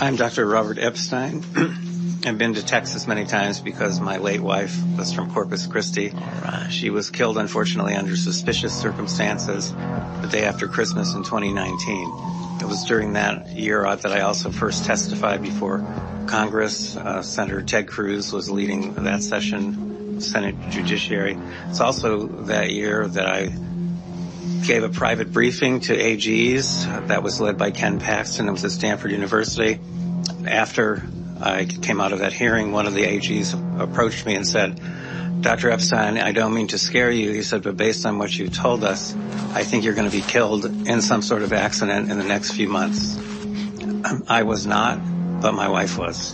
I'm Dr. Robert Epstein. I've been to Texas many times because my late wife was from Corpus Christi. All right. She was killed, unfortunately, under suspicious circumstances the day after Christmas in 2019. It was during that year that I also first testified before Congress. Senator Ted Cruz was leading that session, Senate Judiciary. It's also that year that I gave a private briefing to AGs that was led by Ken Paxton. It was at Stanford University. After I came out of that hearing, one of the AGs approached me and said, Dr. Epstein, I don't mean to scare you. He said, but based on what you told us, I think you're going to be killed in some sort of accident in the next few months. I was not, but my wife was.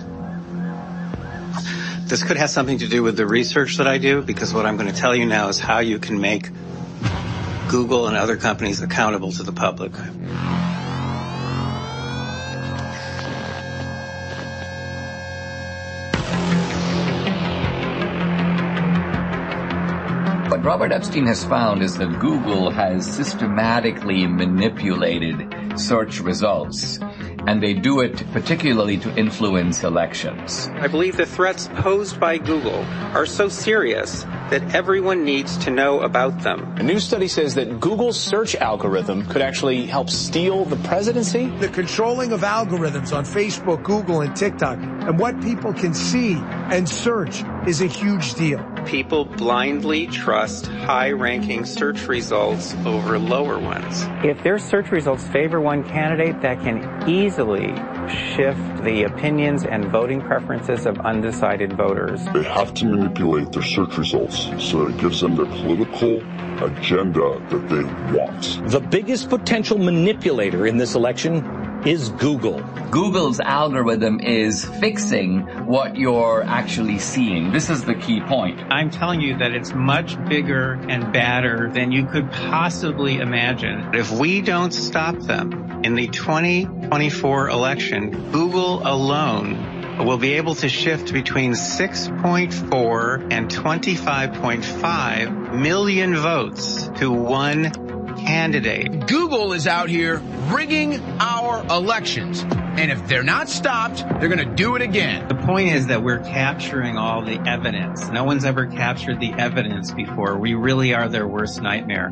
This could have something to do with the research that I do, because what I'm going to tell you now is how you can make Google and other companies accountable to the public. What Robert Epstein has found is that Google has systematically manipulated search results, and they do it particularly to influence elections. I believe the threats posed by Google are so serious that everyone needs to know about them. A new study says that Google's search algorithm could actually help steal the presidency. The controlling of algorithms on Facebook, Google, and TikTok, and what people can see and search is a huge deal. People blindly trust high-ranking search results over lower ones. If their search results favor one candidate, that can easily shift the opinions and voting preferences of undecided voters. They have to manipulate their search results so that it gives them their political agenda that they want. The biggest potential manipulator in this election is Google. Google's algorithm is fixing what you're actually seeing. This is the key point. I'm telling you that it's much bigger and badder than you could possibly imagine. If we don't stop them in the 2024 election, Google alone will be able to shift between 6.4 and 25.5 million votes to one candidate. Google is out here rigging our elections. And if they're not stopped, they're going to do it again. The point is that we're capturing all the evidence. No one's ever captured the evidence before. We really are their worst nightmare.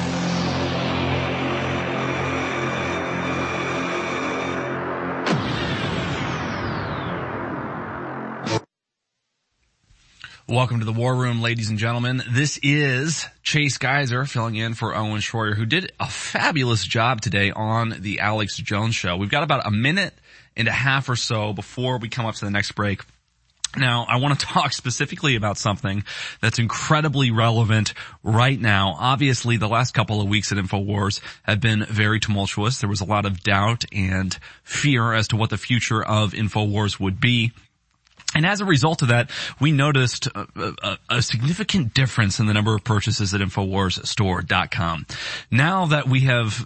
Welcome to the War Room, ladies and gentlemen. This is Chase Geiser filling in for Owen Schroyer, who did a fabulous job today on the Alex Jones Show. We've got about a minute and a half or so before we come up to the next break. Now, I want to talk specifically about something that's incredibly relevant right now. Obviously, the last couple of weeks at InfoWars have been very tumultuous. There was a lot of doubt and fear as to what the future of InfoWars would be. And as a result of that, we noticed a significant difference in the number of purchases at InfoWarsStore.com. Now that we have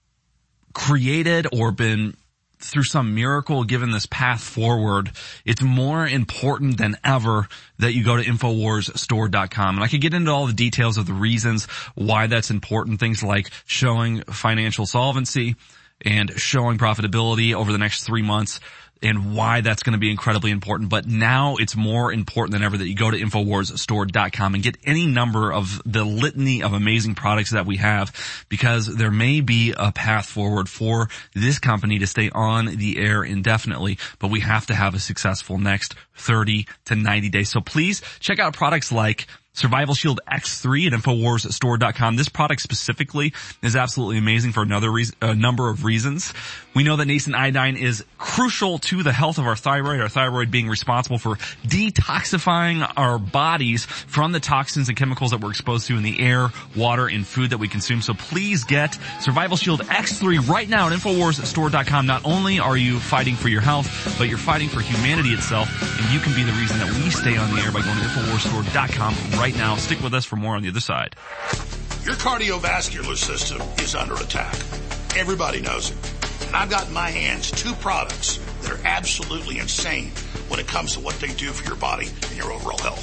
created or been through some miracle given this path forward, it's more important than ever that you go to InfoWarsStore.com. And I could get into all the details of the reasons why that's important, things like showing financial solvency and showing profitability over the next 3 months, and why that's going to be incredibly important. But now it's more important than ever that you go to InfoWarsStore.com and get any number of the litany of amazing products that we have, because there may be a path forward for this company to stay on the air indefinitely, but we have to have a successful next 30 to 90 days. So please check out products like Survival Shield X3 at InfoWarsStore.com. This product specifically is absolutely amazing for a number of reasons. We know that nascent iodine is crucial to the health of our thyroid being responsible for detoxifying our bodies from the toxins and chemicals that we're exposed to in the air, water, and food that we consume. So please get Survival Shield X3 right now at InfoWarsStore.com. Not only are you fighting for your health, but you're fighting for humanity itself, and you can be the reason that we stay on the air by going to InfoWarsStore.com right now. Stick with us for more on the other side. Your cardiovascular system is under attack. Everybody knows it. And I've got in my hands 2 products that are absolutely insane when it comes to what they do for your body and your overall health.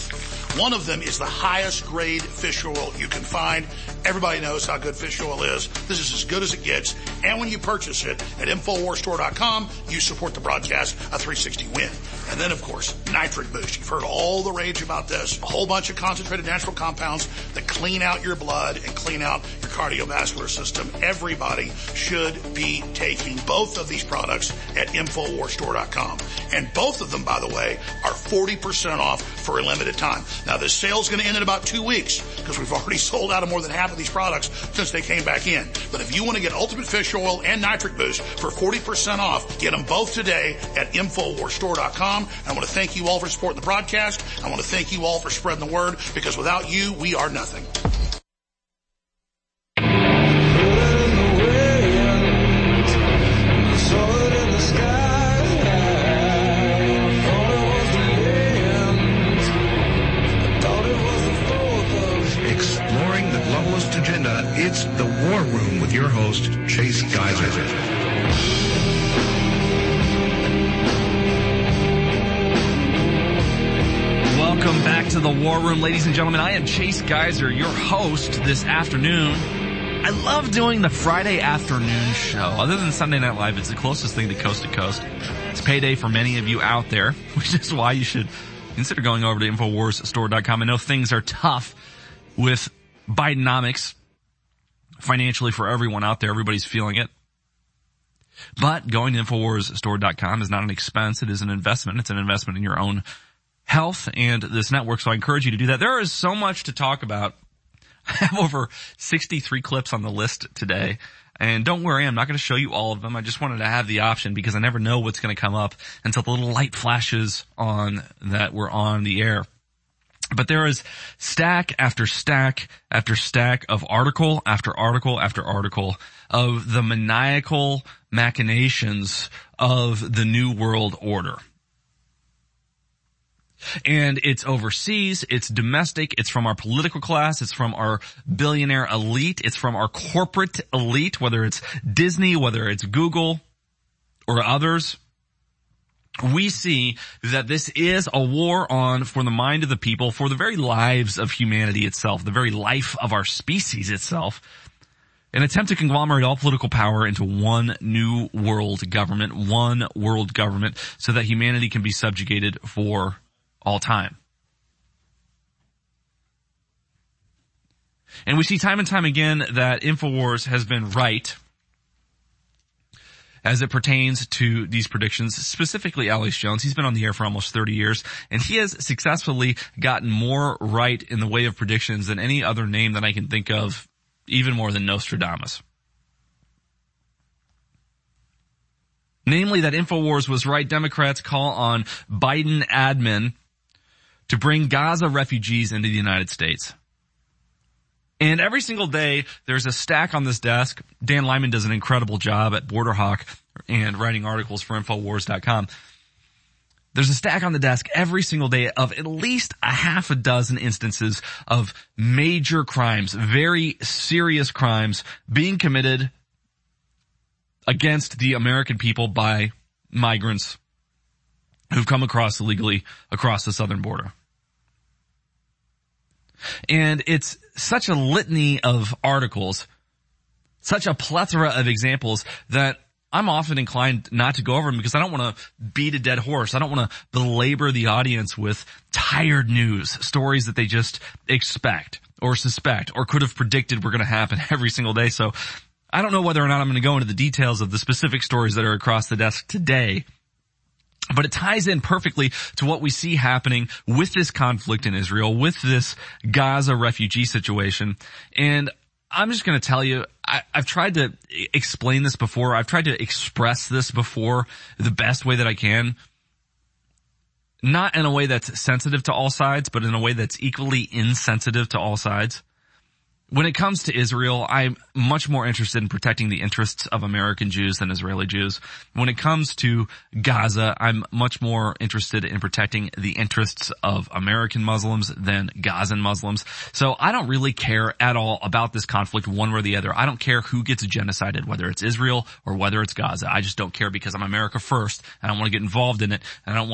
One of them is the highest grade fish oil you can find. Everybody knows how good fish oil is. This is as good as it gets. And when you purchase it at InfoWarsStore.com, you support the broadcast, a 360 win. And then, of course, Nitric Boost. You've heard all the rage about this. A whole bunch of concentrated natural compounds that clean out your blood and clean out your cardiovascular system. Everybody should be taking both of these products at InfoWarsStore.com. And both of them, by the way, are 40% off for a limited time. Now, this sale is going to end in about 2 weeks because we've already sold out of more than half of these products since they came back in. But if you want to get Ultimate Fish Oil and Nitric Boost for 40% off, get them both today at InfoWarsStore.com. I want to thank you all for supporting the broadcast. I want to thank you all for spreading the word, because without you, we are nothing. Exploring the globalist agenda, it's The War Room with your host, Chase Geiser. Welcome back to the War Room, ladies and gentlemen. I am Chase Geiser, your host this afternoon. I love doing the Friday afternoon show. Other than Sunday Night Live, it's the closest thing to coast to coast. It's payday for many of you out there, which is why you should consider going over to InfoWarsStore.com. I know things are tough with Bidenomics financially for everyone out there. Everybody's feeling it. But going to InfoWarsStore.com is not an expense. It is an investment. It's an investment in your own health and this network, so I encourage you to do that. There is so much to talk about. I have over 63 clips on the list today, and don't worry, I'm not going to show you all of them. I just wanted to have the option because I never know what's going to come up until the little light flashes on that we're on the air. But there is stack after stack after stack of article after article after article of the maniacal machinations of the New World Order. And it's overseas, it's domestic, it's from our political class, it's from our billionaire elite, it's from our corporate elite, whether it's Disney, whether it's Google, or others. We see that this is a war on for the mind of the people, for the very lives of humanity itself, the very life of our species itself. An attempt to conglomerate all political power into one new world government, so that humanity can be subjugated for all time. And we see time and time again that InfoWars has been right as it pertains to these predictions, specifically Alex Jones. He's been on the air for almost 30 years, and he has successfully gotten more right in the way of predictions than any other name that I can think of, even more than Nostradamus. Namely, that InfoWars was right. Democrats call on Biden admin to bring Gaza refugees into the United States. And every single day, there's a stack on this desk. Dan Lyman does an incredible job at Borderhawk and writing articles for Infowars.com. There's a stack on the desk every single day of at least a half a dozen instances of major crimes, very serious crimes being committed against the American people by migrants who've come across illegally across the southern border. And it's such a litany of articles, such a plethora of examples that I'm often inclined not to go over them because I don't want to beat a dead horse. I don't want to belabor the audience with tired news, stories that they just expect or suspect or could have predicted were going to happen every single day. So I don't know whether or not I'm going to go into the details of the specific stories that are across the desk today. But it ties in perfectly to what we see happening with this conflict in Israel, with this Gaza refugee situation. And I'm just going to tell you, I've tried to explain this before. I've tried to express this before the best way that I can. Not in a way that's sensitive to all sides, but in a way that's equally insensitive to all sides. When it comes to Israel, I'm much more interested in protecting the interests of American Jews than Israeli Jews. When it comes to Gaza, I'm much more interested in protecting the interests of American Muslims than Gazan Muslims. So I don't really care at all about this conflict one way or the other. I don't care who gets genocided, whether it's Israel or whether it's Gaza. I just don't care because I'm America first, and I don't want to get involved in it, and I don't want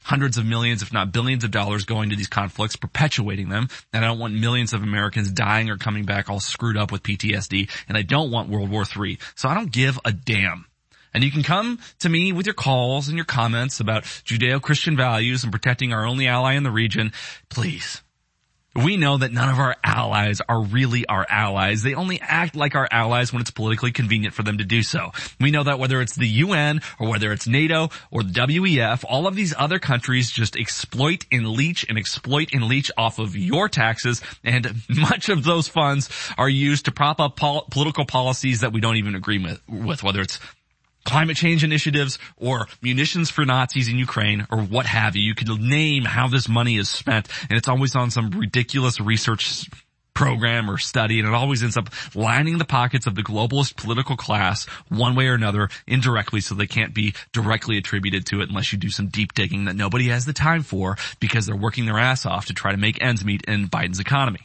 hundreds of millions, if not billions of dollars going to these conflicts, perpetuating them. And I don't want millions of Americans dying or coming back all screwed up with PTSD. And I don't want World War III. So I don't give a damn. And you can come to me with your calls and your comments about Judeo-Christian values and protecting our only ally in the region. Please. We know that none of our allies are really our allies. They only act like our allies when it's politically convenient for them to do so. We know that whether it's the UN or whether it's NATO or the WEF, all of these other countries just exploit and leech off of your taxes, and much of those funds are used to prop up political policies that we don't even agree with, whether it's climate change initiatives or munitions for Nazis in Ukraine or what have you. You could name how this money is spent, and it's always on some ridiculous research program or study, and it always ends up lining the pockets of the globalist political class one way or another indirectly, so they can't be directly attributed to it unless you do some deep digging that nobody has the time for because they're working their ass off to try to make ends meet in Biden's economy.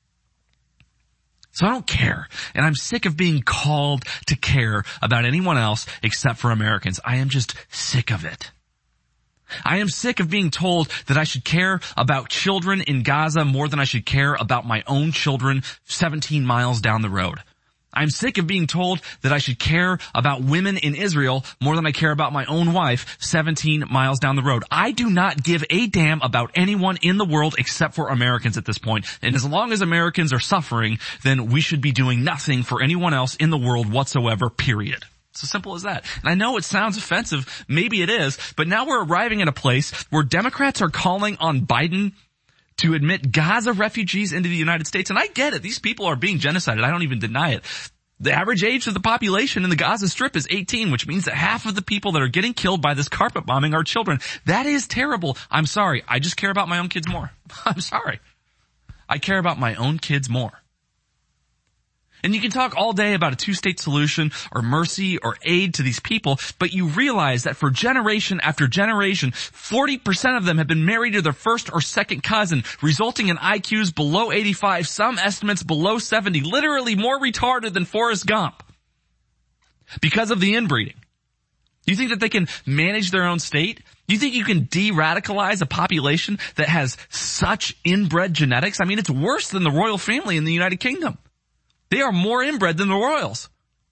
So I don't care, and I'm sick of being called to care about anyone else except for Americans. I am just sick of it. I am sick of being told that I should care about children in Gaza more than I should care about my own children 17 miles down the road. I'm sick of being told that I should care about women in Israel more than I care about my own wife 17 miles down the road. I do not give a damn about anyone in the world except for Americans at this point. And as long as Americans are suffering, then we should be doing nothing for anyone else in the world whatsoever, period. It's as simple as that. And I know it sounds offensive. Maybe it is. But now we're arriving at a place where Democrats are calling on Biden to admit Gaza refugees into the United States. And I get it. These people are being genocided. I don't even deny it. The average age of the population in the Gaza Strip is 18, which means that half of the people that are getting killed by this carpet bombing are children. That is terrible. I'm sorry. I just care about my own kids more. I'm sorry. I care about my own kids more. And you can talk all day about a two-state solution or mercy or aid to these people, but you realize that for generation after generation, 40% of them have been married to their first or second cousin, resulting in IQs below 85, some estimates below 70, literally more retarded than Forrest Gump because of the inbreeding. Do you think that they can manage their own state? Do you think you can de-radicalize a population that has such inbred genetics? I mean, it's worse than the royal family in the United Kingdom. They are more inbred than the royals.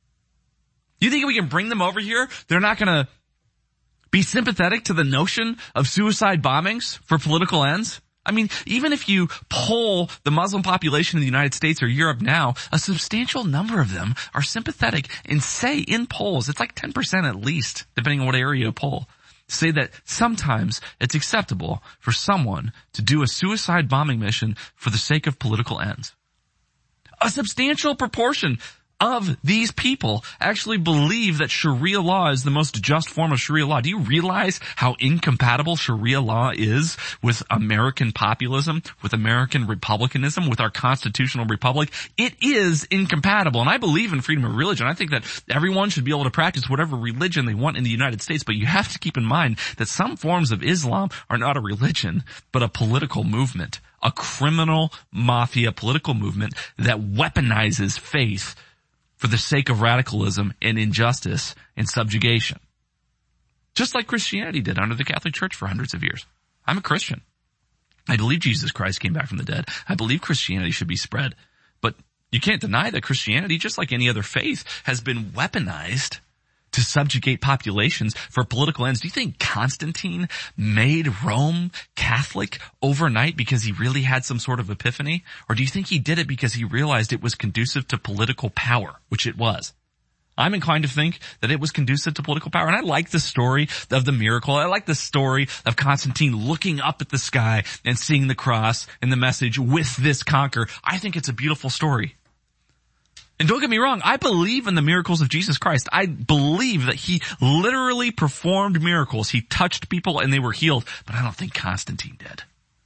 You think we can bring them over here? They're not going to be sympathetic to the notion of suicide bombings for political ends? I mean, even if you poll the Muslim population in the United States or Europe now, a substantial number of them are sympathetic and say in polls, it's like 10% at least, depending on what area you poll, say that sometimes it's acceptable for someone to do a suicide bombing mission for the sake of political ends. A substantial proportion of these people actually believe that Sharia law is the most just form of Sharia law. Do you realize how incompatible Sharia law is with American populism, with American republicanism, with our constitutional republic? It is incompatible. And I believe in freedom of religion. I think that everyone should be able to practice whatever religion they want in the United States. But you have to keep in mind that some forms of Islam are not a religion, but a political movement. A criminal mafia political movement that weaponizes faith for the sake of radicalism and injustice and subjugation. Just like Christianity did under the Catholic Church for hundreds of years. I'm a Christian. I believe Jesus Christ came back from the dead. I believe Christianity should be spread. But you can't deny that Christianity, just like any other faith, has been weaponized to subjugate populations for political ends. Do you think Constantine made Rome Catholic overnight because he really had some sort of epiphany? Or do you think he did it because he realized it was conducive to political power, which it was? I'm inclined to think that it was conducive to political power. And I like the story of the miracle. I like the story of Constantine looking up at the sky and seeing the cross and the message, with this conquer. I think it's a beautiful story. And don't get me wrong, I believe in the miracles of Jesus Christ. I believe that he literally performed miracles. He touched people and they were healed. But I don't think Constantine did.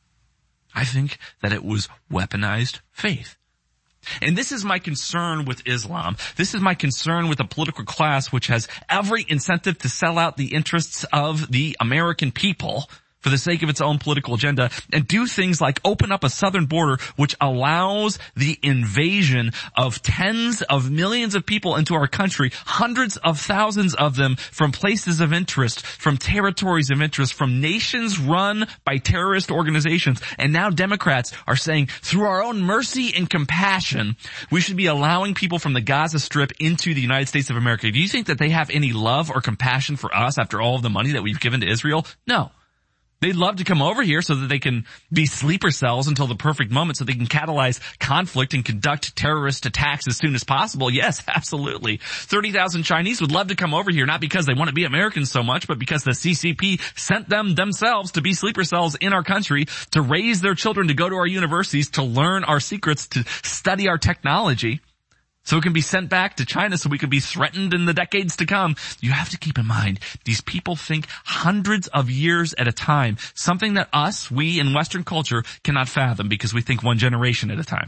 I think that it was weaponized faith. And this is my concern with Islam. This is my concern with a political class which has every incentive to sell out the interests of the American people for the sake of its own political agenda and do things like open up a southern border which allows the invasion of tens of millions of people into our country, hundreds of thousands of them from places of interest, from territories of interest, from nations run by terrorist organizations. And now Democrats are saying through our own mercy and compassion, we should be allowing people from the Gaza Strip into the United States of America. Do you think that they have any love or compassion for us after all of the money that we've given to Israel? No. They'd love to come over here so that they can be sleeper cells until the perfect moment so they can catalyze conflict and conduct terrorist attacks as soon as possible. Yes, absolutely. 30,000 Chinese would love to come over here, not because they want to be Americans so much, but because the CCP sent them themselves to be sleeper cells in our country, to raise their children, to go to our universities, to learn our secrets, to study our technology. So it can be sent back to China so we can be threatened in the decades to come. You have to keep in mind, these people think hundreds of years at a time, something that we in Western culture cannot fathom because we think one generation at a time.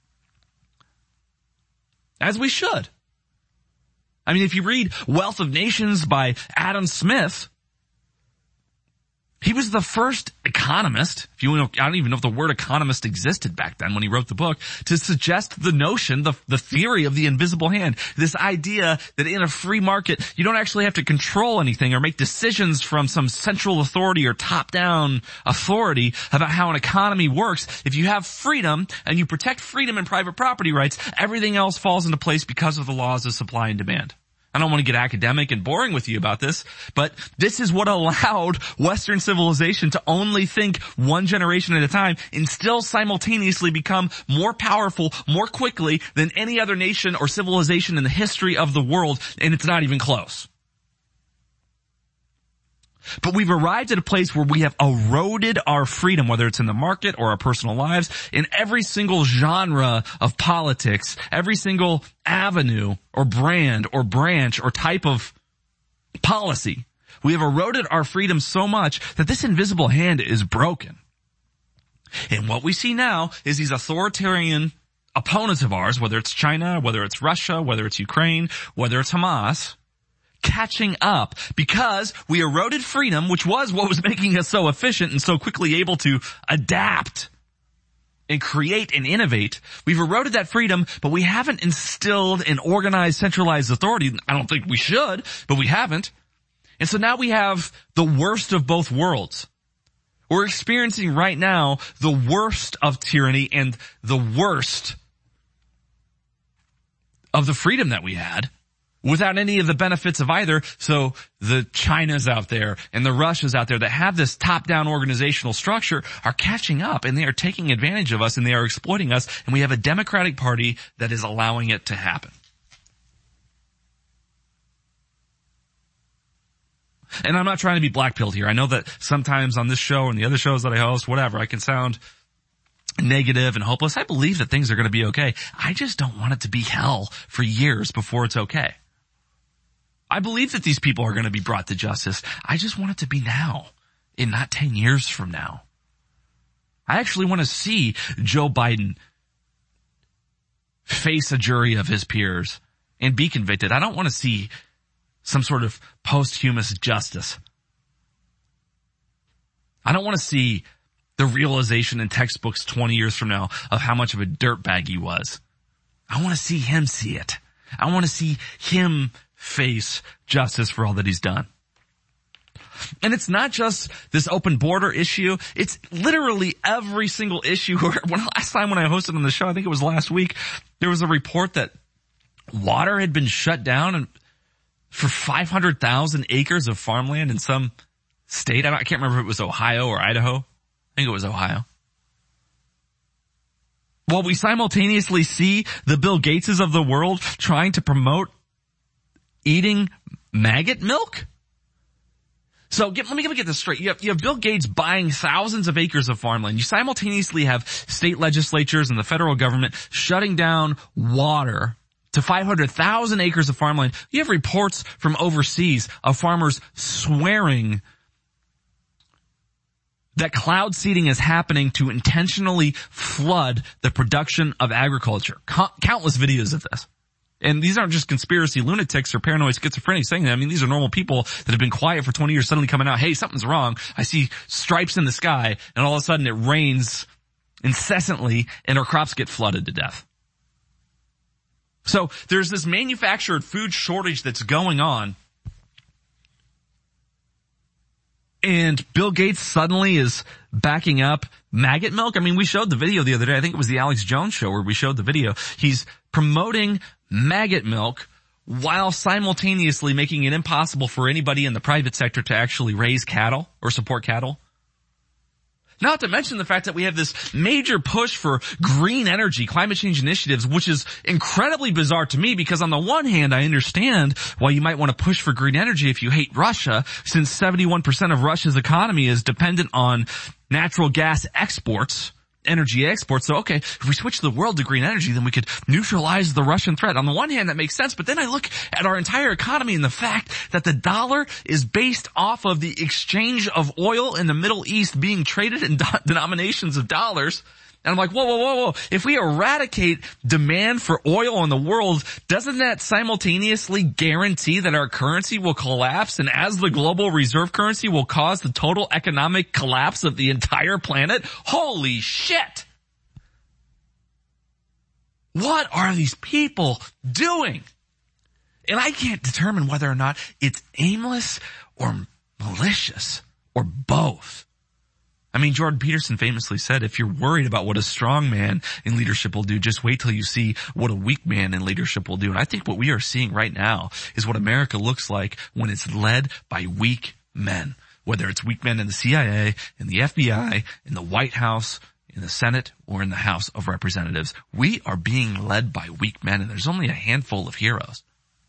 As we should. I mean, if you read Wealth of Nations by Adam Smith, he was the first economist, I don't even know if the word economist existed back then when he wrote the book, to suggest the notion, the theory of the invisible hand. This idea that in a free market, you don't actually have to control anything or make decisions from some central authority or top-down authority about how an economy works. If you have freedom and you protect freedom and private property rights, everything else falls into place because of the laws of supply and demand. I don't want to get academic and boring with you about this, but this is what allowed Western civilization to only think one generation at a time and still simultaneously become more powerful more quickly than any other nation or civilization in the history of the world, and it's not even close. But we've arrived at a place where we have eroded our freedom, whether it's in the market or our personal lives, in every single genre of politics, every single avenue or brand or branch or type of policy. We have eroded our freedom so much that this invisible hand is broken. And what we see now is these authoritarian opponents of ours, whether it's China, whether it's Russia, whether it's Ukraine, whether it's Hamas, catching up because we eroded freedom, which was what was making us so efficient and so quickly able to adapt and create and innovate. We've eroded that freedom, but we haven't instilled an organized, centralized authority. I don't think we should, but we haven't. And so now we have the worst of both worlds. We're experiencing right now the worst of tyranny and the worst of the freedom that we had, without any of the benefits of either. So the Chinas out there and the Russias out there that have this top-down organizational structure are catching up, and they are taking advantage of us, and they are exploiting us, and we have a Democratic Party that is allowing it to happen. And I'm not trying to be black-pilled here. I know that sometimes on this show and the other shows that I host, whatever, I can sound negative and hopeless. I believe that things are going to be okay. I just don't want it to be hell for years before it's okay. I believe that these people are going to be brought to justice. I just want it to be now and not 10 years from now. I actually want to see Joe Biden face a jury of his peers and be convicted. I don't want to see some sort of posthumous justice. I don't want to see the realization in textbooks 20 years from now of how much of a dirtbag he was. I want to see him see it. I want to see him face justice for all that he's done. And it's not just this open border issue. It's literally every single issue. Last time when I hosted on the show, I think it was last week, there was a report that water had been shut down for 500,000 acres of farmland in some state. I can't remember if it was Ohio or Idaho. I think it was Ohio. While we simultaneously see the Bill Gateses of the world trying to promote eating maggot milk. So let me get this straight. You have Bill Gates buying thousands of acres of farmland. You simultaneously have state legislatures and the federal government shutting down water to 500,000 acres of farmland. You have reports from overseas of farmers swearing that cloud seeding is happening to intentionally flood the production of agriculture. Countless videos of this. And these aren't just conspiracy lunatics or paranoid schizophrenics saying that. I mean, these are normal people that have been quiet for 20 years suddenly coming out, hey, something's wrong. I see stripes in the sky, and all of a sudden it rains incessantly and our crops get flooded to death. So there's this manufactured food shortage that's going on. And Bill Gates suddenly is backing up maggot milk. I mean, we showed the video the other day. I think it was the Alex Jones show where we showed the video. He's promoting maggot milk while simultaneously making it impossible for anybody in the private sector to actually raise cattle or support cattle. Not to mention the fact that we have this major push for green energy, climate change initiatives, which is incredibly bizarre to me because on the one hand, I understand why you might want to push for green energy if you hate Russia, since 71% of Russia's economy is dependent on natural gas exports, energy exports. So, okay, if we switch the world to green energy, then we could neutralize the Russian threat. On the one hand, that makes sense, but then I look at our entire economy and the fact that the dollar is based off of the exchange of oil in the Middle East being traded in denominations of dollars. And I'm like, whoa. If we eradicate demand for oil in the world, doesn't that simultaneously guarantee that our currency will collapse? And as the global reserve currency will cause the total economic collapse of the entire planet? Holy shit! What are these people doing? And I can't determine whether or not it's aimless or malicious or both. I mean, Jordan Peterson famously said, if you're worried about what a strong man in leadership will do, just wait till you see what a weak man in leadership will do. And I think what we are seeing right now is what America looks like when it's led by weak men. Whether it's weak men in the CIA, in the FBI, in the White House, in the Senate, or in the House of Representatives. We are being led by weak men, and there's only a handful of heroes.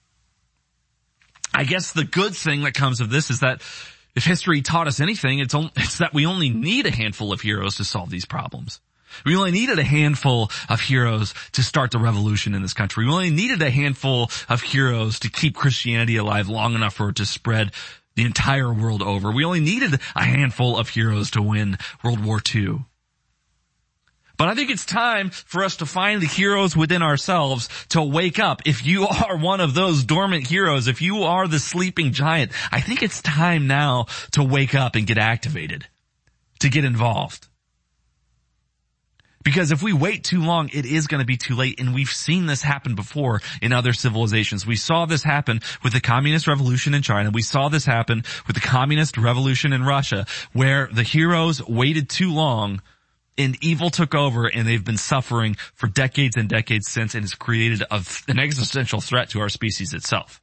I guess the good thing that comes of this is that if history taught us anything, it's that we only need a handful of heroes to solve these problems. We only needed a handful of heroes to start the revolution in this country. We only needed a handful of heroes to keep Christianity alive long enough for it to spread the entire world over. We only needed a handful of heroes to win World War II. But I think it's time for us to find the heroes within ourselves to wake up. If you are one of those dormant heroes, if you are the sleeping giant, I think it's time now to wake up and get activated, to get involved. Because if we wait too long, it is going to be too late. And we've seen this happen before in other civilizations. We saw this happen with the communist revolution in China. We saw this happen with the communist revolution in Russia, where the heroes waited too long and evil took over, and they've been suffering for decades and decades since, and it's created an existential threat to our species itself.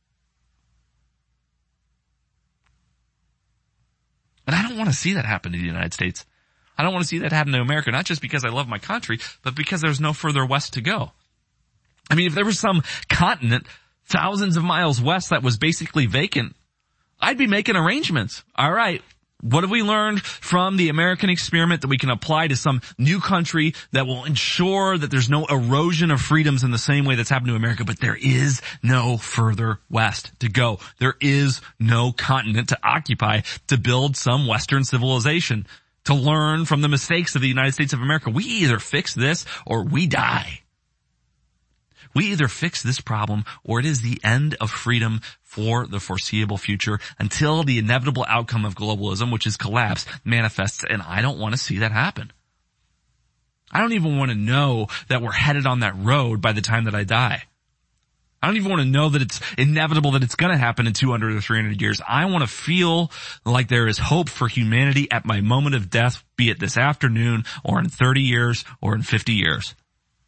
And I don't want to see that happen to the United States. I don't want to see that happen to America, not just because I love my country, but because there's no further west to go. I mean, if there was some continent thousands of miles west that was basically vacant, I'd be making arrangements. All right. What have we learned from the American experiment that we can apply to some new country that will ensure that there's no erosion of freedoms in the same way that's happened to America? But there is no further west to go. There is no continent to occupy to build some Western civilization, to learn from the mistakes of the United States of America. We either fix this or we die. We either fix this problem or it is the end of freedom for the foreseeable future until the inevitable outcome of globalism, which is collapse, manifests, and I don't want to see that happen. I don't even want to know that we're headed on that road by the time that I die. I don't even want to know that it's inevitable that it's going to happen in 200 or 300 years. I want to feel like there is hope for humanity at my moment of death, be it this afternoon or in 30 years or in 50 years.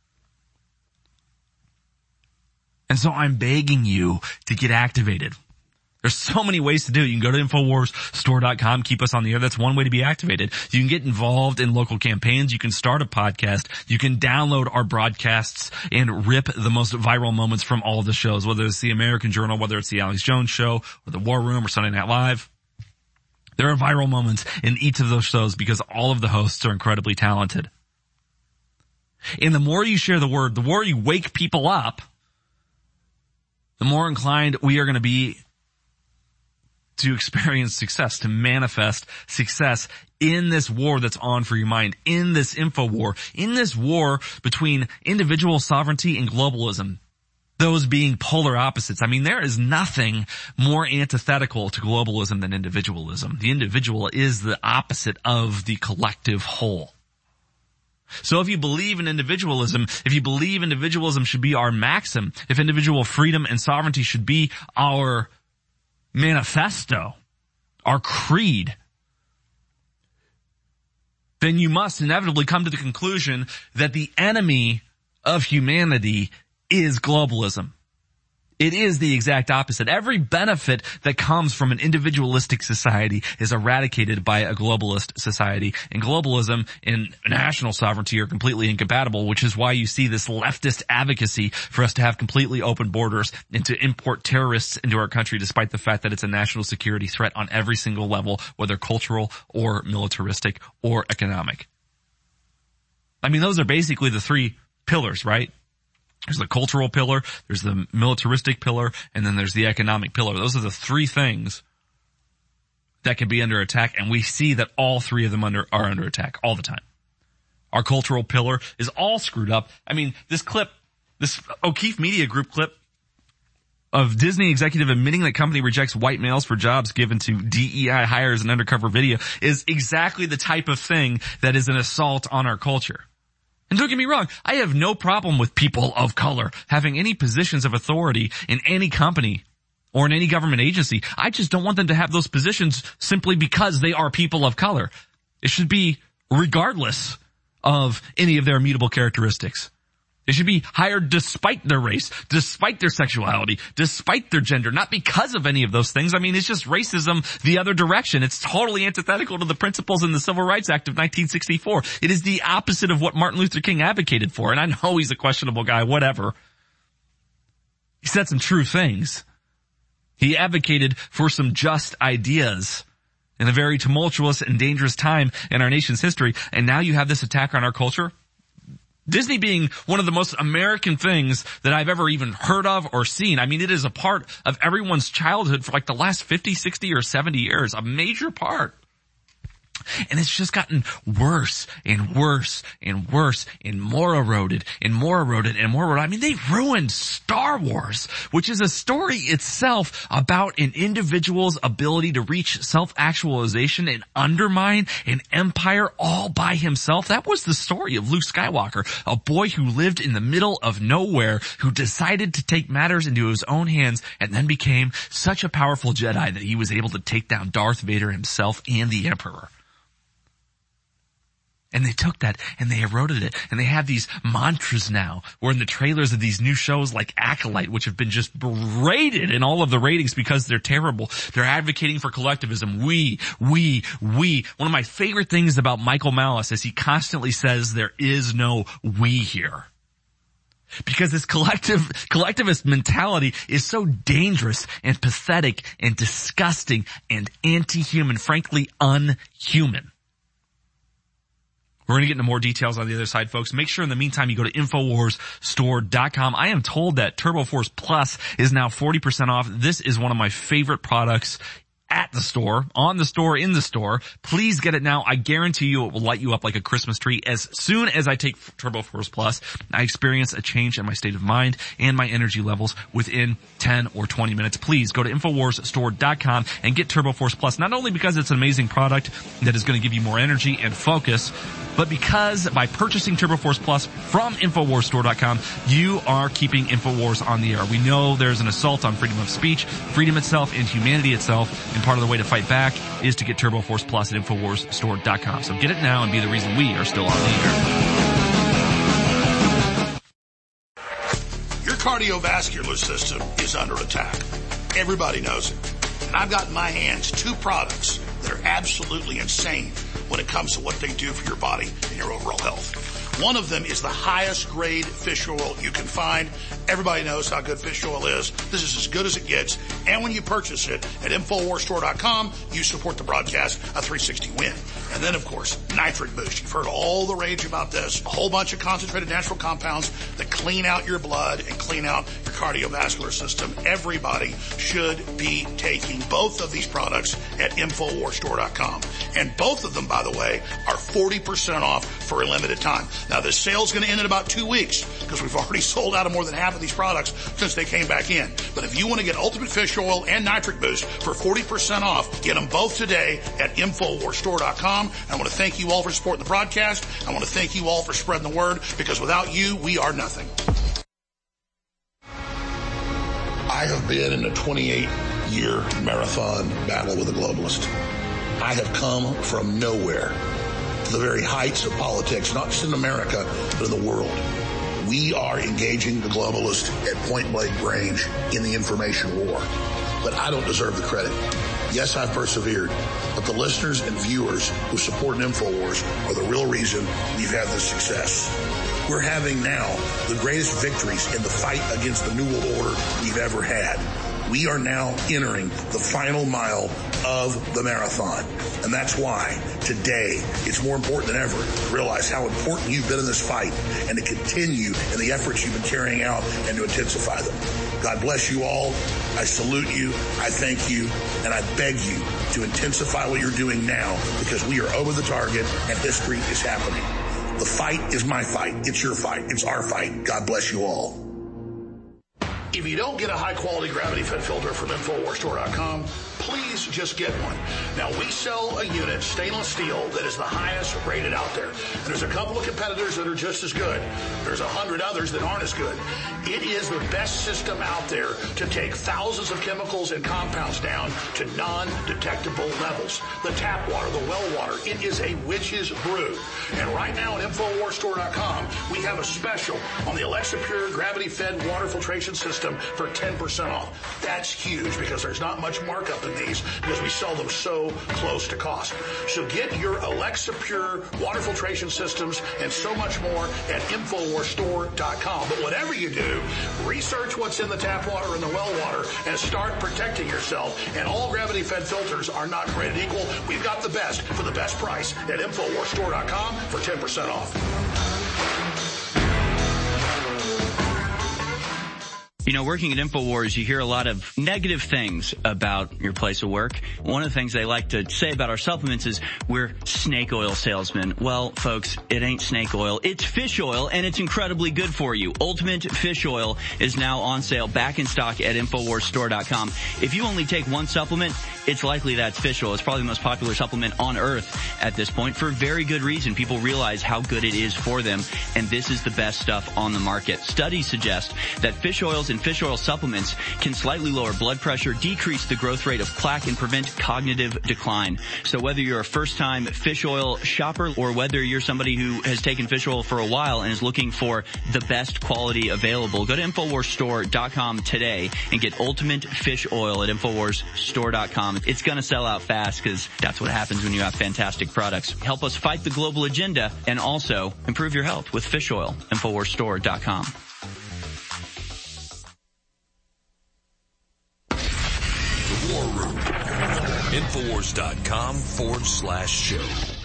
And so I'm begging you to get activated. There's so many ways to do it. You can go to InfoWarsStore.com, keep us on the air. That's one way to be activated. You can get involved in local campaigns. You can start a podcast. You can download our broadcasts and rip the most viral moments from all of the shows, whether it's the American Journal, whether it's the Alex Jones Show, or the War Room, or Sunday Night Live. There are viral moments in each of those shows because all of the hosts are incredibly talented. And the more you share the word, the more you wake people up, the more inclined we are going to be to experience success, to manifest success in this war that's on for your mind, in this info war, in this war between individual sovereignty and globalism. those being polar opposites. I mean, there is nothing more antithetical to globalism than individualism. The individual is the opposite of the collective whole. So if you believe in individualism, if you believe individualism should be our maxim, if individual freedom and sovereignty should be our manifesto, our creed, then you must inevitably come to the conclusion that the enemy of humanity is globalism. It is the exact opposite. Every benefit that comes from an individualistic society is eradicated by a globalist society. And globalism and national sovereignty are completely incompatible, which is why you see this leftist advocacy for us to have completely open borders and to import terrorists into our country, despite the fact that it's a national security threat on every single level, whether cultural or militaristic or economic. I mean, those are basically the three pillars, right? There's the cultural pillar, there's the militaristic pillar, and then there's the economic pillar. Those are the three things that can be under attack, and we see that all three of them are under attack all the time. Our cultural pillar is all screwed up. I mean, this clip, this O'Keefe Media Group clip of Disney executive admitting that company rejects white males for jobs given to DEI hires and undercover video is exactly the type of thing that is an assault on our culture. And don't get me wrong, I have no problem with people of color having any positions of authority in any company or in any government agency. I just don't want them to have those positions simply because they are people of color. It should be regardless of any of their immutable characteristics. They should be hired despite their race, despite their sexuality, despite their gender, not because of any of those things. I mean, it's just racism the other direction. It's totally antithetical to the principles in the Civil Rights Act of 1964. It is the opposite of what Martin Luther King advocated for. And I know he's a questionable guy, whatever. He said some true things. He advocated for some just ideas in a very tumultuous and dangerous time in our nation's history. And now you have this attack on our culture. Disney being one of the most American things that I've ever even heard of or seen. I mean, it is a part of everyone's childhood for like the last 50, 60, or 70 years, a major part. And it's just gotten worse and worse and worse and more eroded and more eroded and more eroded. I mean, they ruined Star Wars, which is a story itself about an individual's ability to reach self-actualization and undermine an empire all by himself. That was the story of Luke Skywalker, a boy who lived in the middle of nowhere, who decided to take matters into his own hands and then became such a powerful Jedi that he was able to take down Darth Vader himself and the Emperor. And they took that and they eroded it. And they have these mantras now. We're in the trailers of these new shows like Acolyte, which have been just berated in all of the ratings because they're terrible. They're advocating for collectivism. We. One of my favorite things about Michael Malice is he constantly says there is no we here. Because this collectivist mentality is so dangerous and pathetic and disgusting and anti-human, frankly unhuman. We're going to get into more details on the other side, folks. Make sure in the meantime you go to InfoWarsStore.com. I am told that TurboForce Plus is now 40% off. This is one of my favorite products at the store, on the store, in the store. Please get it now. I guarantee you it will light you up like a Christmas tree. As soon as I take TurboForce Plus, I experience a change in my state of mind and my energy levels within 10 or 20 minutes. Please go to InfoWarsStore.com and get TurboForce Plus, not only because it's an amazing product that is going to give you more energy and focus, but because by purchasing TurboForce Plus from InfoWarsStore.com, you are keeping InfoWars on the air. We know there's an assault on freedom of speech, freedom itself, and humanity itself, and part of the way to fight back is to get TurboForce Plus at InfoWarsStore.com. So get it now and be the reason we are still on the air. Your cardiovascular system is under attack. Everybody knows it. And I've got in my hands two products that are absolutely insane when it comes to what they do for your body and your overall health. One of them is the highest grade fish oil you can find. Everybody knows how good fish oil is. This is as good as it gets. And when you purchase it at InfoWarsStore.com, you support the broadcast of 360 Win. And then, of course, Nitric Boost. You've heard all the rage about this. A whole bunch of concentrated natural compounds that clean out your blood and clean out your cardiovascular system. Everybody should be taking both of these products at InfoWarsStore.com. And both of them, by the way, are 40% off for a limited time. Now, this sale's going to end in about 2 weeks because we've already sold out of more than half of these products since they came back in. But if you want to get Ultimate Fish Oil and Nitric Boost for 40% off, get them both today at InfoWarsStore.com. I want to thank you all for supporting the broadcast. I want to thank you all for spreading the word, because without you, we are nothing. I have been in a 28-year marathon battle with a globalist. I have come from nowhere to the very heights of politics, not just in America, but in the world. We are engaging the globalist at point-blank range in the information war. But I don't deserve the credit. Yes, I've persevered, but the listeners and viewers who support InfoWars are the real reason we've had this success. We're having now the greatest victories in the fight against the New World Order we've ever had. We are now entering the final mile of the marathon. And that's why today it's more important than ever to realize how important you've been in this fight and to continue in the efforts you've been carrying out and to intensify them. God bless you all. I salute you. I thank you. And I beg you to intensify what you're doing now, because we are over the target and history is happening. The fight is my fight. It's your fight. It's our fight. God bless you all. If you don't get a high-quality gravity-fed filter from InfoWarsStore.com, please just get one. Now, we sell a unit, stainless steel, that is the highest rated out there. And there's a couple of competitors that are just as good. There's 100 others that aren't as good. It is the best system out there to take thousands of chemicals and compounds down to non-detectable levels. The tap water, the well water, it is a witch's brew. And right now at InfoWarsStore.com, we have a special on the Alexa Pure gravity-fed water filtration system for 10% off. That's huge, because there's not much markup in these, because we sell them so close to cost. So get your Alexa Pure water filtration systems and so much more at InfoWarsStore.com. But whatever you do, research what's in the tap water and the well water and start protecting yourself. And all gravity-fed filters are not created equal. We've got the best for the best price at InfoWarsStore.com for 10% off. You know, working at InfoWars, you hear a lot of negative things about your place of work. One of the things they like to say about our supplements is we're snake oil salesmen. Well, folks, it ain't snake oil. It's fish oil, and it's incredibly good for you. Ultimate Fish Oil is now on sale, back in stock at InfoWarsStore.com. If you only take one supplement, it's likely that's fish oil. It's probably the most popular supplement on earth at this point, for very good reason. People realize how good it is for them, and this is the best stuff on the market. Studies suggest that fish oils and fish oil supplements can slightly lower blood pressure, decrease the growth rate of plaque, and prevent cognitive decline. So whether you're a first-time fish oil shopper or whether you're somebody who has taken fish oil for a while and is looking for the best quality available, go to InfoWarsStore.com today and get Ultimate Fish Oil at InfoWarsStore.com. It's going to sell out fast, because that's what happens when you have fantastic products. Help us fight the global agenda and also improve your health with fish oil. InfoWarsStore.com. War Room. Infowars.com/show.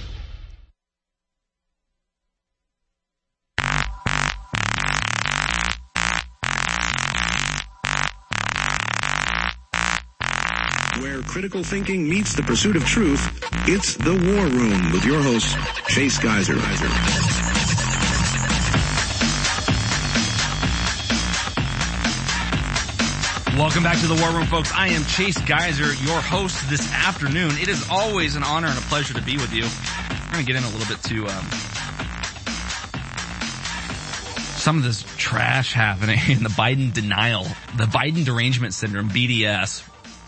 Where critical thinking meets the pursuit of truth, it's The War Room with your host, Chase Geiser. Welcome back to the War Room, folks. I am Chase Geiser, your host this afternoon. It is always an honor and a pleasure to be with you. We're going to get in a little bit to some of this trash happening in the Biden denial, the Biden derangement syndrome, BDS.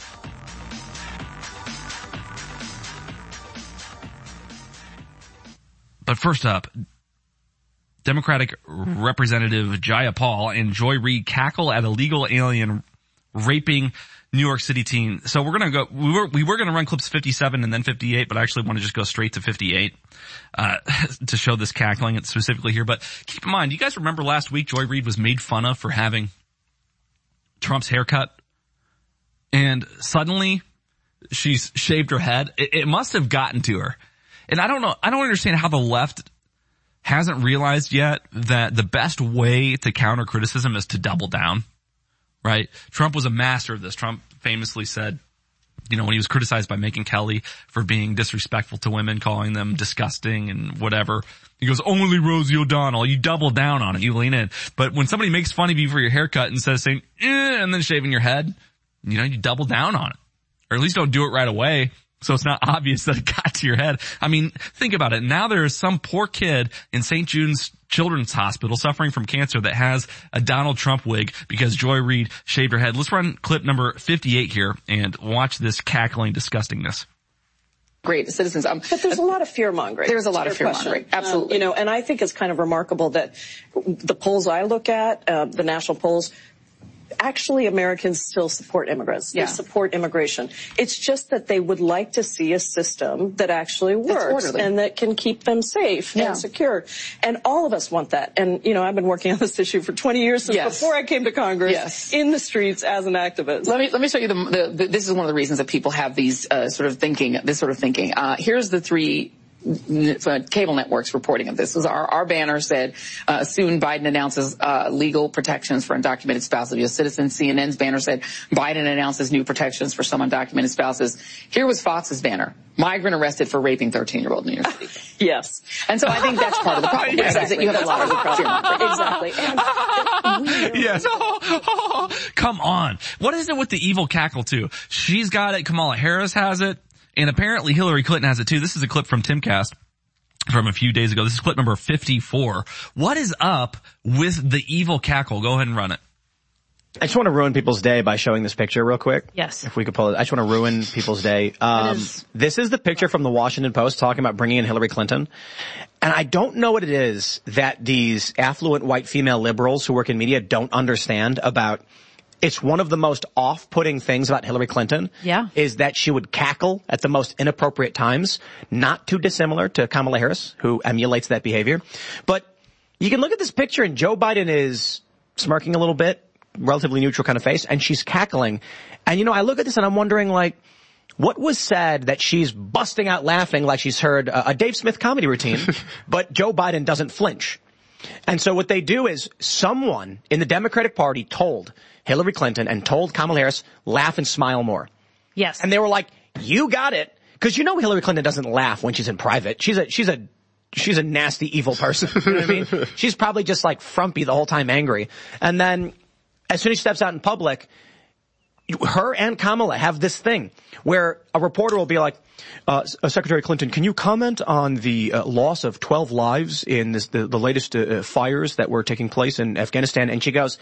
But first up, Democratic Representative Jayapal and Joy Reid cackle at illegal alien raping New York City teen. So we're going to go, we were going to run clips 57 and then 58, but I actually want to just go straight to 58, to show this cackling specifically here. But keep in mind, you guys remember last week Joy Reid was made fun of for having Trump's haircut, and suddenly she's shaved her head. It must have gotten to her. And I don't understand how the left hasn't realized yet that the best way to counter criticism is to double down, right? Trump was a master of this. Trump famously said, you know, when he was criticized by Megyn Kelly for being disrespectful to women, calling them disgusting and whatever, he goes, only Rosie O'Donnell. You double down on it. You lean in. But when somebody makes fun of you for your haircut instead of saying, and then shaving your head, you know, you double down on it. Or at least don't do it right away, so it's not obvious that it got to your head. I mean, think about it. Now there is some poor kid in St. Jude's Children's Hospital suffering from cancer that has a Donald Trump wig because Joy Reid shaved her head. Let's run clip number 58 here and watch this cackling disgustingness. Great citizens. But there's a lot of fear-mongering. There's a lot of fear-mongering. Absolutely. You know, and I think it's kind of remarkable that the polls I look at, the national polls, actually Americans still support immigrants. They support immigration. It's just that they would like to see a system that actually works and that can keep them safe and secure. And all of us want that. And, you know, I've been working on this issue for 20 years since before I came to Congress in the streets as an activist. Let me show you this is one of the reasons that people have these sort of thinking. Here's the three cable networks reporting of this. This was our banner said, soon Biden announces legal protections for undocumented spouses of U.S. citizens. CNN's banner said, Biden announces new protections for some undocumented spouses. Here was Fox's banner, migrant arrested for raping 13-year-old New York City. Yes. And so I think that's part of the problem. Is that you have a lot of fear. Exactly. And yes. Come on. What is it with the evil cackle too? She's got it. Kamala Harris has it. And apparently Hillary Clinton has it too. This is a clip from Timcast from a few days ago. This is clip number 54. What is up with the evil cackle? Go ahead and run it. I just want to ruin people's day by showing this picture real quick. Yes. If we could pull it. I just want to ruin people's day. This is the picture from the Washington Post talking about bringing in Hillary Clinton. And I don't know what it is that these affluent white female liberals who work in media don't understand about. It's one of the most off-putting things about Hillary Clinton is that she would cackle at the most inappropriate times, not too dissimilar to Kamala Harris, who emulates that behavior. But you can look at this picture and Joe Biden is smirking a little bit, relatively neutral kind of face, and she's cackling. And, you know, I look at this and I'm wondering, like, what was said that she's busting out laughing like she's heard a Dave Smith comedy routine, but Joe Biden doesn't flinch. And so what they do is someone in the Democratic Party told Hillary Clinton and told Kamala Harris, laugh and smile more. Yes. And they were like, you got it. Cause you know Hillary Clinton doesn't laugh when she's in private. She's a nasty, evil person. You know what I mean? She's probably just like frumpy the whole time, angry. And then as soon as she steps out in public, her and Kamala have this thing where a reporter will be like, Secretary Clinton, can you comment on the loss of 12 lives in the latest fires that were taking place in Afghanistan? And she goes,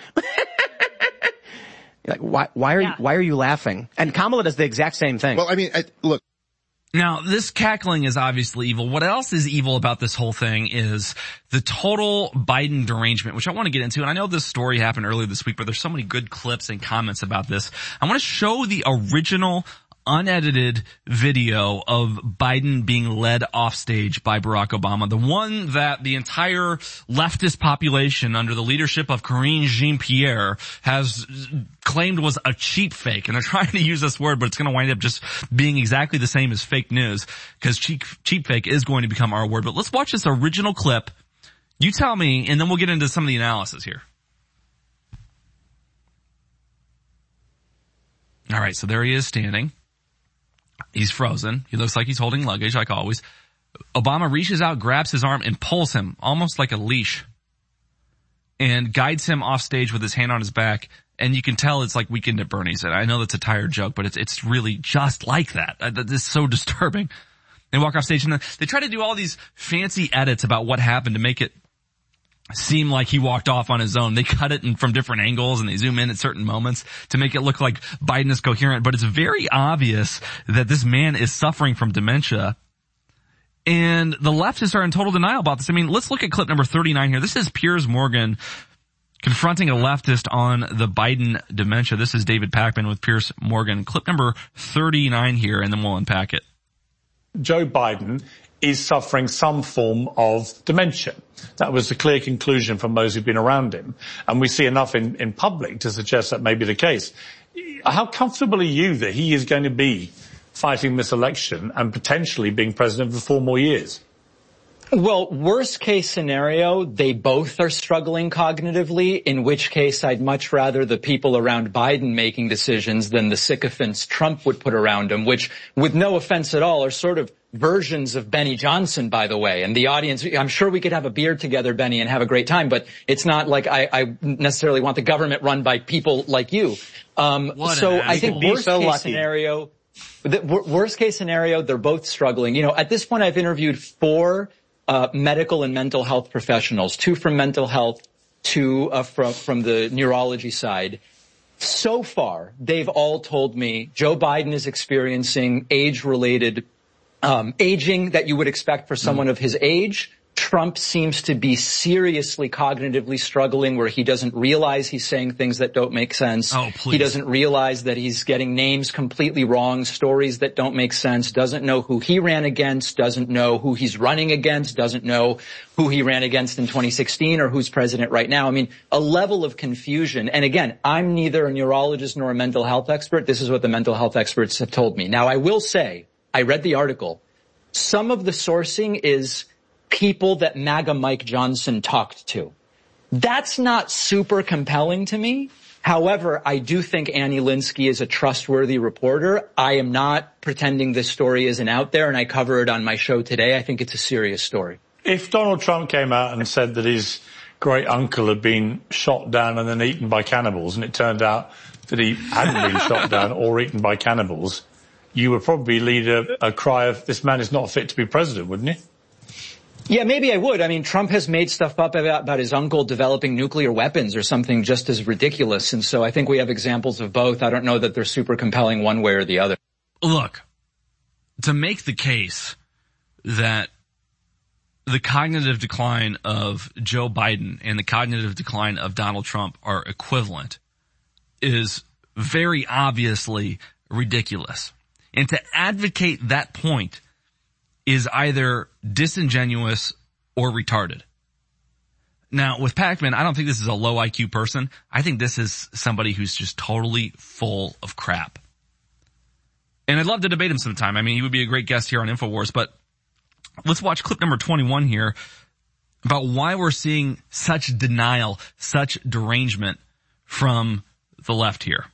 like, why are you laughing? And Kamala does the exact same thing. Well, I mean, look. Now, this cackling is obviously evil. What else is evil about this whole thing is the total Biden derangement, which I want to get into. And I know this story happened earlier this week, but there's so many good clips and comments about this. I want to show the original unedited video of Biden being led off stage by Barack Obama, the one that the entire leftist population under the leadership of Karine Jean-Pierre has claimed was a cheap fake. And they're trying to use this word, but it's going to wind up just being exactly the same as fake news, because cheap fake is going to become our word. But let's watch this original clip. You tell me, and then we'll get into some of the analysis here. All right, so there he is standing. He's frozen. He looks like he's holding luggage, like always. Obama reaches out, grabs his arm, and pulls him, almost like a leash, and guides him off stage with his hand on his back. And you can tell it's like Weekend at Bernie's. And I know that's a tired joke, but it's really just like that. This is so disturbing. They walk off stage, and they try to do all these fancy edits about what happened to make it seem like he walked off on his own. They cut it from different angles and they zoom in at certain moments to make it look like Biden is coherent. But it's very obvious that this man is suffering from dementia. And the leftists are in total denial about this. I mean, let's look at clip number 39 here. This is Piers Morgan confronting a leftist on the Biden dementia. This is David Pakman with Piers Morgan. Clip number 39 here, and then we'll unpack it. Joe Biden is suffering some form of dementia. That was the clear conclusion from those who've been around him. And we see enough in public to suggest that may be the case. How comfortable are you that he is going to be fighting this election and potentially being president for 4 more years? Well, worst case scenario, they both are struggling cognitively, in which case I'd much rather the people around Biden making decisions than the sycophants Trump would put around him, which, with no offense at all, are sort of versions of Benny Johnson, by the way. And the audience, I'm sure we could have a beer together, Benny, and have a great time, but it's not like I necessarily want the government run by people like you. So I think worst case scenario, they're both struggling. You know, at this point I've interviewed 4 medical and mental health professionals, 2 from mental health, 2 from the neurology side. So far, they've all told me Joe Biden is experiencing age-related aging that you would expect for someone of his age. Trump seems to be seriously cognitively struggling, where he doesn't realize he's saying things that don't make sense. Oh, please. He doesn't realize that he's getting names completely wrong, stories that don't make sense, doesn't know who he ran against, doesn't know who he's running against, doesn't know who he ran against in 2016 or who's president right now. I mean, a level of confusion. And again, I'm neither a neurologist nor a mental health expert. This is what the mental health experts have told me. Now, I will say, I read the article. Some of the sourcing is people that MAGA Mike Johnson talked to. That's not super compelling to me. However, I do think Annie Linsky is a trustworthy reporter. I am not pretending this story isn't out there, and I cover it on my show today. I think it's a serious story. If Donald Trump came out and said that his great uncle had been shot down and then eaten by cannibals, and it turned out that he hadn't been shot down or eaten by cannibals, you would probably lead a cry of, this man is not fit to be president, wouldn't you? Yeah, maybe I would. I mean, Trump has made stuff up about his uncle developing nuclear weapons or something just as ridiculous. And so I think we have examples of both. I don't know that they're super compelling one way or the other. Look, to make the case that the cognitive decline of Joe Biden and the cognitive decline of Donald Trump are equivalent is very obviously ridiculous. And to advocate that point is either disingenuous or retarded. Now, with Pacman, I don't think this is a low IQ person. I think this is somebody who's just totally full of crap. And I'd love to debate him sometime. I mean, he would be a great guest here on InfoWars, but let's watch clip number 21 here about why we're seeing such denial, such derangement from the left here.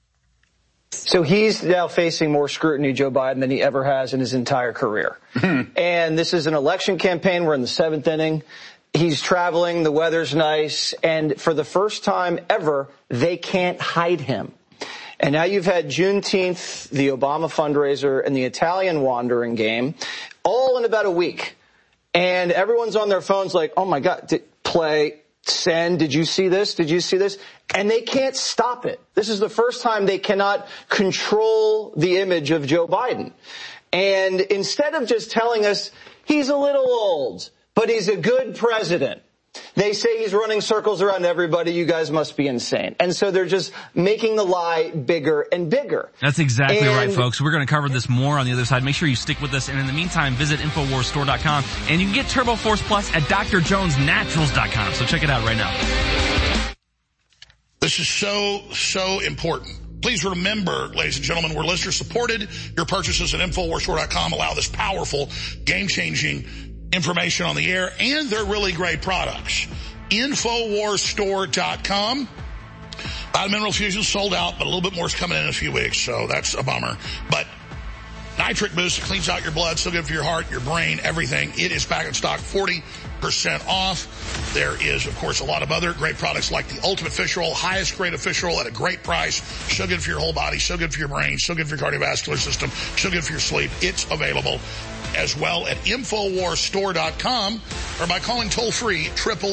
So he's now facing more scrutiny, Joe Biden, than he ever has in his entire career. And this is an election campaign. We're in the 7th inning. He's traveling. The weather's nice. And for the first time ever, they can't hide him. And now you've had Juneteenth, the Obama fundraiser, and the Italian wandering game, all in about a week. And everyone's on their phones like, oh, my God, play, send, did you see this? Did you see this? And they can't stop it. This is the first time they cannot control the image of Joe Biden. And instead of just telling us he's a little old, but he's a good president, they say he's running circles around everybody. You guys must be insane. And so they're just making the lie bigger and bigger. That's exactly right, folks. We're going to cover this more on the other side. Make sure you stick with us. And in the meantime, visit InfoWarsStore.com. And you can get Turbo Force Plus at DrJonesNaturals.com. So check it out right now. This is so important. Please remember, ladies and gentlemen, we're listener supported. Your purchases at InfoWarsStore.com allow this powerful, game-changing information on the air, and they're really great products. InfoWarsStore.com. Vitamin Mineral Fusion sold out, but a little bit more is coming in a few weeks, so that's a bummer. But Nitric Boost cleans out your blood, so good for your heart, your brain, everything. It is back in stock, 40% off. There is, of course, a lot of other great products like the Ultimate Fish Roll, highest grade of fish roll at a great price. So good for your whole body, so good for your brain, so good for your cardiovascular system, so good for your sleep. It's available as well at InfoWarsStore.com or by calling toll-free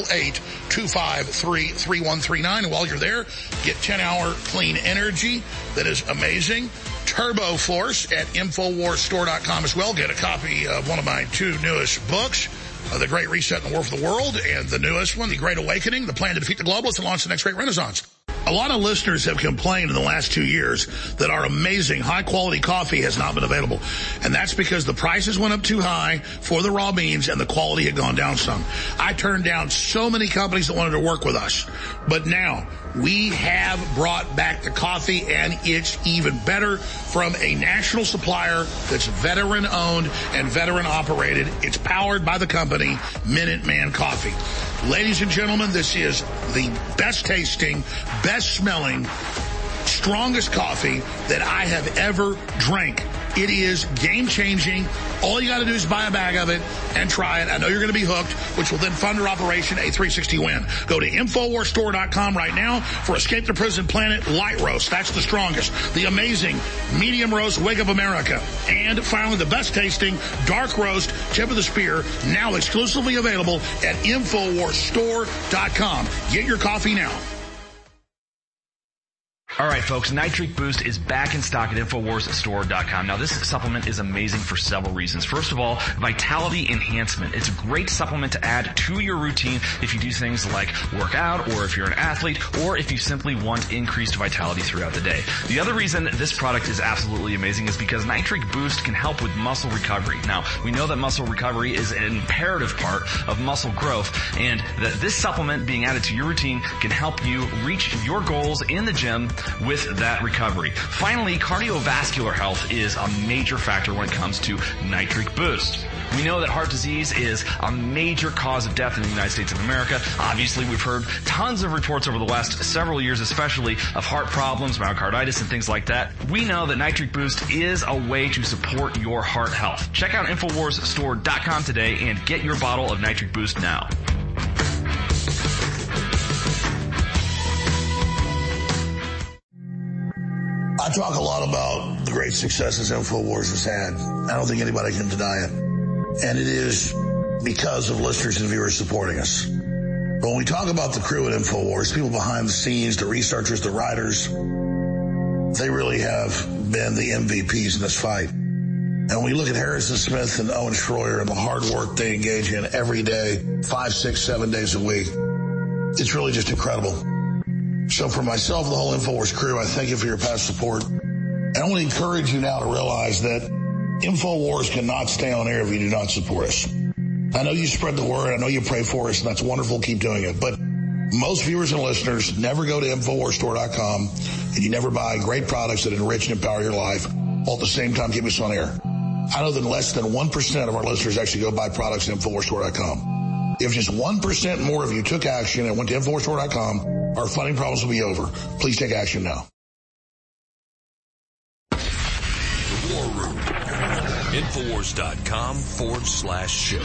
888-253-3139. And while you're there, get 10-hour clean energy that is amazing. Turbo Force at InfoWarsStore.com as well. Get a copy of one of my 2 newest books, The Great Reset and the War for the World, and the newest one, The Great Awakening, The Plan to Defeat the Globalists and Launch the Next Great Renaissance. A lot of listeners have complained in the last 2 years that our amazing high-quality coffee has not been available. And that's because the prices went up too high for the raw beans and the quality had gone down some. I turned down so many companies that wanted to work with us. But now, we have brought back the coffee, and it's even better from a national supplier that's veteran-owned and veteran-operated. It's powered by the company Minuteman Coffee. Ladies and gentlemen, this is the best-tasting, best-smelling, strongest coffee that I have ever drank. It is game-changing. All you got to do is buy a bag of it and try it. I know you're going to be hooked, which will then fund our Operation A360 Win. Go to InfoWarsStore.com right now for Escape the Prison Planet Light Roast. That's the strongest. The amazing Medium Roast Wake Up America. And finally, the best-tasting Dark Roast Tip of the Spear, now exclusively available at InfoWarsStore.com. Get your coffee now. All right, folks, Nitric Boost is back in stock at InfoWarsStore.com. Now, this supplement is amazing for several reasons. First of all, vitality enhancement. It's a great supplement to add to your routine if you do things like work out, or if you're an athlete, or if you simply want increased vitality throughout the day. The other reason this product is absolutely amazing is because Nitric Boost can help with muscle recovery. Now, we know that muscle recovery is an imperative part of muscle growth, and that this supplement being added to your routine can help you reach your goals in the gym with that recovery. Finally, cardiovascular health is a major factor when it comes to Nitric Boost. We know that heart disease is a major cause of death in the United States of America. Obviously, we've heard tons of reports over the last several years, especially of heart problems, myocarditis, and things like that. We know that Nitric Boost is a way to support your heart health. Check out InfoWarsStore.com today and get your bottle of Nitric Boost now. I talk a lot about the great successes InfoWars has had. I don't think anybody can deny it. And it is because of listeners and viewers supporting us. But when we talk about the crew at InfoWars, people behind the scenes, the researchers, the writers, they really have been the MVPs in this fight. And when we look at Harrison Smith and Owen Schroyer and the hard work they engage in every day, 5, 6, 7 days a week, it's really just incredible. So for myself and the whole InfoWars crew, I thank you for your past support. And I want to encourage you now to realize that InfoWars cannot stay on air if you do not support us. I know you spread the word. I know you pray for us, and that's wonderful. Keep doing it. But most viewers and listeners never go to InfoWarsStore.com, and you never buy great products that enrich and empower your life, while at the same time keep us on air. I know that less than 1% of our listeners actually go buy products at InfoWarsStore.com. If just 1% more of you took action and went to InfoWarsStore.com, our funding problems will be over. Please take action now. The War Room. InfoWars.com/show.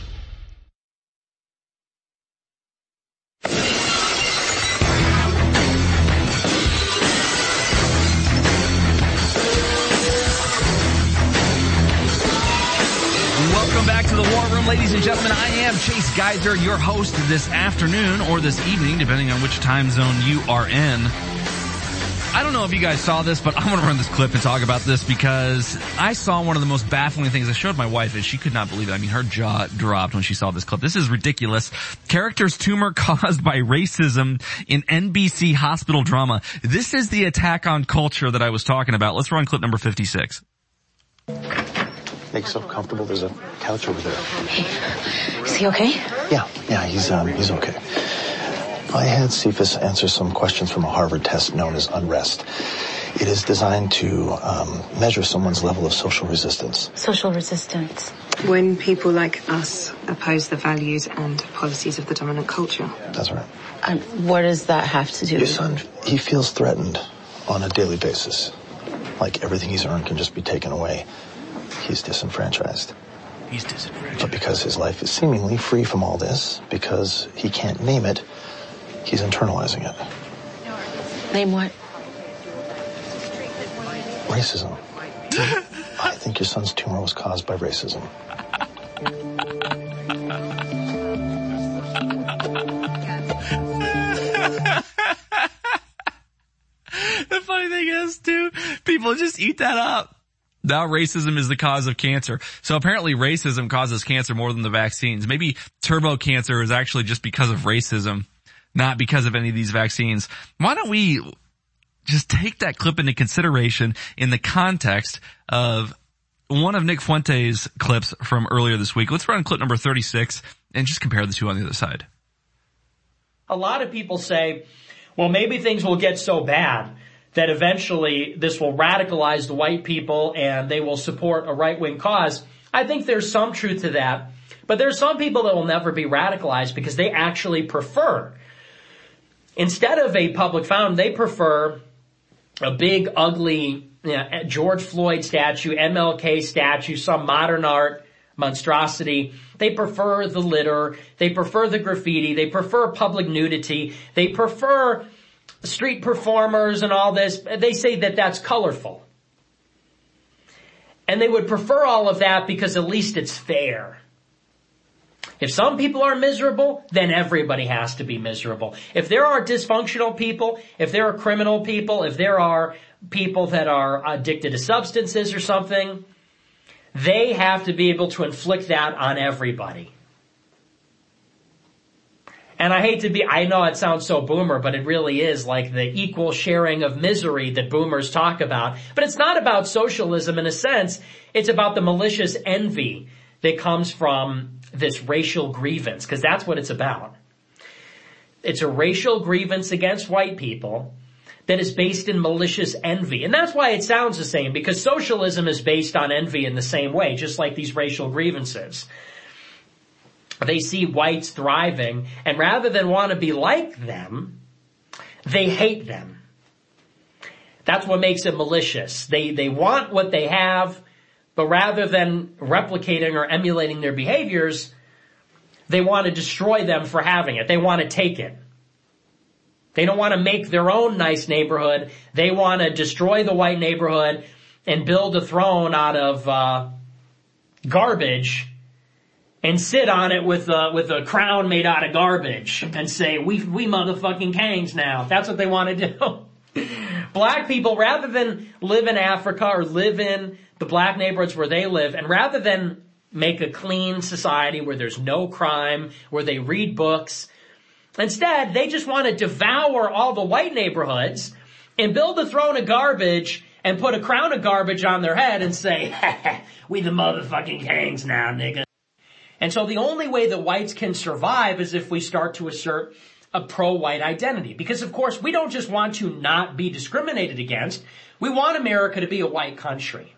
Welcome back to the War Room, ladies and gentlemen. I am Chase Geiser, your host this afternoon or this evening, depending on which time zone you are in. I don't know if you guys saw this, but I want to run this clip and talk about this because I saw one of the most baffling things. I showed my wife and she could not believe it. I mean, her jaw dropped when she saw this clip. This is ridiculous. Character's tumor caused by racism in NBC hospital drama. This is the attack on culture that I was talking about. Let's run clip number 56. Make yourself comfortable. There's a couch over there. Hey, is he okay? Yeah, he's okay. I had Cephas answer some questions from a Harvard test known as Unrest. It is designed to measure someone's level of social resistance. Social resistance. When people like us oppose the values and policies of the dominant culture. That's right. What does that have to do Your with... son, he feels threatened on a daily basis. Like everything he's earned can just be taken away. He's disenfranchised. But because his life is seemingly free from all this, because he can't name it, he's internalizing it. Name what? Racism. I think your son's tumor was caused by racism. The funny thing is, too, people just eat that up. Now racism is the cause of cancer. So apparently racism causes cancer more than the vaccines. Maybe turbo cancer is actually just because of racism, not because of any of these vaccines. Why don't we just take that clip into consideration in the context of one of Nick Fuente's clips from earlier this week. Let's run clip number 36 and just compare the two on the other side. A lot of people say, well, maybe things will get so bad that eventually this will radicalize the white people and they will support a right-wing cause. I think there's some truth to that. But there's some people that will never be radicalized because they actually prefer, instead of a public fountain, they prefer a big, ugly George Floyd statue, MLK statue, some modern art monstrosity. They prefer the litter. They prefer the graffiti. They prefer public nudity. They prefer street performers and all this. They say that that's colorful. And they would prefer all of that because at least it's fair. If some people are miserable, then everybody has to be miserable. If there are dysfunctional people, if there are criminal people, if there are people that are addicted to substances or something, they have to be able to inflict that on everybody. And I know it sounds so boomer, but it really is like the equal sharing of misery that boomers talk about. But it's not about socialism in a sense. It's about the malicious envy that comes from this racial grievance, because that's what it's about. It's a racial grievance against white people that is based in malicious envy. And that's why it sounds the same, because socialism is based on envy in the same way, just like these racial grievances. They see whites thriving, and rather than want to be like them, they hate them. That's what makes it malicious. They want what they have, but rather than replicating or emulating their behaviors, they want to destroy them for having it. They want to take it. They don't want to make their own nice neighborhood. They want to destroy the white neighborhood and build a throne out of garbage and sit on it with a crown made out of garbage and say, we motherfucking kings now. That's what they want to do. Black people, rather than live in Africa or live in the black neighborhoods where they live, and rather than make a clean society where there's no crime, where they read books, instead, they just want to devour all the white neighborhoods and build a throne of garbage and put a crown of garbage on their head and say, we the motherfucking kings now, nigga. And so the only way that whites can survive is if we start to assert a pro-white identity. Because, of course, we don't just want to not be discriminated against. We want America to be a white country.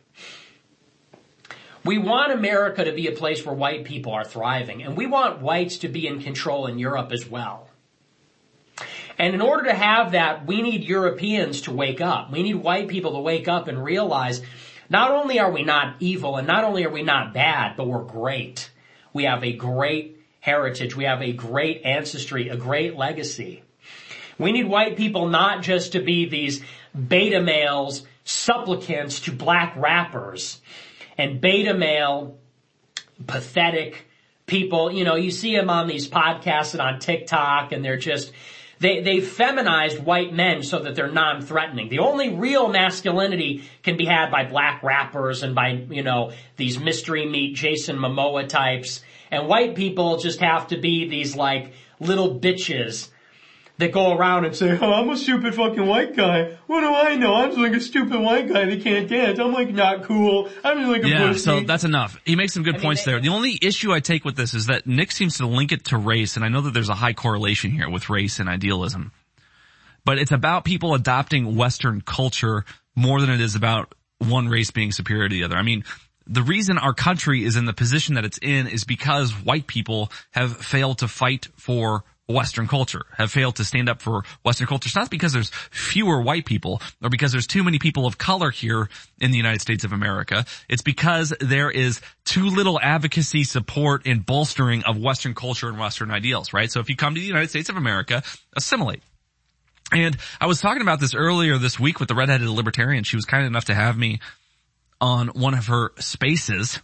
We want America to be a place where white people are thriving. And we want whites to be in control in Europe as well. And in order to have that, we need Europeans to wake up. We need white people to wake up and realize not only are we not evil and not only are we not bad, but we're great. We have a great heritage. We have a great ancestry, a great legacy. We need white people not just to be these beta males, supplicants to black rappers, and beta male, pathetic people. You know, you see them on these podcasts and on TikTok, and they're just, they feminized white men so that they're non-threatening. The only real masculinity can be had by black rappers and by, you know, these mystery meat Jason Momoa types. And white people just have to be these, like, little bitches that go around and say, oh, I'm a stupid fucking white guy. What do I know? I'm just like a stupid white guy that can't dance. I'm like not cool. I'm just like a pussy. So that's enough. He makes some good points there. The only issue I take with this is that Nick seems to link it to race, and I know that there's a high correlation here with race and idealism. But it's about people adopting Western culture more than it is about one race being superior to the other. I mean, the reason our country is in the position that it's in is because white people have failed to fight for Western culture, have failed to stand up for Western culture. It's not because there's fewer white people or because there's too many people of color here in the United States of America. It's because there is too little advocacy, support, and bolstering of Western culture and Western ideals, right? So if you come to the United States of America, assimilate. And I was talking about this earlier this week with the redheaded libertarian. She was kind enough to have me on one of her spaces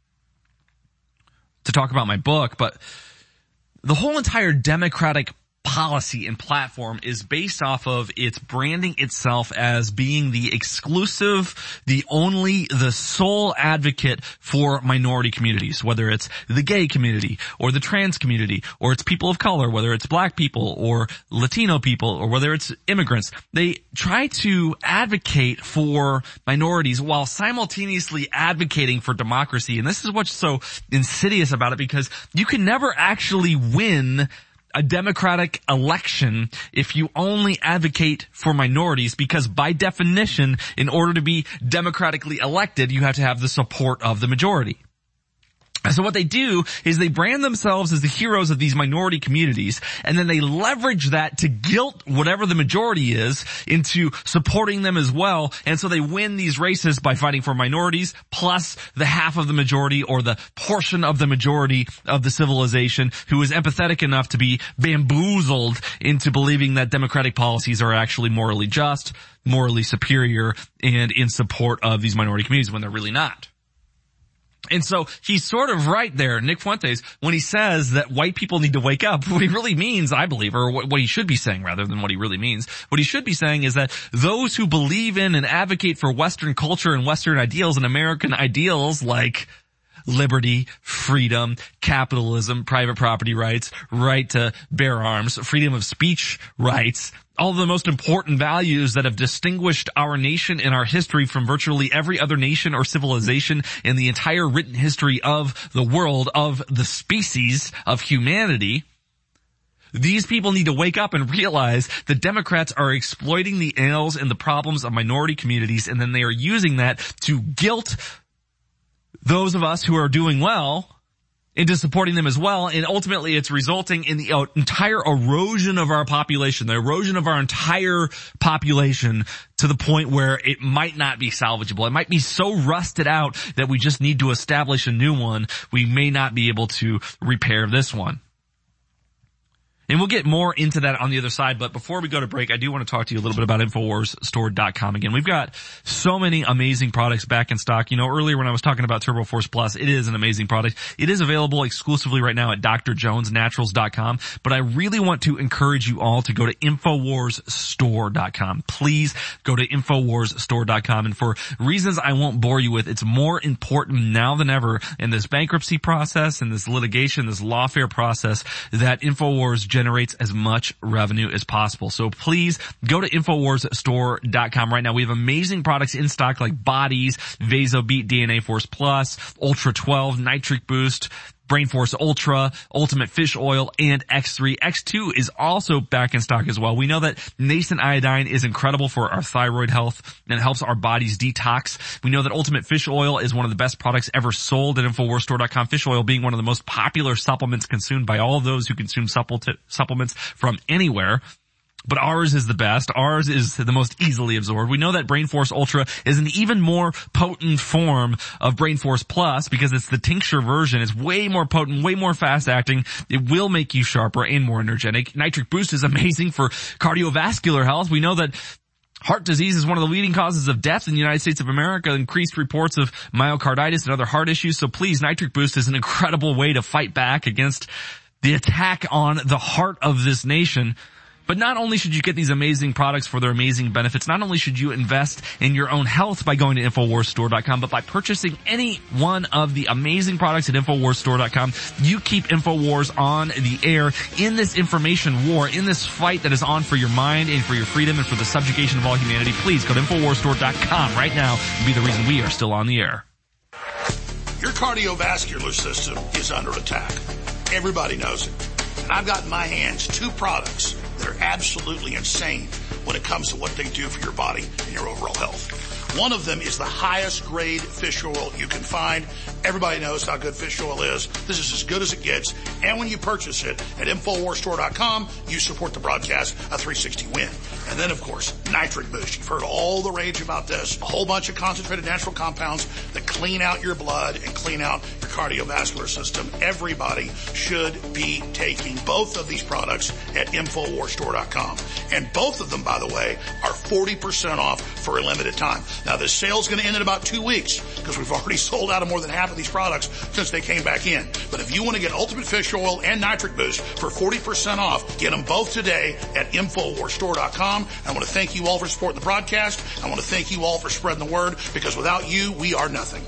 to talk about my book, but the whole entire Democratic policy and platform is based off of its branding itself as being the exclusive, the only, the sole advocate for minority communities, whether it's the gay community or the trans community or it's people of color, whether it's black people or Latino people or whether it's immigrants. They try to advocate for minorities while simultaneously advocating for democracy. And this is what's so insidious about it, because you can never actually win a democratic election if you only advocate for minorities, because by definition, in order to be democratically elected, you have to have the support of the majority. So what they do is they brand themselves as the heroes of these minority communities, and then they leverage that to guilt whatever the majority is into supporting them as well. And so they win these races by fighting for minorities plus the half of the majority, or the portion of the majority of the civilization who is empathetic enough to be bamboozled into believing that democratic policies are actually morally just, morally superior, and in support of these minority communities when they're really not. And so he's sort of right there, Nick Fuentes, when he says that white people need to wake up. What he really means, I believe, or what he should be saying rather than what he really means, what he should be saying is that those who believe in and advocate for Western culture and Western ideals and American ideals like liberty, freedom, capitalism, private property rights, right to bear arms, freedom of speech rights, all of the most important values that have distinguished our nation in our history from virtually every other nation or civilization in the entire written history of the world, of the species of humanity. These people need to wake up and realize that Democrats are exploiting the ills and the problems of minority communities, and then they are using that to guilt those of us who are doing well into supporting them as well, and ultimately it's resulting in the entire erosion of our population, the erosion of our entire population to the point where it might not be salvageable. It might be so rusted out that we just need to establish a new one. We may not be able to repair this one. And we'll get more into that on the other side, but before we go to break, I do want to talk to you a little bit about InfoWarsStore.com again. We've got so many amazing products back in stock. You know, earlier when I was talking about TurboForce Plus, it is an amazing product. It is available exclusively right now at DrJonesNaturals.com, but I really want to encourage you all to go to InfoWarsStore.com. Please go to InfoWarsStore.com, and for reasons I won't bore you with, it's more important now than ever in this bankruptcy process, in this litigation, this lawfare process, that InfoWars generates as much revenue as possible. So please go to InfoWarsStore.com right now. We have amazing products in stock like Bodies, VasoBeat DNA Force Plus, Ultra 12, Nitric Boost, Brain Force Ultra, Ultimate Fish Oil, and X3. X2 is also back in stock as well. We know that nascent iodine is incredible for our thyroid health and helps our bodies detox. We know that Ultimate Fish Oil is one of the best products ever sold at InfoWarsStore.com. Fish oil being one of the most popular supplements consumed by all those who consume supplements from anywhere. But ours is the best. Ours is the most easily absorbed. We know that Brain Force Ultra is an even more potent form of Brain Force Plus because it's the tincture version. It's way more potent, way more fast acting. It will make you sharper and more energetic. Nitric Boost is amazing for cardiovascular health. We know that heart disease is one of the leading causes of death in the United States of America, increased reports of myocarditis and other heart issues. So please, Nitric Boost is an incredible way to fight back against the attack on the heart of this nation. But not only should you get these amazing products for their amazing benefits, not only should you invest in your own health by going to InfoWarsStore.com, but by purchasing any one of the amazing products at InfoWarsStore.com, you keep InfoWars on the air in this information war, in this fight that is on for your mind and for your freedom and for the subjugation of all humanity. Please go to InfoWarsStore.com right now and be the reason we are still on the air. Your cardiovascular system is under attack. Everybody knows it. And I've got in my hands two products that are absolutely insane when it comes to what they do for your body and your overall health. One of them is the highest grade fish oil you can find. Everybody knows how good fish oil is. This is as good as it gets. And when you purchase it at InfoWarsStore.com, you support the broadcast, a 360 win. And then, of course, Nitric Boost. You've heard all the rage about this. A whole bunch of concentrated natural compounds that clean out your blood and clean out your cardiovascular system. Everybody should be taking both of these products at InfoWarsStore.com. And both of them, by the way, are 40% off for a limited time. Now, this sale's going to end in about 2 weeks because we've already sold out of more than half of these products since they came back in. But if you want to get Ultimate Fish Oil and Nitric Boost for 40% off, get them both today at InfoWarsStore.com. I want to thank you all for supporting the broadcast. I want to thank you all for spreading the word because without you, we are nothing.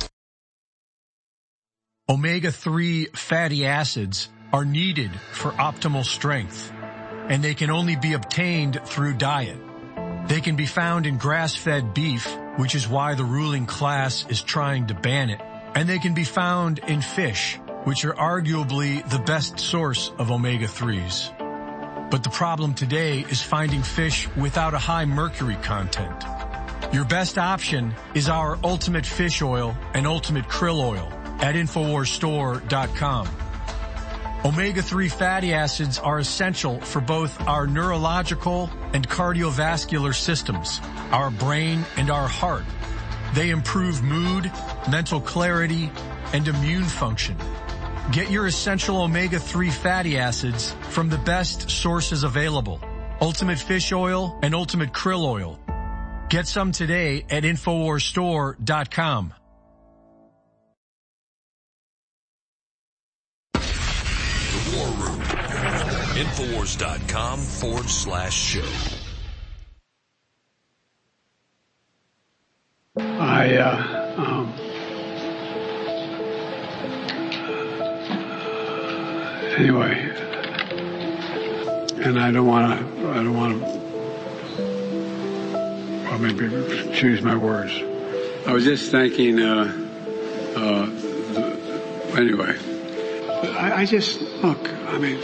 Omega-3 fatty acids are needed for optimal strength, and they can only be obtained through diet. They can be found in grass-fed beef, which is why the ruling class is trying to ban it. And they can be found in fish, which are arguably the best source of omega-3s. But the problem today is finding fish without a high mercury content. Your best option is our Ultimate Fish Oil and Ultimate Krill Oil at InfoWarsStore.com. Omega-3 fatty acids are essential for both our neurological and cardiovascular systems, our brain and our heart. They improve mood, mental clarity, and immune function. Get your essential omega-3 fatty acids from the best sources available. Ultimate Fish Oil and Ultimate Krill Oil. Get some today at InfoWarsStore.com. The War Room. Infowars.com/show. Anyway, and I don't want to, well, maybe choose my words. I was just thinking, anyway, I just, look, I mean,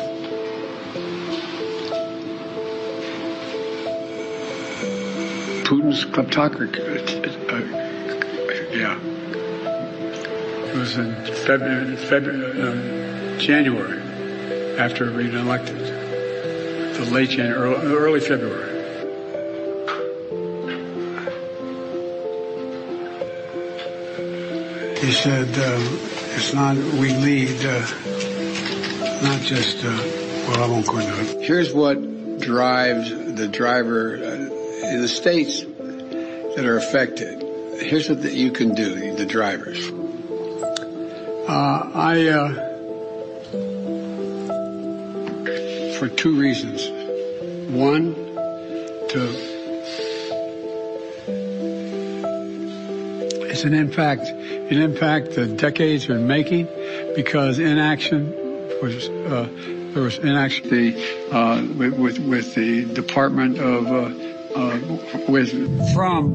Putin's kleptocracy, yeah. It was in January, after being elected. The late January, early February. He said, it's not, we lead, not just, well, I won't go into it. Here's what drives the driver in the states that are affected. Here's what you can do, the drivers. For two reasons. One, it's an impact the decades are making, because inaction was, there was inaction with the Department of, from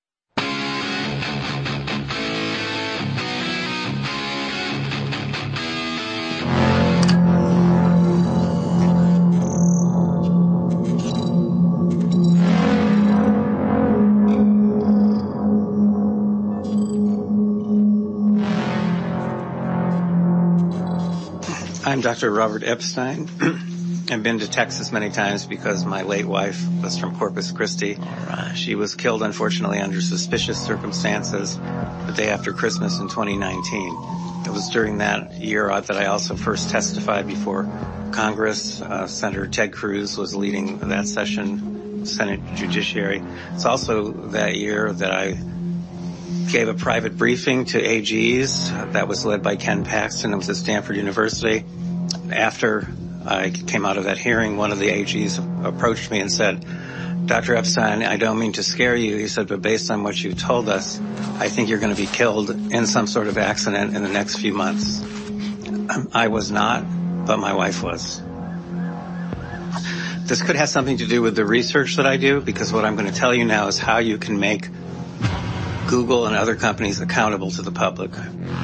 I'm Dr. Robert Epstein. I've been to Texas many times because my late wife was from Corpus Christi. She was killed, unfortunately, under suspicious circumstances the day after Christmas in 2019. It was during that year that I also first testified before Congress. Senator Ted Cruz was leading that session, Senate Judiciary. It's also that year that I gave a private briefing to AGs that was led by Ken Paxton. It was at Stanford University. After I came out of that hearing, one of the AGs approached me and said, Dr. Epstein, I don't mean to scare you. He said, but based on what you told us, I think you're going to be killed in some sort of accident in the next few months. I was not, but my wife was. This could have something to do with the research that I do, because what I'm going to tell you now is how you can make Google and other companies accountable to the public.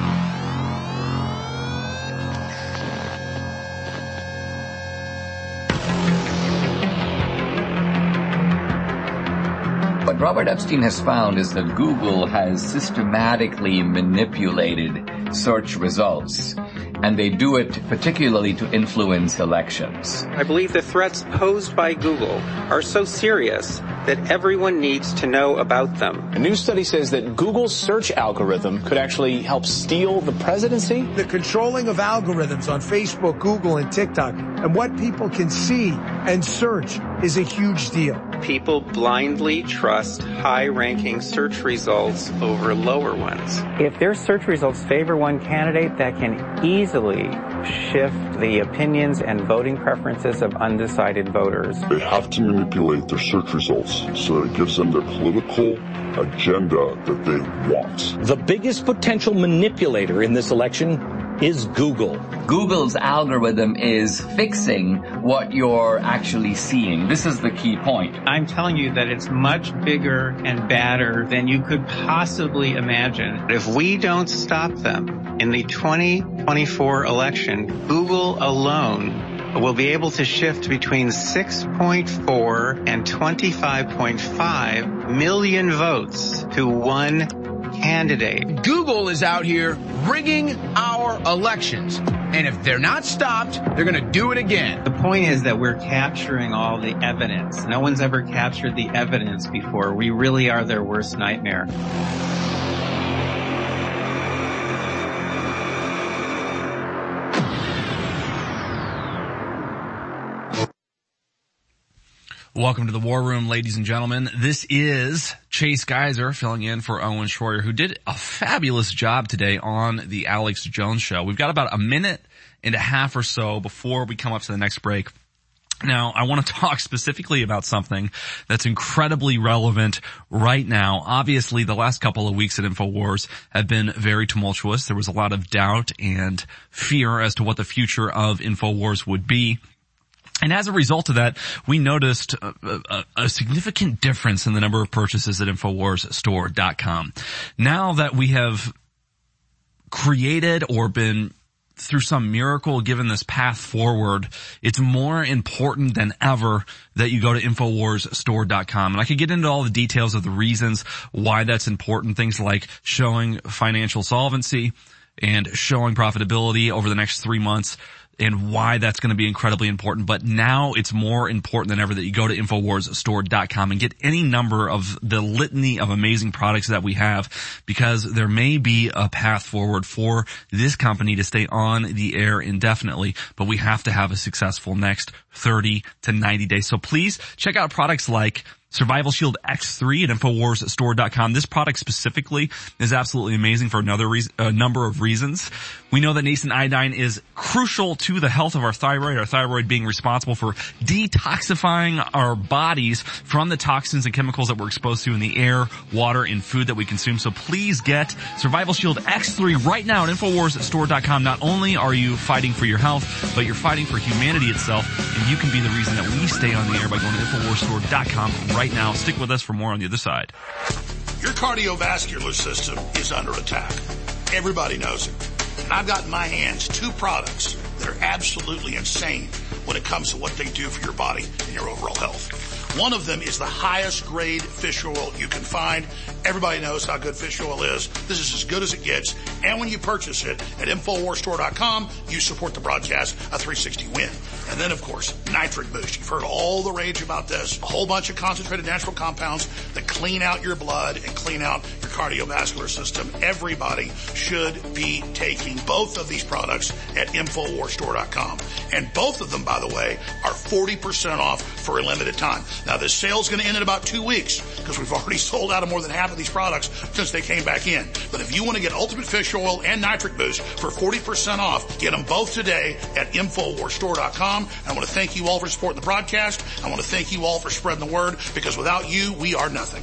What Robert Epstein has found is that Google has systematically manipulated search results, and they do it particularly to influence elections. I believe the threats posed by Google are so serious that everyone needs to know about them. A new study says that Google's search algorithm could actually help steal the presidency. The controlling of algorithms on Facebook, Google, and TikTok, and what people can see and search is a huge deal. People blindly trust high-ranking search results over lower ones. If their search results favor one candidate, that can easily shift the opinions and voting preferences of undecided voters. They have to manipulate their search results so that it gives them their political agenda that they want. The biggest potential manipulator in this election is Google. Google's algorithm is fixing what you're actually seeing. This is the key point. I'm telling you that it's much bigger and badder than you could possibly imagine. If we don't stop them in the 2024 election, Google alone will be able to shift between 6.4 and 25.5 million votes to one candidate. Google is out here rigging our elections. And if they're not stopped, they're going to do it again. The point is that we're capturing all the evidence. No one's ever captured the evidence before. We really are their worst nightmare. Welcome to the War Room, ladies and gentlemen. This is Chase Geiser filling in for Owen Schroyer, who did a fabulous job today on the Alex Jones Show. We've got about a minute and a half or so before we come up to the next break. Now, I want to talk specifically about something that's incredibly relevant right now. Obviously, the last couple of weeks at InfoWars have been very tumultuous. There was a lot of doubt and fear as to what the future of InfoWars would be. And as a result of that, we noticed a significant difference in the number of purchases at InfoWarsStore.com. Now that we have created or been through some miracle given this path forward, it's more important than ever that you go to InfoWarsStore.com. And I could get into all the details of the reasons why that's important, things like showing financial solvency and showing profitability over the next 3 months, and why that's going to be incredibly important. But now it's more important than ever that you go to InfoWarsStore.com and get any number of the litany of amazing products that we have, because there may be a path forward for this company to stay on the air indefinitely, but we have to have a successful next 30 to 90 days. So please check out products like Survival Shield X3 at InfoWarsStore.com. This product specifically is absolutely amazing for a number of reasons. We know that nascent iodine is crucial to the health of our thyroid being responsible for detoxifying our bodies from the toxins and chemicals that we're exposed to in the air, water, and food that we consume. So please get Survival Shield X3 right now at InfoWarsStore.com. Not only are you fighting for your health, but you're fighting for humanity itself, and you can be the reason that we stay on the air by going to InfoWarsStore.com right now. Stick with us for more on the other side. Your cardiovascular system is under attack. Everybody knows it. And I've got in my hands 2 products that are absolutely insane when it comes to what they do for your body and your overall health. One of them is the highest grade fish oil you can find. Everybody knows how good fish oil is. This is as good as it gets. And when you purchase it at InfoWarsStore.com, you support the broadcast, a 360 win. And then, of course, Nitric Boost. You've heard all the rage about this. A whole bunch of concentrated natural compounds that clean out your blood and clean out your cardiovascular system. Everybody should be taking both of these products at InfoWarsStore.com. And both of them, by the way, are 40% off for a limited time. Now, this sale's going to end in about 2 weeks because we've already sold out of more than half of these products since they came back in. But if you want to get Ultimate Fish Oil and Nitric Boost for 40% off, get them both today at InfoWarsStore.com. And I want to thank you all for supporting the broadcast. I want to thank you all for spreading the word, because without you, we are nothing.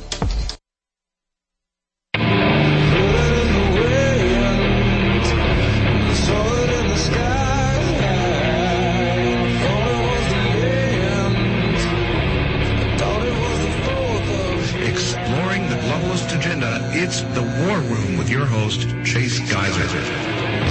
Exploring the globalist agenda, it's the War Room with your host, Chase Geiser.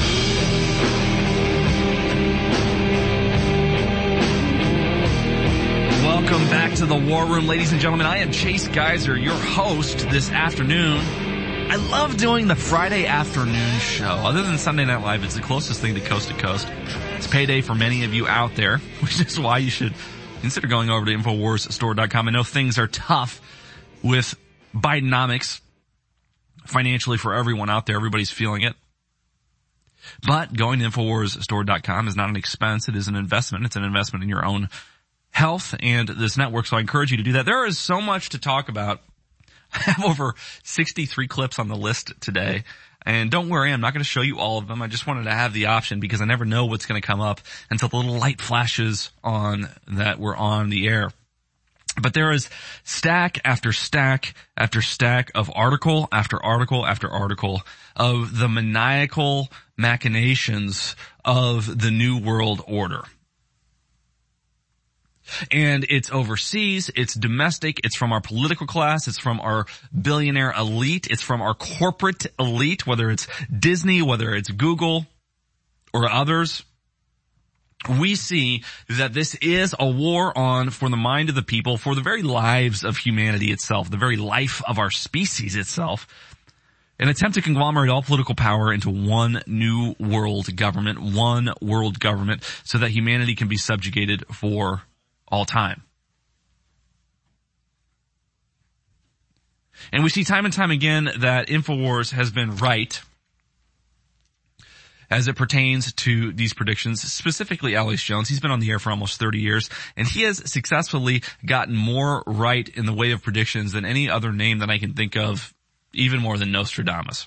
Welcome back to the War Room, ladies and gentlemen. I am Chase Geiser, your host this afternoon. I love doing the Friday afternoon show. Other than Sunday Night Live, it's the closest thing to coast. It's payday for many of you out there, which is why you should consider going over to InfoWarsStore.com. I know things are tough with Bidenomics financially for everyone out there. Everybody's feeling it. But going to InfoWarsStore.com is not an expense. It is an investment. It's an investment in your own health and this network. So I encourage you to do that. There is so much to talk about. I have over 63 clips on the list today. And don't worry, I'm not going to show you all of them. I just wanted to have the option because I never know what's going to come up until the little light flashes on that we're on the air. But there is stack after stack after stack of article after article after article of the maniacal machinations of the New World Order. And it's overseas, it's domestic, it's from our political class, it's from our billionaire elite, it's from our corporate elite, whether it's Disney, whether it's Google, or others. We see that this is a war on for the mind of the people, for the very lives of humanity itself, the very life of our species itself. An attempt to conglomerate all political power into one new world government, so that humanity can be subjugated for all time. And we see time and time again that InfoWars has been right as it pertains to these predictions, specifically Alex Jones. He's been on the air for almost 30 years, and he has successfully gotten more right in the way of predictions than any other name that I can think of, even more than Nostradamus.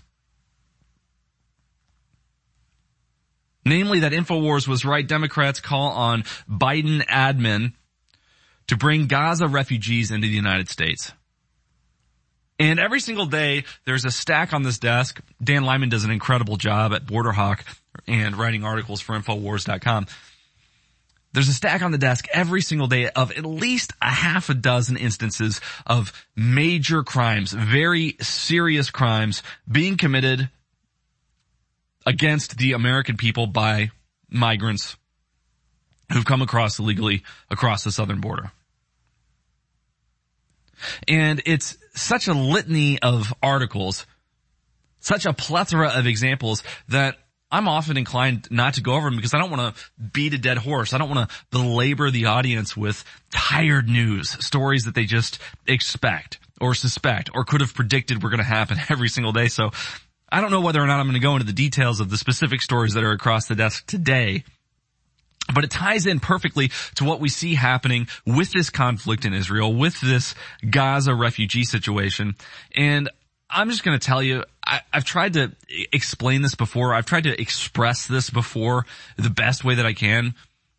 Namely, that InfoWars was right. Democrats call on Biden admin to bring Gaza refugees into the United States. And every single day, there's a stack on this desk. Dan Lyman does an incredible job at BorderHawk and writing articles for Infowars.com. There's a stack on the desk every single day of at least a half a dozen instances of major crimes, very serious crimes being committed against the American people by migrants who've come across illegally across the southern border. And it's such a litany of articles, such a plethora of examples that I'm often inclined not to go over them because I don't want to beat a dead horse. I don't want to belabor the audience with tired news, stories that they just expect or suspect or could have predicted were going to happen every single day. So I don't know whether or not I'm going to go into the details of the specific stories that are across the desk today. But it ties in perfectly to what we see happening with this conflict in Israel, with this Gaza refugee situation. And I'm just going to tell you, I've tried to explain this before. I've tried to express this before the best way that I can.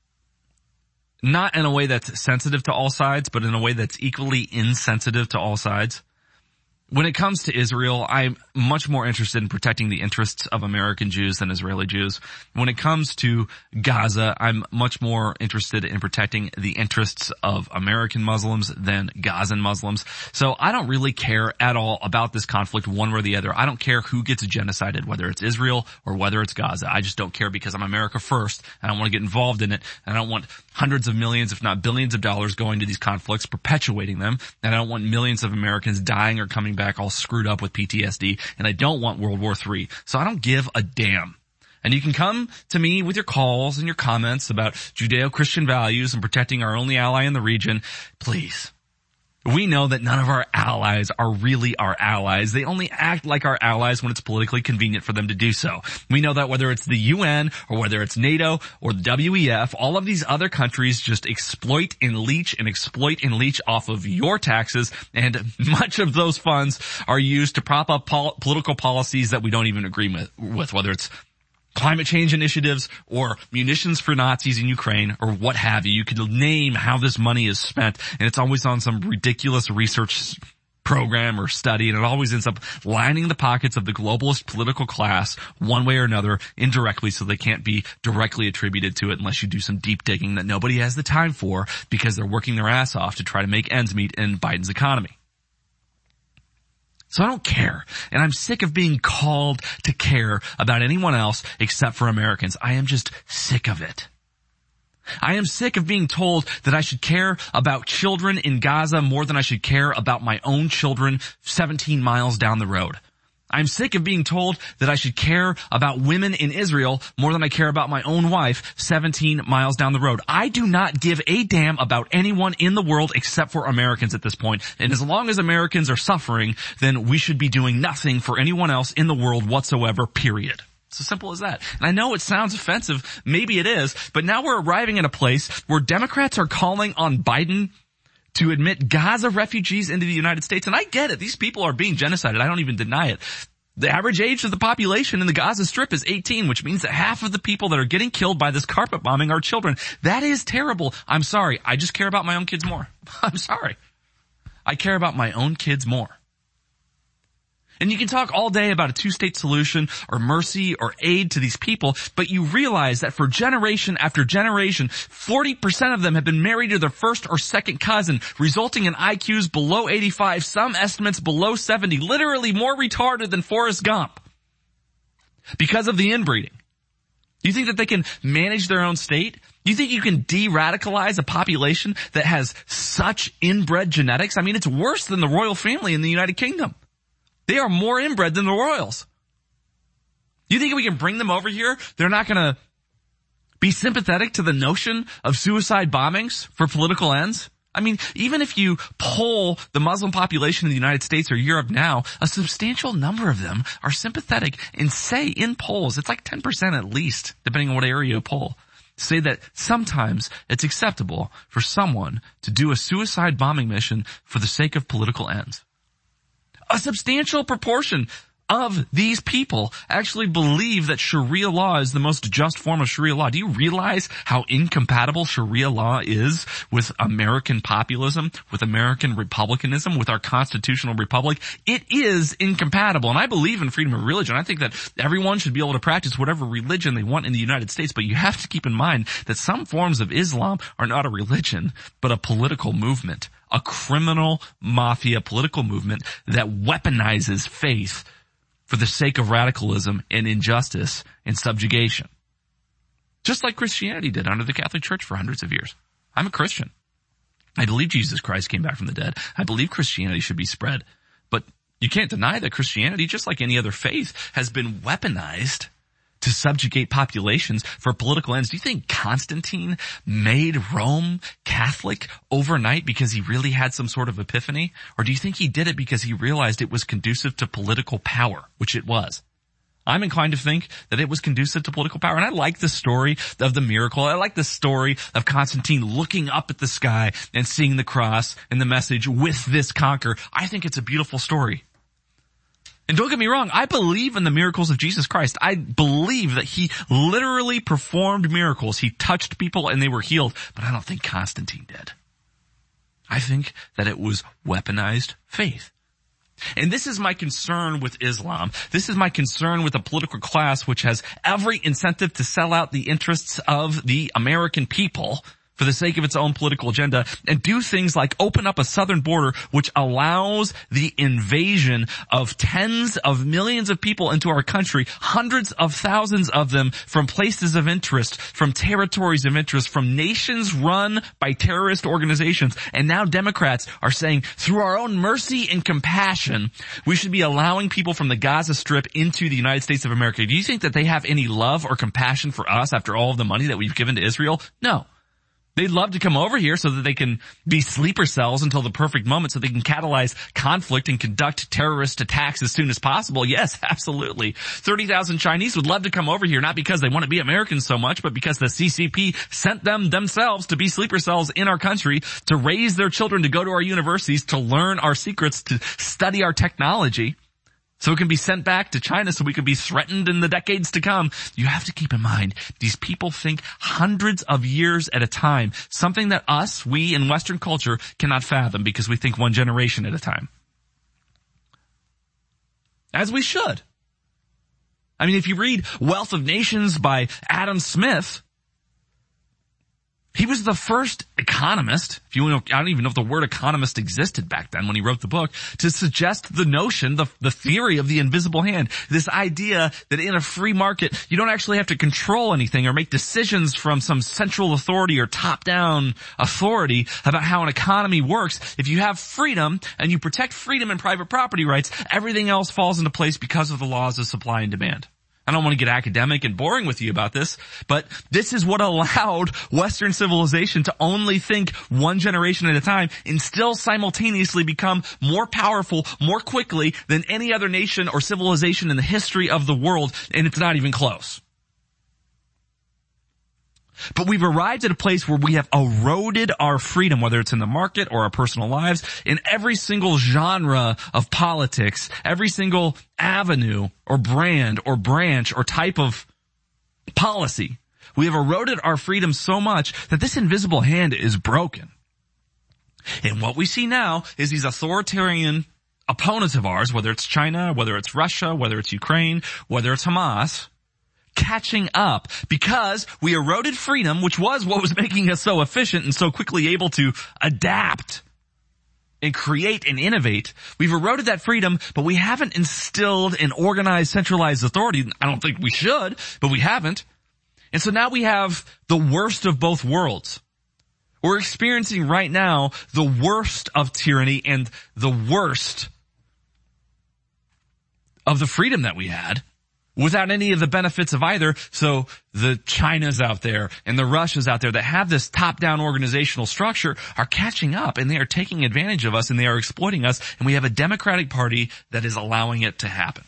Not in a way that's sensitive to all sides, but in a way that's equally insensitive to all sides. When it comes to Israel, I'm much more interested in protecting the interests of American Jews than Israeli Jews. When it comes to Gaza, I'm much more interested in protecting the interests of American Muslims than Gazan Muslims. So I don't really care at all about this conflict one way or the other. I don't care who gets genocided, whether it's Israel or whether it's Gaza. I just don't care because I'm America first. I don't want to get involved in it. And I don't want hundreds of millions, if not billions of dollars going to these conflicts, perpetuating them. And I don't want millions of Americans dying or coming back all screwed up with PTSD, and I don't want World War III. So I don't give a damn. And you can come to me with your calls and your comments about Judeo-Christian values and protecting our only ally in the region. Please. We know that none of our allies are really our allies. They only act like our allies when it's politically convenient for them to do so. We know that whether it's the UN or whether it's NATO or the WEF, all of these other countries just exploit and leech off of your taxes, and much of those funds are used to prop up political policies that we don't even agree with, whether it's climate change initiatives or munitions for Nazis in Ukraine or what have you. You could name how this money is spent, and it's always on some ridiculous research program or study, and it always ends up lining the pockets of the globalist political class one way or another indirectly, so they can't be directly attributed to it unless you do some deep digging that nobody has the time for because they're working their ass off to try to make ends meet in Biden's economy. So I don't care, and I'm sick of being called to care about anyone else except for Americans. I am just sick of it. I am sick of being told that I should care about children in Gaza more than I should care about my own children 17 miles down the road. I'm sick of being told that I should care about women in Israel more than I care about my own wife 17 miles down the road. I do not give a damn about anyone in the world except for Americans at this point. And as long as Americans are suffering, then we should be doing nothing for anyone else in the world whatsoever, period. It's as simple as that. And I know it sounds offensive. Maybe it is. But now we're arriving at a place where Democrats are calling on Biden to admit Gaza refugees into the United States. And I get it. These people are being genocided. I don't even deny it. The average age of the population in the Gaza Strip is 18, which means that half of the people that are getting killed by this carpet bombing are children. That is terrible. I'm sorry. I just care about my own kids more. I'm sorry. I care about my own kids more. And you can talk all day about a two-state solution or mercy or aid to these people, but you realize that for generation after generation, 40% of them have been married to their first or second cousin, resulting in IQs below 85, some estimates below 70, literally more retarded than Forrest Gump because of the inbreeding. Do you think that they can manage their own state? Do you think you can de-radicalize a population that has such inbred genetics? I mean, it's worse than the royal family in the United Kingdom. They are more inbred than the royals. You think we can bring them over here? They're not going to be sympathetic to the notion of suicide bombings for political ends? I mean, even if you poll the Muslim population in the United States or Europe now, a substantial number of them are sympathetic and say in polls, it's like 10% at least, depending on what area you poll, say that sometimes it's acceptable for someone to do a suicide bombing mission for the sake of political ends. A substantial proportion of these people actually believe that Sharia law is the most just form of Sharia law. Do you realize how incompatible Sharia law is with American populism, with American republicanism, with our constitutional republic? It is incompatible. And I believe in freedom of religion. I think that everyone should be able to practice whatever religion they want in the United States. But you have to keep in mind that some forms of Islam are not a religion, but a political movement, a criminal mafia political movement that weaponizes faith for the sake of radicalism and injustice and subjugation. Just like Christianity did under the Catholic Church for hundreds of years. I'm a Christian. I believe Jesus Christ came back from the dead. I believe Christianity should be spread. But you can't deny that Christianity, just like any other faith, has been weaponized to subjugate populations for political ends. Do you think Constantine made Rome Catholic overnight because he really had some sort of epiphany? Or do you think he did it because he realized it was conducive to political power, which it was? I'm inclined to think that it was conducive to political power. And I like the story of the miracle. I like the story of Constantine looking up at the sky and seeing the cross and the message, with this conquer. I think it's a beautiful story. And don't get me wrong, I believe in the miracles of Jesus Christ. I believe that he literally performed miracles. He touched people and they were healed. But I don't think Constantine did. I think that it was weaponized faith. And this is my concern with Islam. This is my concern with a political class which has every incentive to sell out the interests of the American people for the sake of its own political agenda, and do things like open up a southern border which allows the invasion of tens of millions of people into our country, hundreds of thousands of them from places of interest, from territories of interest, from nations run by terrorist organizations. And now Democrats are saying, through our own mercy and compassion, we should be allowing people from the Gaza Strip into the United States of America. Do you think that they have any love or compassion for us after all of the money that we've given to Israel? No. They'd love to come over here so that they can be sleeper cells until the perfect moment, so they can catalyze conflict and conduct terrorist attacks as soon as possible. Yes, absolutely. 30,000 Chinese would love to come over here, not because they want to be Americans so much, but because the CCP sent them themselves to be sleeper cells in our country, to raise their children, to go to our universities, to learn our secrets, to study our technology, so it can be sent back to China so we can be threatened in the decades to come. You have to keep in mind, these people think hundreds of years at a time, something that we in Western culture cannot fathom because we think one generation at a time. As we should. I mean, if you read Wealth of Nations by Adam Smith, he was the first economist, I don't even know if the word economist existed back then when he wrote the book, to suggest the notion, the theory of the invisible hand. This idea that in a free market, you don't actually have to control anything or make decisions from some central authority or top-down authority about how an economy works. If you have freedom and you protect freedom and private property rights, everything else falls into place because of the laws of supply and demand. I don't want to get academic and boring with you about this, but this is what allowed Western civilization to only think one generation at a time and still simultaneously become more powerful more quickly than any other nation or civilization in the history of the world, and it's not even close. But we've arrived at a place where we have eroded our freedom, whether it's in the market or our personal lives, in every single genre of politics, every single avenue or brand or branch or type of policy. We have eroded our freedom so much that this invisible hand is broken. And what we see now is these authoritarian opponents of ours, whether it's China, whether it's Russia, whether it's Ukraine, whether it's Hamas, catching up because we eroded freedom, which was what was making us so efficient and so quickly able to adapt and create and innovate. We've eroded that freedom, but we haven't instilled an organized, centralized authority. I don't think we should, but we haven't. And so now we have the worst of both worlds. We're experiencing right now the worst of tyranny and the worst of the freedom that we had, without any of the benefits of either. So the Chinas out there and the Russias out there that have this top-down organizational structure are catching up, and they are taking advantage of us, and they are exploiting us, and we have a Democratic Party that is allowing it to happen.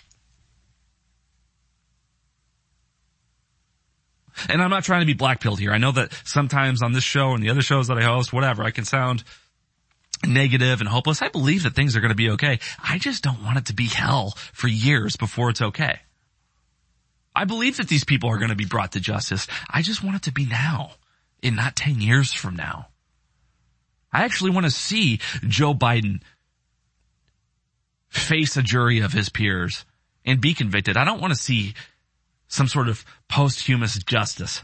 And I'm not trying to be black-pilled here. I know that sometimes on this show and the other shows that I host, whatever, I can sound negative and hopeless. I believe that things are going to be okay. I just don't want it to be hell for years before it's okay. I believe that these people are going to be brought to justice. I just want it to be now and not 10 years from now. I actually want to see Joe Biden face a jury of his peers and be convicted. I don't want to see some sort of posthumous justice.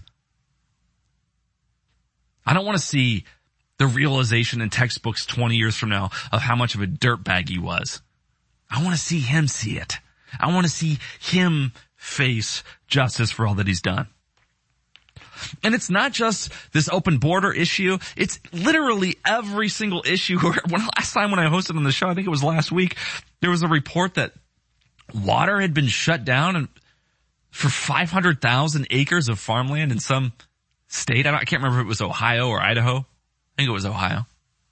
I don't want to see the realization in textbooks 20 years from now of how much of a dirtbag he was. I want to see him see it. I want to see him face justice for all that he's done. And it's not just this open border issue. It's literally every single issue. Last time when I hosted on the show, I think it was last week, there was a report that water had been shut down for 500,000 acres of farmland in some state. I can't remember if it was Ohio or Idaho. I think it was Ohio.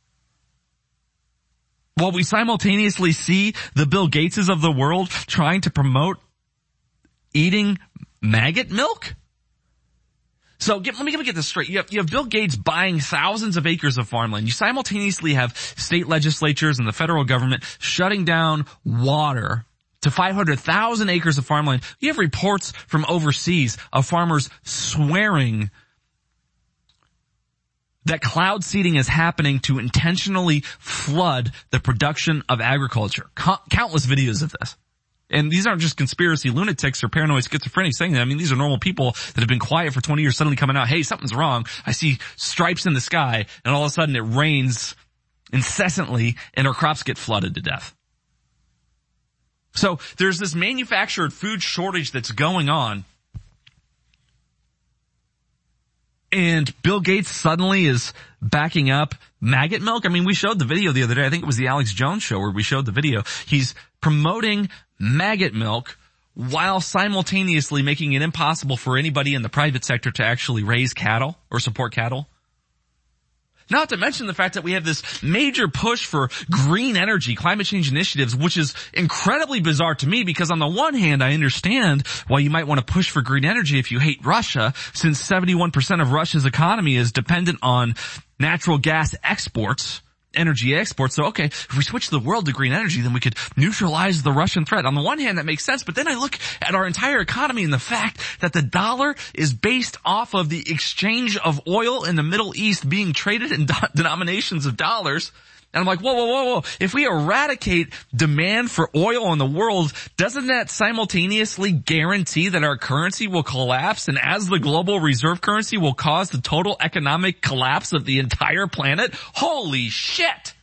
While we simultaneously see the Bill Gateses of the world trying to promote eating maggot milk. So let me get this straight. You have Bill Gates buying thousands of acres of farmland. You simultaneously have state legislatures and the federal government shutting down water to 500,000 acres of farmland. You have reports from overseas of farmers swearing that cloud seeding is happening to intentionally flood the production of agriculture. Countless videos of this. And these aren't just conspiracy lunatics or paranoid schizophrenics saying that. I mean, these are normal people that have been quiet for 20 years suddenly coming out, hey, something's wrong. I see stripes in the sky, and all of a sudden it rains incessantly and our crops get flooded to death. So there's this manufactured food shortage that's going on. And Bill Gates suddenly is backing up maggot milk. I mean, we showed the video the other day. I think it was the Alex Jones show where we showed the video. He's promoting maggot milk while simultaneously making it impossible for anybody in the private sector to actually raise cattle or support cattle. Not to mention the fact that we have this major push for green energy, climate change initiatives, which is incredibly bizarre to me because on the one hand, I understand why you might want to push for green energy if you hate Russia, since 71% of Russia's economy is dependent on natural gas exports, energy exports. So, okay, if we switch the world to green energy, then we could neutralize the Russian threat. On the one hand, that makes sense, but then I look at our entire economy and the fact that the dollar is based off of the exchange of oil in the Middle East being traded in denominations of dollars. And I'm like, whoa. If we eradicate demand for oil in the world, doesn't that simultaneously guarantee that our currency will collapse? And as the global reserve currency will cause the total economic collapse of the entire planet? Holy shit!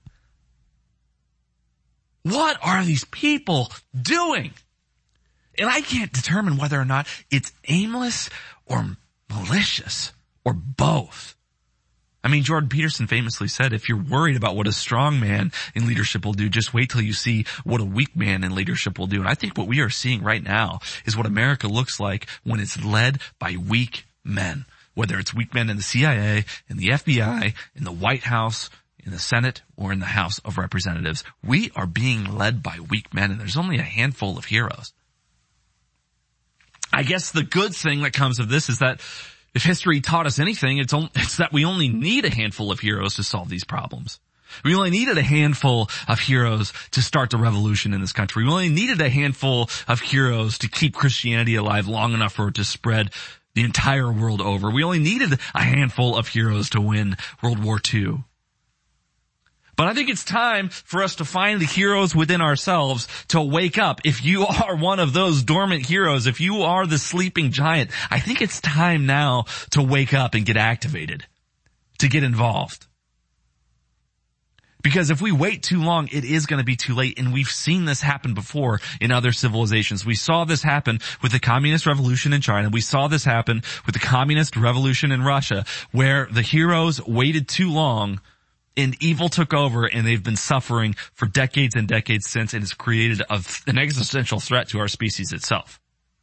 What are these people doing? And I can't determine whether or not it's aimless or malicious or both. I mean, Jordan Peterson famously said, if you're worried about what a strong man in leadership will do, just wait till you see what a weak man in leadership will do. And I think what we are seeing right now is what America looks like when it's led by weak men. Whether it's weak men in the CIA, in the FBI, in the White House, in the Senate, or in the House of Representatives. We are being led by weak men, and there's only a handful of heroes. I guess the good thing that comes of this is that If history taught us anything, it's that we only need a handful of heroes to solve these problems. We only needed a handful of heroes to start the revolution in this country. We only needed a handful of heroes to keep Christianity alive long enough for it to spread the entire world over. We only needed a handful of heroes to win World War II. But I think it's time for us to find the heroes within ourselves to wake up. If you are one of those dormant heroes, if you are the sleeping giant, I think it's time now to wake up and get activated, to get involved. Because if we wait too long, it is going to be too late. And we've seen this happen before in other civilizations. We saw this happen with the communist revolution in China. We saw this happen with the communist revolution in Russia, where the heroes waited too long and evil took over, and they've been suffering for decades and decades since, and it's created an existential threat to our species itself.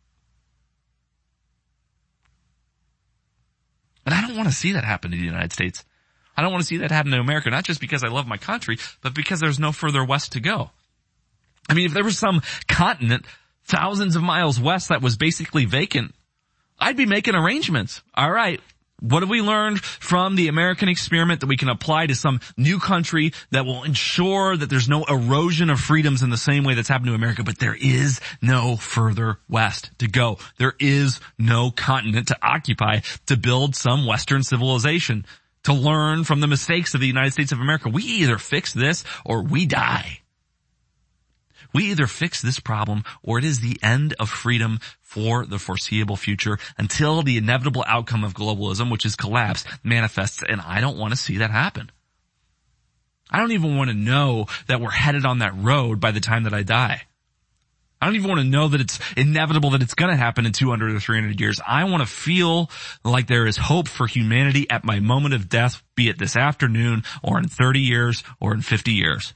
And I don't want to see that happen in the United States. I don't want to see that happen in America, not just because I love my country, but because there's no further west to go. I mean, if there was some continent thousands of miles west that was basically vacant, I'd be making arrangements. All right, what have we learned from the American experiment that we can apply to some new country that will ensure that there's no erosion of freedoms in the same way that's happened to America? But there is no further west to go. There is no continent to occupy to build some Western civilization, to learn from the mistakes of the United States of America. We either fix this or we die. We either fix this problem or it is the end of freedom for the foreseeable future until the inevitable outcome of globalism, which is collapse, manifests. And I don't want to see that happen. I don't even want to know that we're headed on that road by the time that I die. I don't even want to know that it's inevitable that it's going to happen in 200 or 300 years. I want to feel like there is hope for humanity at my moment of death, be it this afternoon or in 30 years or in 50 years.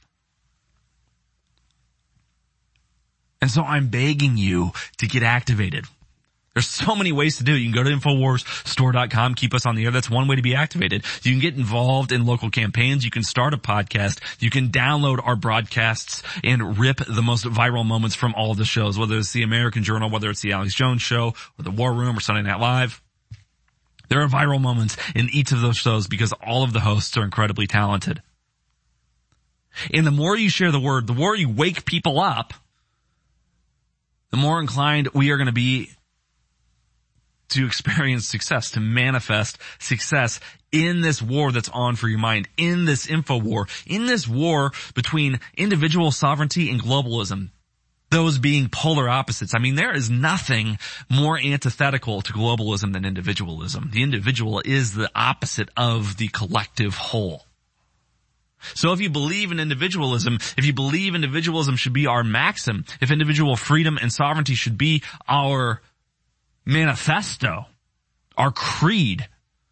And so I'm begging you to get activated. There's so many ways to do it. You can go to InfoWarsStore.com, keep us on the air. That's one way to be activated. You can get involved in local campaigns. You can start a podcast. You can download our broadcasts and rip the most viral moments from all of the shows, whether it's the American Journal, whether it's the Alex Jones Show, or the War Room, or Sunday Night Live. There are viral moments in each of those shows because all of the hosts are incredibly talented. And the more you share the word, the more you wake people up, the more inclined we are going to be to experience success, to manifest success in this war that's on for your mind, in this info war, in this war between individual sovereignty and globalism, those being polar opposites. I mean, there is nothing more antithetical to globalism than individualism. The individual is the opposite of the collective whole. So if you believe in individualism, if you believe individualism should be our maxim, if individual freedom and sovereignty should be our manifesto, our creed,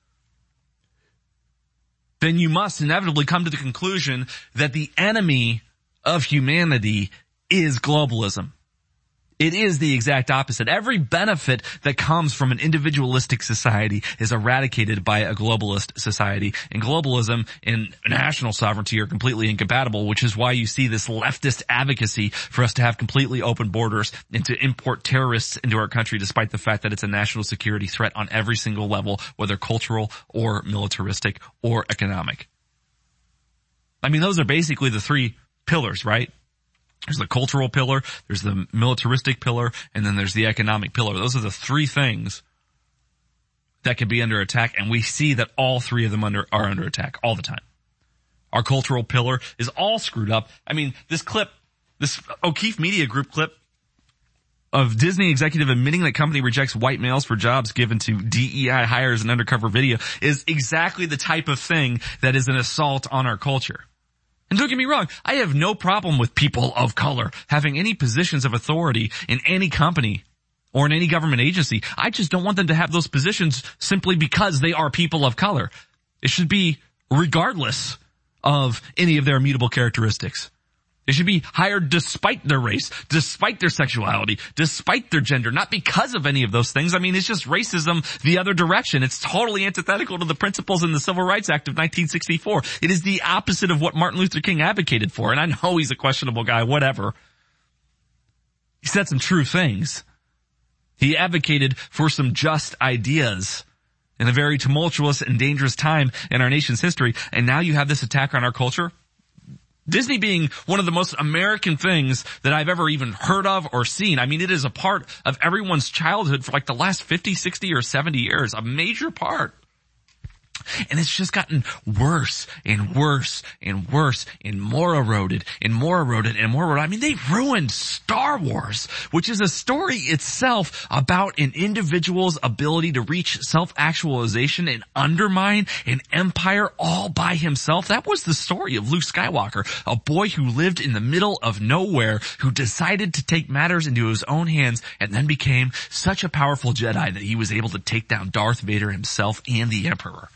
then you must inevitably come to the conclusion that the enemy of humanity is globalism. It is the exact opposite. Every benefit that comes from an individualistic society is eradicated by a globalist society. And globalism and national sovereignty are completely incompatible, which is why you see this leftist advocacy for us to have completely open borders and to import terrorists into our country, despite the fact that it's a national security threat on every single level, whether cultural or militaristic or economic. I mean, those are basically the three pillars, right? There's the cultural pillar, there's the militaristic pillar, and then there's the economic pillar. Those are the three things that can be under attack, and we see that all three of them are under attack all the time. Our cultural pillar is all screwed up. I mean, this clip, this O'Keefe Media Group clip of Disney executive admitting that company rejects white males for jobs given to DEI hires and undercover video is exactly the type of thing that is an assault on our culture. And don't get me wrong, I have no problem with people of color having any positions of authority in any company or in any government agency. I just don't want them to have those positions simply because they are people of color. It should be regardless of any of their immutable characteristics. They should be hired despite their race, despite their sexuality, despite their gender, not because of any of those things. I mean, it's just racism the other direction. It's totally antithetical to the principles in the Civil Rights Act of 1964. It is the opposite of what Martin Luther King advocated for. And I know he's a questionable guy, whatever. He said some true things. He advocated for some just ideas. in a very tumultuous and dangerous time in our nation's history. And now you have this attack on our culture. Disney being one of the most American things that I've ever even heard of or seen. I mean, it is a part of everyone's childhood for like the last 50, 60, or 70 years, a major part. And it's just gotten worse and worse and worse and more eroded and more eroded and more eroded. I mean, they ruined Star Wars, which is a story itself about an individual's ability to reach self-actualization and undermine an empire all by himself. That was the story of Luke Skywalker, a boy who lived in the middle of nowhere, who decided to take matters into his own hands and then became such a powerful Jedi that he was able to take down Darth Vader himself and the Emperor.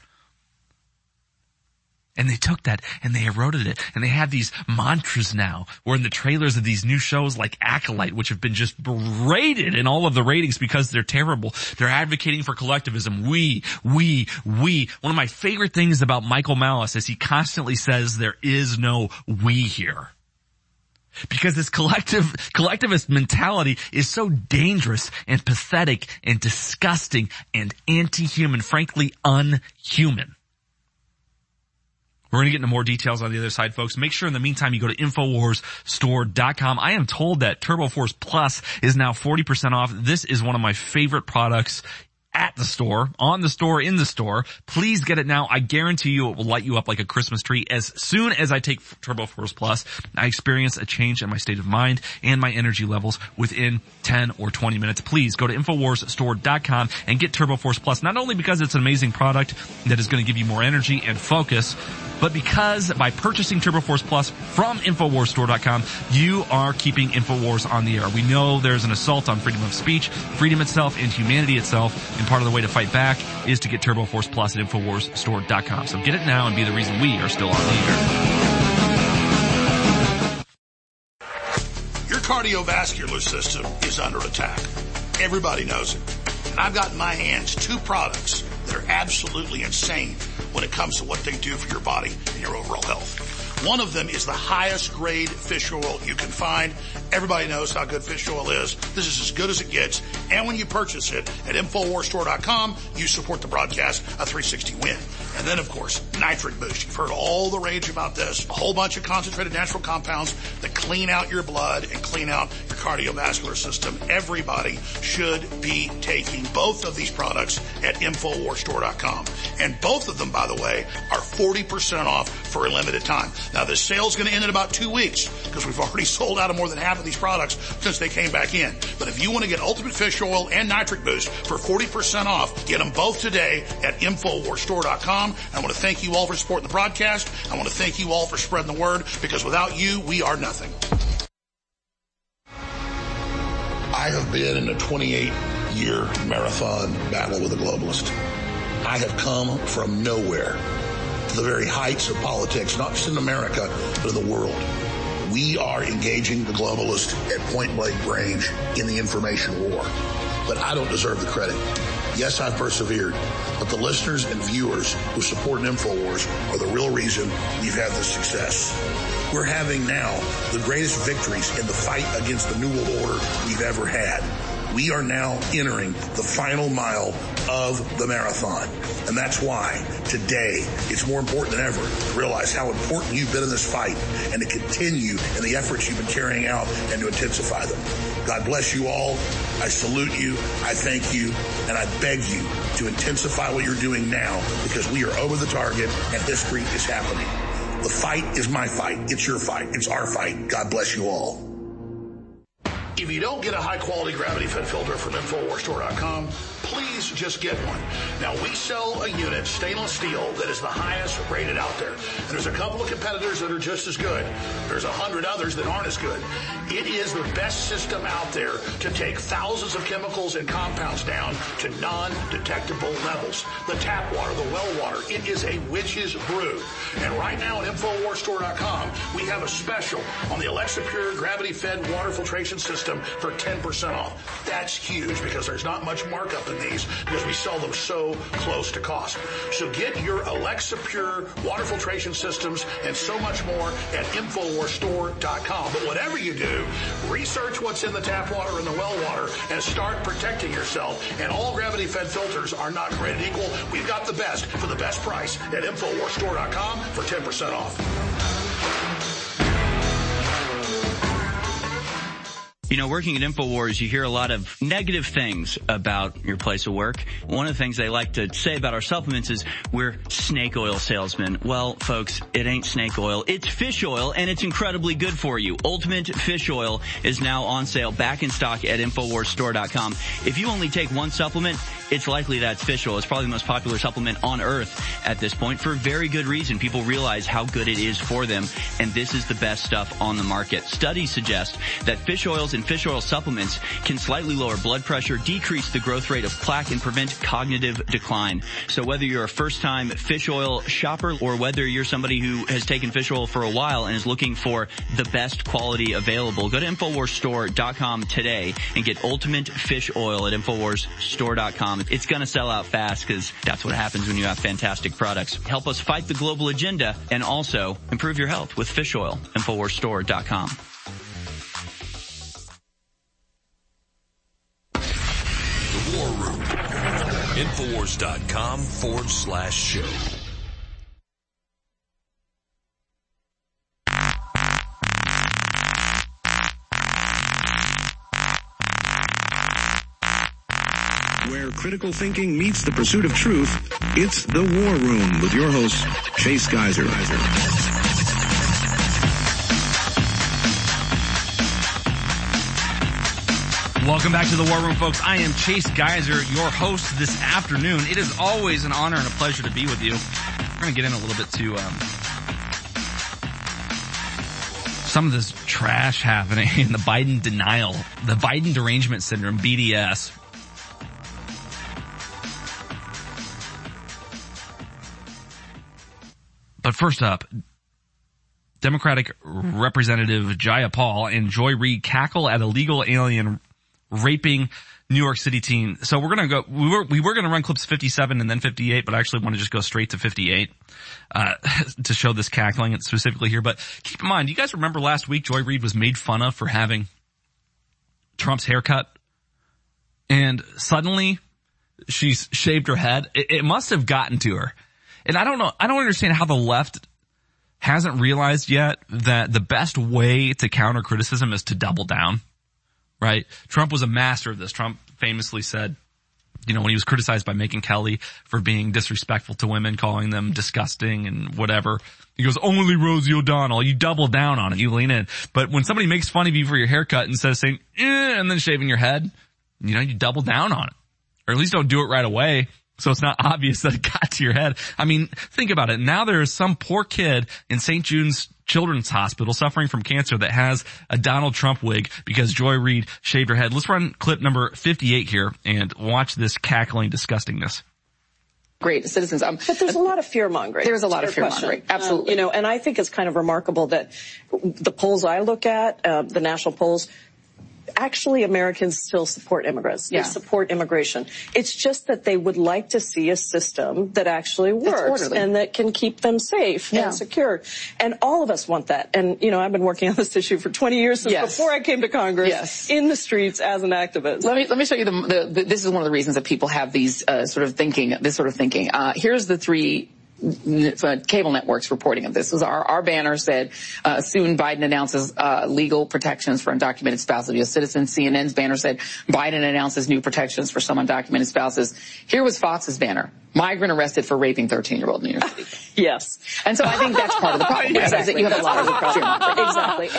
And they took that and they eroded it. And they have these mantras now. We're in the trailers of these new shows like Acolyte, which have been just berated in all of the ratings because they're terrible. They're advocating for collectivism. We. One of my favorite things about Michael Malice is he constantly says there is no we here. Because this collectivist mentality is so dangerous and pathetic and disgusting and anti-human, frankly unhuman. We're going to get into more details on the other side, folks. Make sure in the meantime you go to InfoWarsStore.com. I am told that TurboForce Plus is now 40% off. This is one of my favorite products at the store, on the store, in the store. Please get it now. I guarantee you it will light you up like a Christmas tree. As soon as I take TurboForce Plus, I experience a change in my state of mind and my energy levels within 10 or 20 minutes. Please go to InfoWarsStore.com and get TurboForce Plus, not only because it's an amazing product that is going to give you more energy and focus, but because by purchasing TurboForce Plus from InfoWarsStore.com, you are keeping InfoWars on the air. We know there's an assault on freedom of speech, freedom itself, and humanity itself, and part of the way to fight back is to get TurboForce Plus at InfoWarsStore.com. So get it now and be the reason we are still on the air. Your cardiovascular system is under attack. Everybody knows it. And I've got in my hands two products that are absolutely insane when it comes to what they do for your body and your overall health. One of them is the highest grade fish oil you can find. Everybody knows how good fish oil is. This is as good as it gets. And when you purchase it at InfoWarsStore.com, you support the broadcast, a 360 win. And then, of course, Nitric Boost. You've heard all the rage about this. A whole bunch of concentrated natural compounds that clean out your blood and clean out your cardiovascular system. Everybody should be taking both of these products at InfoWarsStore.com. And both of them, by the way, are 40% off for a limited time. Now, this sale's going to end in about 2 weeks because we've already sold out of more than half of these products since they came back in. But if you want to get Ultimate Fish Oil and Nitric Boost for 40% off, get them both today at InfoWarsStore.com. I want to thank you all for supporting the broadcast. I want to thank you all for spreading the word because without you, we are nothing. I have been in a 28-year marathon battle with a globalist. I have come from nowhere to the very heights of politics, not just in America, but in the world. We are engaging the globalist at point-blank range in the information war. But I don't deserve the credit. Yes, I've persevered, but the listeners and viewers who support InfoWars are the real reason we've had this success. We're having now the greatest victories in the fight against the New World Order we've ever had. We are now entering the final mile of the marathon. And that's why today it's more important than ever to realize how important you've been in this fight and to continue in the efforts you've been carrying out and to intensify them. God bless you all. I salute you. I thank you. And I beg you to intensify what you're doing now because we are over the target and history is happening. The fight is my fight. It's your fight. It's our fight. God bless you all. If you don't get a high-quality gravity-fed filter from InfoWarsStore.com, please just get one. Now, we sell a unit, stainless steel, that is the highest rated out there. And there's a couple of competitors that are just as good. There's 100 others that aren't as good. It is the best system out there to take thousands of chemicals and compounds down to non-detectable levels. The tap water, the well water, it is a witch's brew. And right now at InfoWarsStore.com, we have a special on the Alexa Pure gravity-fed water filtration system for 10% off. That's huge because there's not much markup in in these because we sell them so close to cost. So get your Alexa Pure water filtration systems and so much more at InfoWarsStore.com. But whatever you do, research what's in the tap water and the well water and start protecting yourself. And all gravity-fed filters are not created equal. We've got the best for the best price at InfoWarsStore.com for 10% off. You know, working at InfoWars, you hear a lot of negative things about your place of work. One of the things they like to say about our supplements is we're snake oil salesmen. Well, folks, it ain't snake oil. It's fish oil, and it's incredibly good for you. Ultimate Fish Oil is now on sale, back in stock at InfoWarsStore.com. If you only take one supplement, it's likely that's fish oil. It's probably the most popular supplement on earth at this point for very good reason. People realize how good it is for them, and this is the best stuff on the market. Studies suggest that fish oils and fish oil supplements can slightly lower blood pressure, decrease the growth rate of plaque, and prevent cognitive decline. So whether you're a first-time fish oil shopper or whether you're somebody who has taken fish oil for a while and is looking for the best quality available, go to InfoWarsStore.com today and get Ultimate Fish Oil at InfoWarsStore.com. It's going to sell out fast because that's what happens when you have fantastic products. Help us fight the global agenda and also improve your health with fish oil. InfoWarsStore.com. The War Room. Infowars.com/show. Where critical thinking meets the pursuit of truth, it's The War Room with your host, Chase Geiser. Welcome back to the War Room, folks. I am Chase Geiser, your host this afternoon. It is always an honor and a pleasure to be with you. We're going to get in a little bit to some of this trash happening in the Biden denial, the Biden derangement syndrome, BDS. But first up, Democratic Representative Jayapal and Joy Reid cackle at illegal alien raping New York City teen. So we're going to go, we were going to run clips 57 and then 58, but I actually want to just go straight to 58, to show this cackling specifically here. But keep in mind, you guys remember last week Joy Reid was made fun of for having Trump's haircut, and suddenly she's shaved her head. It must have gotten to her. And I don't know, I don't understand how the left hasn't realized yet that the best way to counter criticism is to double down, right? Trump was a master of this. Trump famously said, you know, when he was criticized by Megyn Kelly for being disrespectful to women, calling them disgusting and whatever, he goes, only Rosie O'Donnell. You double down on it. You lean in. But when somebody makes fun of you for your haircut instead of saying, and then shaving your head, you know, you double down on it. Or at least don't do it right away, so it's not obvious that it got to your head. I mean, think about it. Now there is some poor kid in St. Jude's Children's Hospital suffering from cancer that has a Donald Trump wig because Joy Reid shaved her head. Let's run clip number 58 here and watch this cackling disgustingness. Great citizens. But there's a lot of fear-mongering. There's a lot of fear-mongering. Absolutely. You know, and I think it's kind of remarkable that the polls I look at, the national polls, actually Americans still support immigrants. They support immigration. It's just that they would like to see a system that actually works and that can keep them safe and secure. And all of us want that. And, you know, I've been working on this issue for 20 years since before I came to Congress in the streets as an activist. Let me show you this is one of the reasons that people have these this sort of thinking. Here's the three cable networks reporting of this. Our banner said, soon Biden announces legal protections for undocumented spouses of U.S. citizens. CNN's banner said, Biden announces new protections for some undocumented spouses. Here was Fox's banner, migrant arrested for raping 13-year-old in New York City. Yes. And so I think that's part of the problem. Exactly. That you have a lot of Exactly.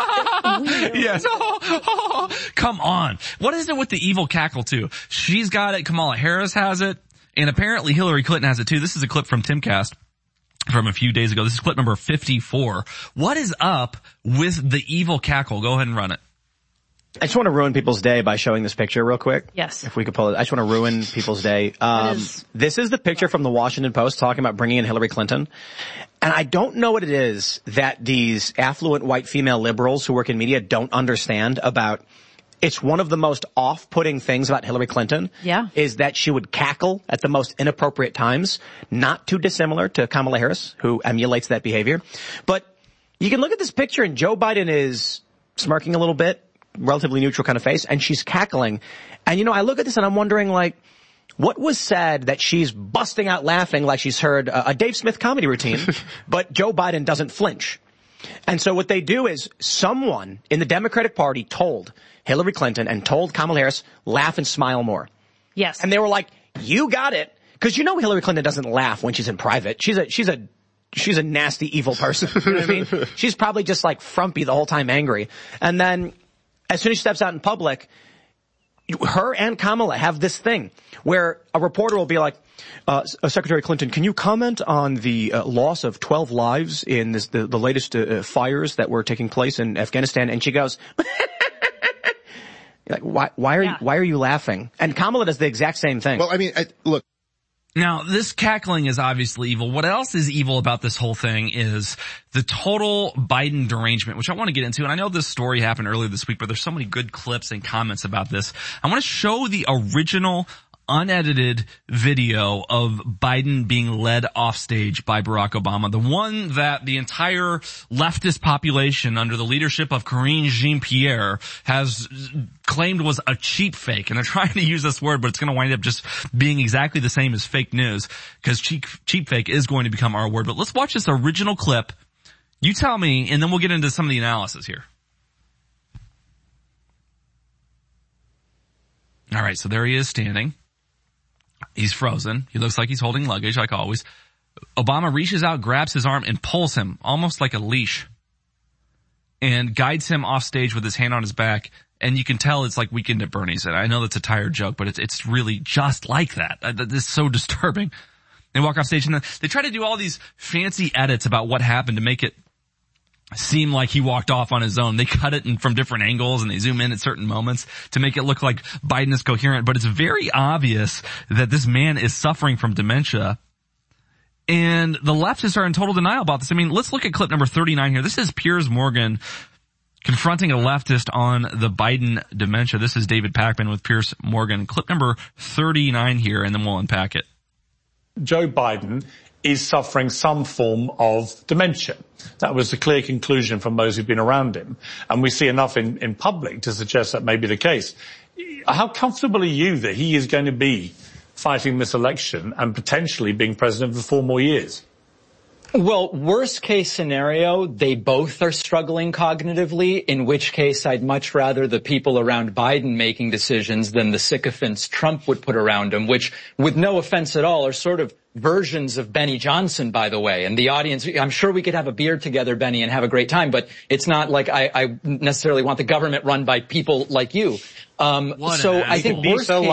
Yes. Come on. What is it with the evil cackle too? She's got it. Kamala Harris has it. And apparently Hillary Clinton has it too. This is a clip from Timcast from a few days ago. This is clip number 54. What is up with the evil cackle? Go ahead and run it. I just want to ruin people's day by showing this picture real quick. Yes. If we could pull it. I just want to ruin people's day. This is the picture from the Washington Post talking about bringing in Hillary Clinton. And I don't know what it is that these affluent white female liberals who work in media don't understand about it's one of the most off-putting things about Hillary Clinton. Yeah. Is that she would cackle at the most inappropriate times, not too dissimilar to Kamala Harris, who emulates that behavior. But you can look at this picture and Joe Biden is smirking a little bit, relatively neutral kind of face, and she's cackling. And you know, I look at this and I'm wondering, like, what was said that she's busting out laughing like she's heard a Dave Smith comedy routine, but Joe Biden doesn't flinch. And so what they do is someone in the Democratic Party told Hillary Clinton and told Kamala Harris, laugh and smile more. Yes. And they were like, you got it. Cause you know Hillary Clinton doesn't laugh when she's in private. She's a nasty, evil person. You know what I mean? She's probably just like frumpy the whole time, angry. And then as soon as she steps out in public, her and Kamala have this thing where a reporter will be like, Secretary Clinton, can you comment on the loss of 12 lives in the latest fires that were taking place in Afghanistan? And she goes, like, why are you laughing? And Kamala does the exact same thing. Well, I mean, look. Now, this cackling is obviously evil. What else is evil about this whole thing is the total Biden derangement, which I want to get into. And I know this story happened earlier this week, but there's so many good clips and comments about this. I want to show the original unedited video of Biden being led off stage by Barack Obama, the one that the entire leftist population under the leadership of Karine Jean-Pierre has claimed was a cheap fake. And they're trying to use this word, but it's going to wind up just being exactly the same as fake news, because cheap fake is going to become our word. But let's watch this original clip. You tell me, and then we'll get into some of the analysis here. All right, so there he is standing. He's frozen. He looks like he's holding luggage, like always. Obama reaches out, grabs his arm, and pulls him, almost like a leash, and guides him off stage with his hand on his back. And you can tell it's like Weekend at Bernie's. And I know that's a tired joke, but it's really just like that. This is so disturbing. They walk off stage, and then they try to do all these fancy edits about what happened to make it seem like he walked off on his own. They cut it from different angles and they zoom in at certain moments to make it look like Biden is coherent. But it's very obvious that this man is suffering from dementia. And the leftists are in total denial about this. I mean, let's look at clip number 39 here. This is Piers Morgan confronting a leftist on the Biden dementia. This is David Pakman with Piers Morgan. Clip number 39 here, and then we'll unpack it. Joe Biden is suffering some form of dementia. That was the clear conclusion from those who've been around him. And we see enough in public to suggest that may be the case. How comfortable are you that he is going to be fighting this election and potentially being president for 4 more years? Well, worst case scenario, they both are struggling cognitively, in which case I'd much rather the people around Biden making decisions than the sycophants Trump would put around him, which, with no offense at all, are sort of versions of Benny Johnson, by the way. And the audience, I'm sure we could have a beer together, Benny, and have a great time, but it's not like I necessarily want the government run by people like you. So I think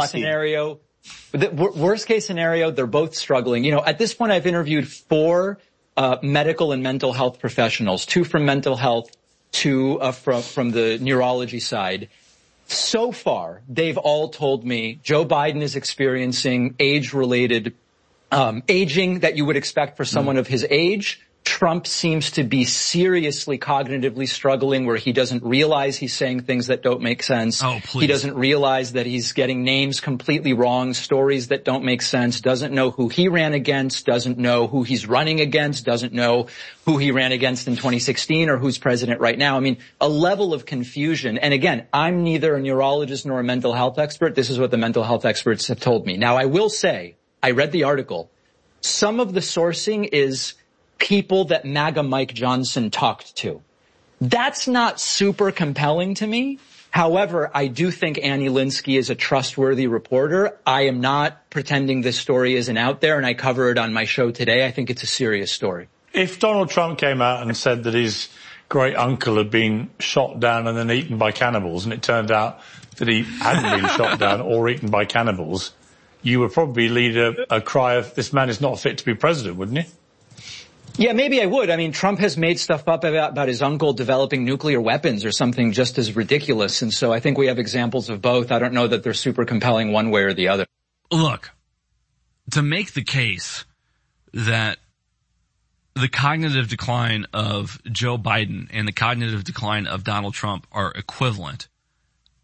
worst case scenario, they're both struggling. You know, at this point I've interviewed 4 medical and mental health professionals, 2 from mental health, 2 from the neurology side. So far, they've all told me Joe Biden is experiencing age-related aging that you would expect for someone of his age. Trump seems to be seriously cognitively struggling, where he doesn't realize he's saying things that don't make sense. Oh, please. He doesn't realize that he's getting names completely wrong, stories that don't make sense, doesn't know who he ran against, doesn't know who he's running against, doesn't know who he ran against in 2016 or who's president right now. I mean, a level of confusion. And again, I'm neither a neurologist nor a mental health expert. This is what the mental health experts have told me. Now, I will say, I read the article. Some of the sourcing is people that MAGA Mike Johnson talked to. That's not super compelling to me. However, I do think Annie Linsky is a trustworthy reporter. I am not pretending this story isn't out there, and I cover it on my show today. I think it's a serious story. If Donald Trump came out and said that his great uncle had been shot down and then eaten by cannibals, and it turned out that he hadn't been shot down or eaten by cannibals, you would probably lead a cry of, this man is not fit to be president, wouldn't you? Yeah, maybe I would. I mean, Trump has made stuff up about his uncle developing nuclear weapons or something just as ridiculous. And so I think we have examples of both. I don't know that they're super compelling one way or the other. Look, to make the case that the cognitive decline of Joe Biden and the cognitive decline of Donald Trump are equivalent,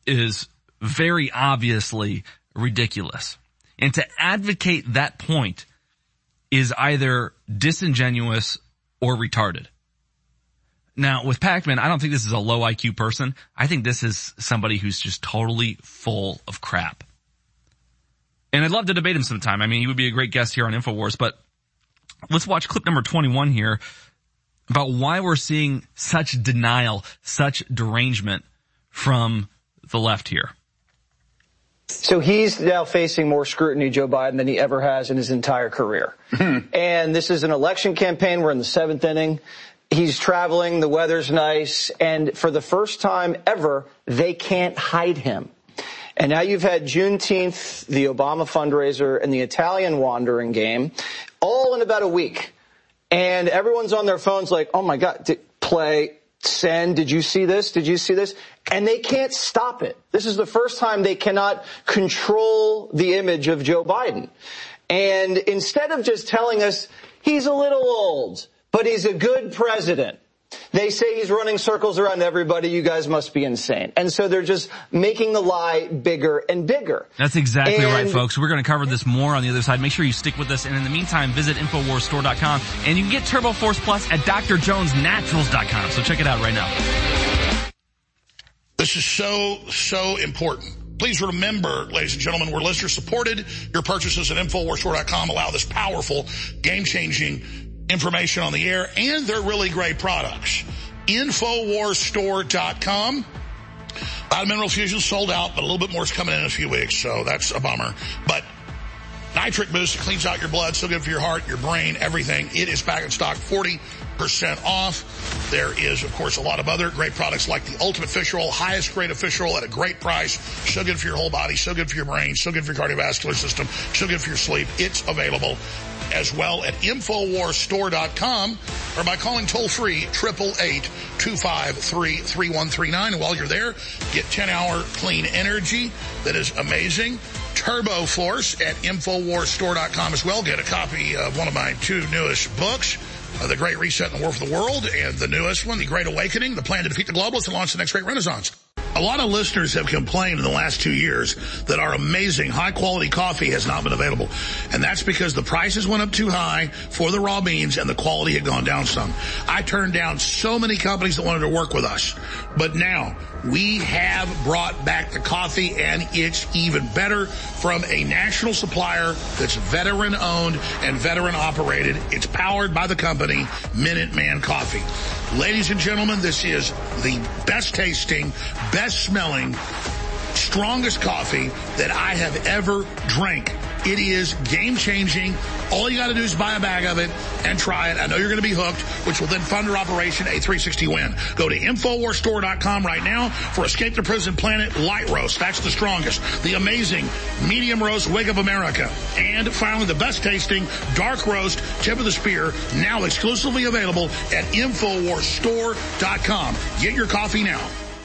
is very obviously ridiculous. And to advocate that point is either disingenuous or retarded. Now, with Pakman, I don't think this is a low IQ person. I think this is somebody who's just totally full of crap. And I'd love to debate him sometime. I mean, he would be a great guest here on InfoWars, but let's watch clip number 21 here about why we're seeing such denial, such derangement from the left here. So he's now facing more scrutiny, Joe Biden, than he ever has in his entire career. And this is an election campaign. We're in the 7th inning. He's traveling. The weather's nice. And for the first time ever, they can't hide him. And now you've had Juneteenth, the Obama fundraiser, and the Italian wandering game, all in about a week. And everyone's on their phones like, oh, my God, play, send, did you see this? Did you see this? And they can't stop it. This is the first time they cannot control the image of Joe Biden. And instead of just telling us he's a little old, but he's a good president, they say he's running circles around everybody. You guys must be insane. And so they're just making the lie bigger and bigger. That's exactly right, folks. We're going to cover this more on the other side. Make sure you stick with us. And in the meantime, visit InfoWarsStore.com. And you can get Turbo Force Plus at DrJonesNaturals.com. So check it out right now. This is so important. Please remember, ladies and gentlemen, we're listener supported. Your purchases at InfoWarsStore.com allow this powerful, game-changing information on the air, and they're really great products. InfoWarsStore.com. Vitamin Mineral Fusion sold out, but a little bit more is coming in a few weeks, so that's a bummer. But Nitric Boost, it cleans out your blood, so good for your heart, your brain, everything. It is back in stock, 40% off. There is, of course, a lot of other great products like the Ultimate Fish Oil, highest grade of fish oil at a great price. So good for your whole body, so good for your brain, so good for your cardiovascular system, so good for your sleep. It's available as well at InfoWarsStore.com or by calling toll-free 888-253-3139. And while you're there, get 10-hour clean energy that is amazing. Turbo Force at InfoWarsStore.com as well. Get a copy of one of my 2 newest books, The Great Reset and the War for the World, and the newest one, The Great Awakening, The Plan to Defeat the Globalists and Launch the Next Great Renaissance. A lot of listeners have complained in the last 2 years that our amazing high-quality coffee has not been available. And that's because the prices went up too high for the raw beans and the quality had gone down some. I turned down so many companies that wanted to work with us. But now we have brought back the coffee, and it's even better from a national supplier that's veteran-owned and veteran-operated. It's powered by the company Minuteman Coffee. Ladies and gentlemen, this is the best-tasting, best-smelling, strongest coffee that I have ever drank. It is game-changing. All you got to do is buy a bag of it and try it. I know you're going to be hooked, which will then fund our Operation A360-WIN. Go to InfoWarsStore.com right now for Escape the Prison Planet Light Roast. That's the strongest. The amazing Medium Roast Wake Up America. And finally, the best-tasting Dark Roast Tip of the Spear, now exclusively available at InfoWarsStore.com. Get your coffee now.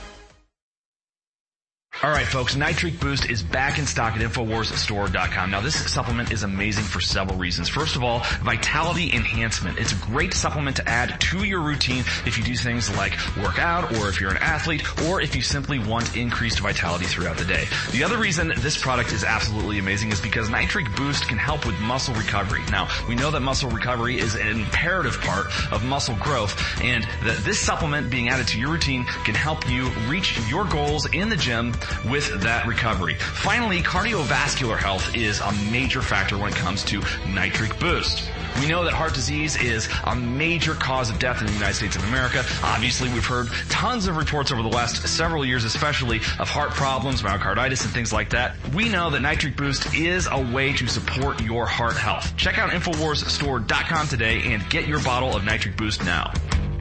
All right, folks, Nitric Boost is back in stock at InfoWarsStore.com. Now, this supplement is amazing for several reasons. First of all, vitality enhancement. It's a great supplement to add to your routine if you do things like work out, or if you're an athlete, or if you simply want increased vitality throughout the day. The other reason this product is absolutely amazing is because Nitric Boost can help with muscle recovery. Now, we know that muscle recovery is an imperative part of muscle growth, and that this supplement being added to your routine can help you reach your goals in the gym with that recovery. Finally, cardiovascular health is a major factor when it comes to Nitric Boost. We know that heart disease is a major cause of death in the United States of America. Obviously, we've heard tons of reports over the last several years, especially of heart problems, myocarditis, and things like that. We know that Nitric Boost is a way to support your heart health. Check out InfoWarsStore.com today and get your bottle of Nitric Boost now.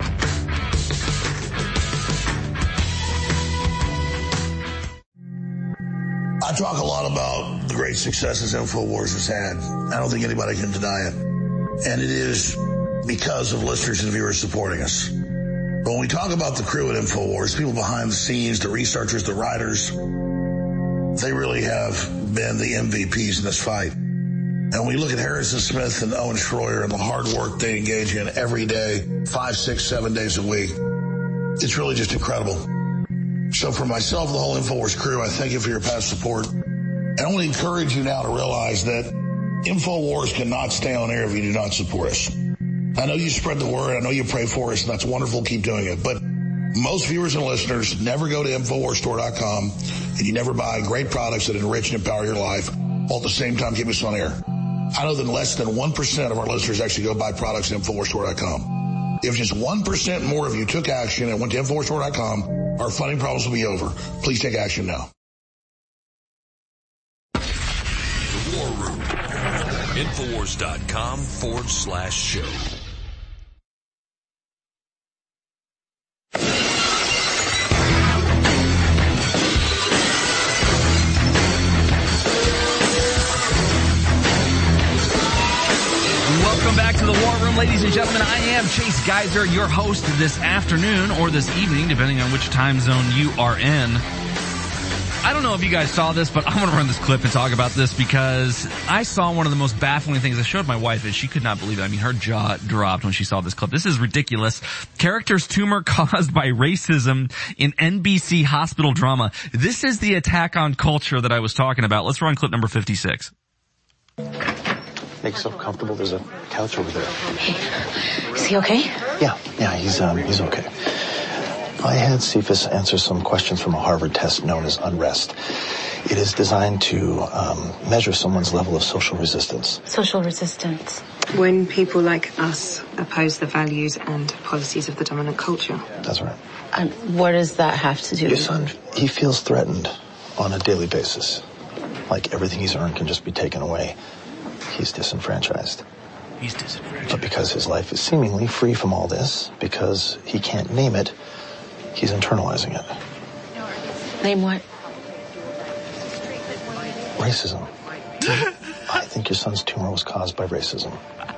I talk a lot about the great successes InfoWars has had. I don't think anybody can deny it. And it is because of listeners and viewers supporting us. But when we talk about the crew at InfoWars, people behind the scenes, the researchers, the writers, they really have been the MVPs in this fight. And when we look at Harrison Smith and Owen Schroyer and the hard work they engage in every day, 5, 6, 7 days a week, it's really just incredible. So for myself and the whole InfoWars crew, I thank you for your past support. And I want to encourage you now to realize that InfoWars cannot stay on air if you do not support us. I know you spread the word. I know you pray for us, and that's wonderful. Keep doing it. But most viewers and listeners never go to InfoWarsStore.com, and you never buy great products that enrich and empower your life, while at the same time keep us on air. I know that less than 1% of our listeners actually go buy products at InfoWarsStore.com. If just 1% more of you took action and went to InfoWarsStore.com, our funding problems will be over. Please take action now. The War Room. Infowars.com/show. Welcome back to the War Room, ladies and gentlemen. I am Chase Geiser, your host this afternoon or this evening, depending on which time zone you are in. I don't know if you guys saw this, but I want to run this clip and talk about this because I saw one of the most baffling things. I showed my wife and she could not believe it. I mean, her jaw dropped when she saw this clip. This is ridiculous. Character's tumor caused by racism in NBC hospital drama. This is the attack on culture that I was talking about. Let's run clip number 56. Make yourself comfortable. There's a couch over there. Hey, is he okay? Yeah, he's okay. I had Cephas answer some questions from a Harvard test known as Unrest. It is designed to measure someone's level of social resistance. Social resistance. When people like us oppose the values and policies of the dominant culture. That's right. And what does that have to do Your with... son, he feels threatened on a daily basis. Like everything he's earned can just be taken away. He's disenfranchised. But because his life is seemingly free from all this, because he can't name it, he's internalizing it. Name what? Racism. I think your son's tumor was caused by racism.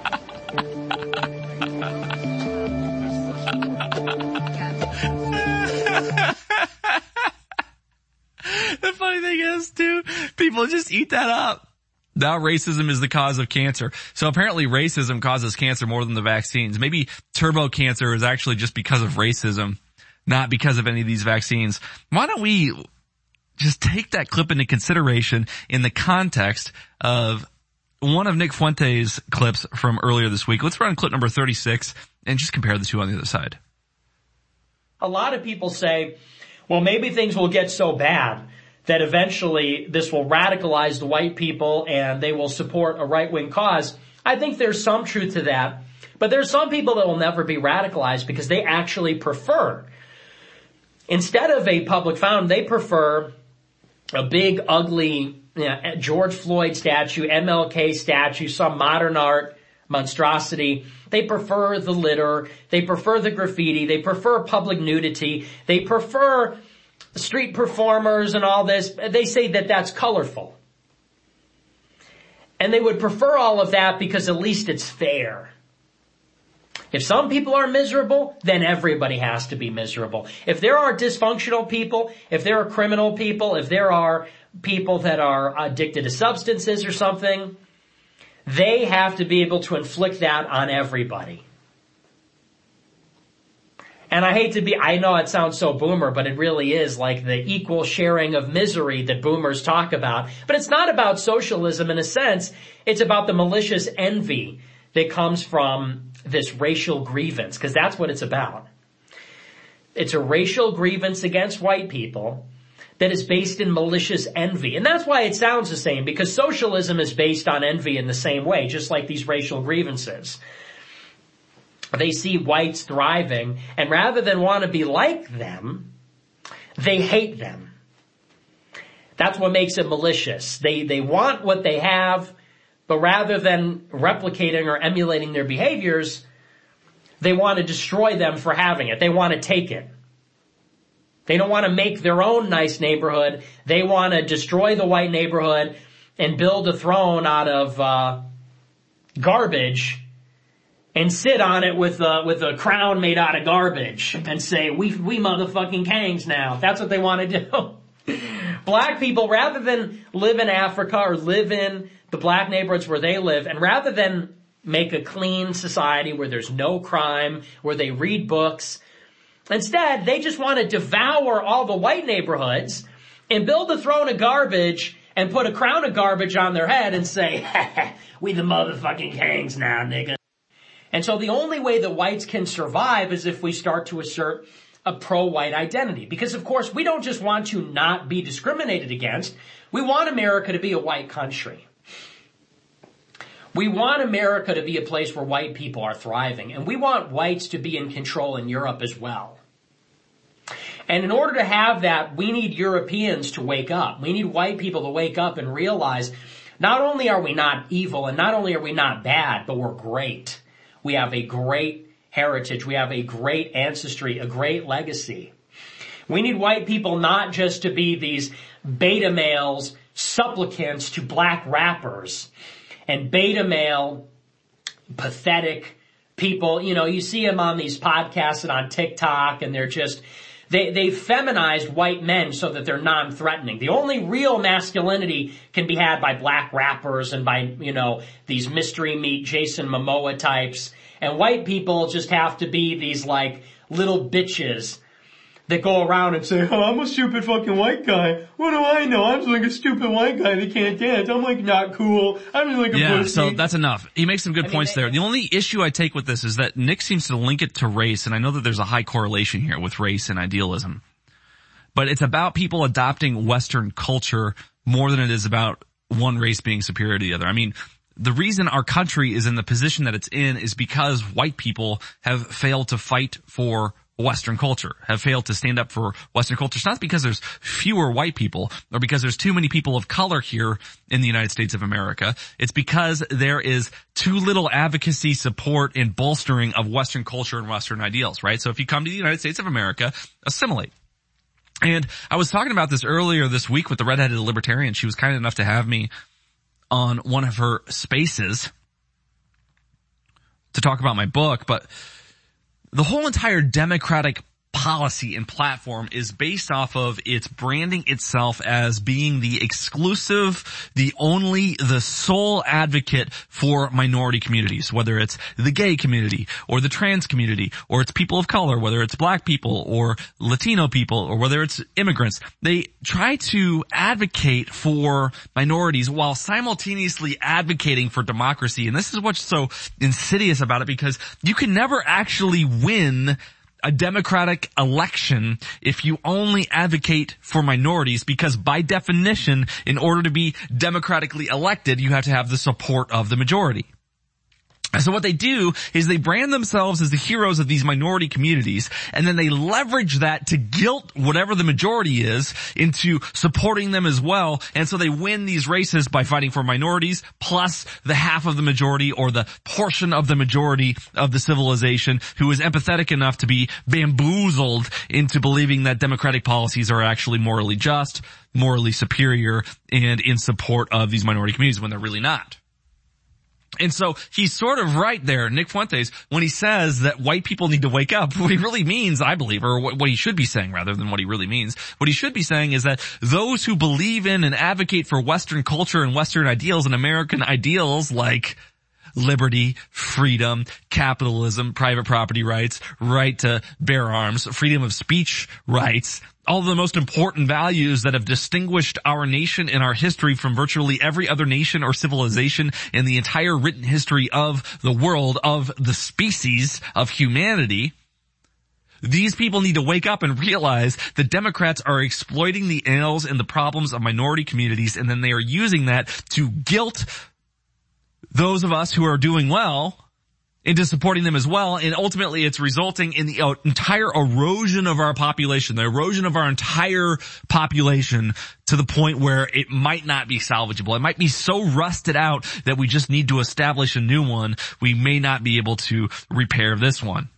The funny thing is, too, people just eat that up. Now racism is the cause of cancer. So apparently racism causes cancer more than the vaccines. Maybe turbo cancer is actually just because of racism, not because of any of these vaccines. Why don't we just take that clip into consideration in the context of one of Nick Fuentes' clips from earlier this week? Let's run clip number 36 and just compare the two on the other side. A lot of people say, well, maybe things will get so bad that eventually this will radicalize the white people and they will support a right-wing cause. I think there's some truth to that. But there's some people that will never be radicalized because they actually prefer, instead of a public fountain, they prefer a big, ugly George Floyd statue, MLK statue, some modern art monstrosity. They prefer the litter. They prefer the graffiti. They prefer public nudity. They prefer street performers and all this. They say that that's colorful. And they would prefer all of that because at least it's fair. If some people are miserable, then everybody has to be miserable. If there are dysfunctional people, if there are criminal people, if there are people that are addicted to substances or something, they have to be able to inflict that on everybody. And I know it sounds so boomer, but it really is like the equal sharing of misery that boomers talk about. But it's not about socialism in a sense. It's about the malicious envy that comes from this racial grievance, because that's what it's about. It's a racial grievance against white people that is based in malicious envy. And that's why it sounds the same, because socialism is based on envy in the same way, just like these racial grievances. They see whites thriving, and rather than want to be like them, they hate them. That's what makes it malicious. They want what they have, but rather than replicating or emulating their behaviors, they want to destroy them for having it. They want to take it. They don't want to make their own nice neighborhood. They want to destroy the white neighborhood and build a throne out of garbage and sit on it with a crown made out of garbage and say, we motherfucking kings now. That's what they want to do. Black people, rather than live in Africa or live in the black neighborhoods where they live, and rather than make a clean society where there's no crime, where they read books, Instead, they just want to devour all the white neighborhoods and build a throne of garbage and put a crown of garbage on their head and say, we the motherfucking kings now, nigga. And so the only way the whites can survive is if we start to assert a pro-white identity. Because, of course, we don't just want to not be discriminated against. We want America to be a white country. We want America to be a place where white people are thriving. And we want whites to be in control in Europe as well. And in order to have that, we need Europeans to wake up. We need white people to wake up and realize not only are we not evil and not only are we not bad, but we're great. We have a great heritage. We have a great ancestry, a great legacy. We need white people not just to be these beta males, supplicants to black rappers and beta male, pathetic people. You know, you see them on these podcasts and on TikTok and they're just, They've feminized white men so that they're non-threatening. The only real masculinity can be had by black rappers and by, you know, these mystery meat Jason Momoa types. And white people just have to be these, like, little bitches that go around and say, oh, I'm a stupid fucking white guy. What do I know? I'm just like a stupid white guy that can't dance. I'm like not cool. I'm just like a pussy. So that's enough. He makes some good points there. The only issue I take with this is that Nick seems to link it to race, and I know that there's a high correlation here with race and idealism. But it's about people adopting Western culture more than it is about one race being superior to the other. I mean, the reason our country is in the position that it's in is because white people have failed to fight for Western culture, have failed to stand up for Western culture. It's not because there's fewer white people or because there's too many people of color here in the United States of America. It's because there is too little advocacy, support, and bolstering of Western culture and Western ideals, right? So if you come to the United States of America, assimilate. And I was talking about this earlier this week with the redheaded libertarian. She was kind enough to have me on one of her spaces to talk about my book, but the whole entire Democratic policy and platform is based off of its branding itself as being the exclusive, the only, the sole advocate for minority communities, whether it's the gay community or the trans community or it's people of color, whether it's black people or Latino people or whether it's immigrants. They try to advocate for minorities while simultaneously advocating for democracy. And this is what's so insidious about it, because you can never actually win a democratic election if you only advocate for minorities, because by definition, in order to be democratically elected, you have to have the support of the majority. So what they do is they brand themselves as the heroes of these minority communities, and then they leverage that to guilt whatever the majority is into supporting them as well. And so they win these races by fighting for minorities plus the half of the majority or the portion of the majority of the civilization who is empathetic enough to be bamboozled into believing that democratic policies are actually morally just, morally superior, and in support of these minority communities when they're really not. And so he's sort of right there, Nick Fuentes, when he says that white people need to wake up. What he really means, I believe, or what he should be saying rather than what he really means, what he should be saying is that those who believe in and advocate for Western culture and Western ideals and American ideals like liberty, freedom, capitalism, private property rights, right to bear arms, freedom of speech rights, all of the most important values that have distinguished our nation and our history from virtually every other nation or civilization in the entire written history of the world, of the species of humanity. These people need to wake up and realize that Democrats are exploiting the ills and the problems of minority communities, and then they are using that to guilt those of us who are doing well into supporting them as well. And ultimately it's resulting in the entire erosion of our population, the erosion of our entire population to the point where it might not be salvageable. It might be so rusted out that we just need to establish a new one. We may not be able to repair this one.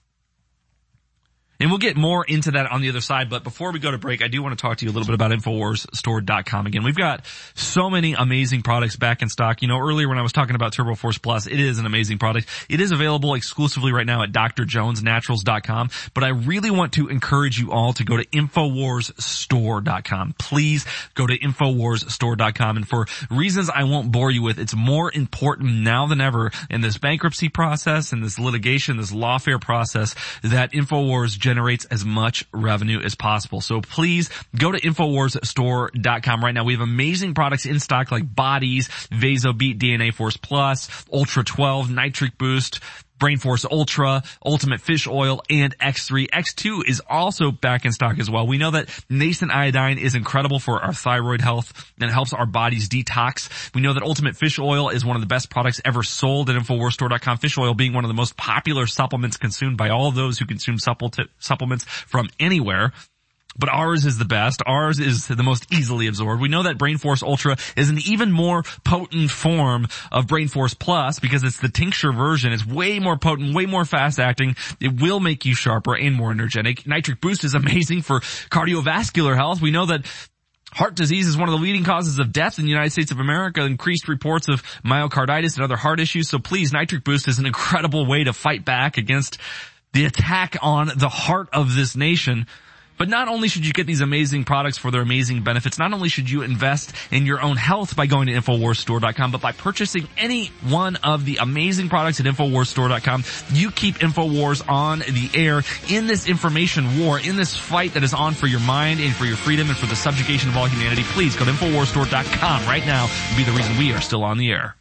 And we'll get more into that on the other side. But before we go to break, I do want to talk to you a little bit about InfoWarsStore.com. Again, we've got so many amazing products back in stock. You know, earlier when I was talking about TurboForce Plus, it is an amazing product. It is available exclusively right now at drjonesnaturals.com. But I really want to encourage you all to go to InfoWarsStore.com. Please go to InfoWarsStore.com. And for reasons I won't bore you with, it's more important now than ever in this bankruptcy process, in this litigation, this lawfare process, that InfoWars generates as much revenue as possible. So please go to InfoWarsStore.com right now. We have amazing products in stock like Bodies, VasoBeat DNA Force Plus, Ultra 12, Nitric Boost, Brain Force Ultra, Ultimate Fish Oil, and X3. X2 is also back in stock as well. We know that nascent iodine is incredible for our thyroid health and it helps our bodies detox. We know that Ultimate Fish Oil is one of the best products ever sold at InfoWarsStore.com. Fish oil being one of the most popular supplements consumed by all those who consume supplements from anywhere. But ours is the best. Ours is the most easily absorbed. We know that Brain Force Ultra is an even more potent form of Brain Force Plus because it's the tincture version. It's way more potent, way more fast acting. It will make you sharper and more energetic. Nitric Boost is amazing for cardiovascular health. We know that heart disease is one of the leading causes of death in the United States of America, increased reports of myocarditis and other heart issues. So please, Nitric Boost is an incredible way to fight back against the attack on the heart of this nation. But not only should you get these amazing products for their amazing benefits, not only should you invest in your own health by going to InfoWarsStore.com, but by purchasing any one of the amazing products at InfoWarsStore.com, you keep InfoWars on the air in this information war, in this fight that is on for your mind and for your freedom and for the subjugation of all humanity. Please go to InfoWarsStore.com right now and be the reason we are still on the air.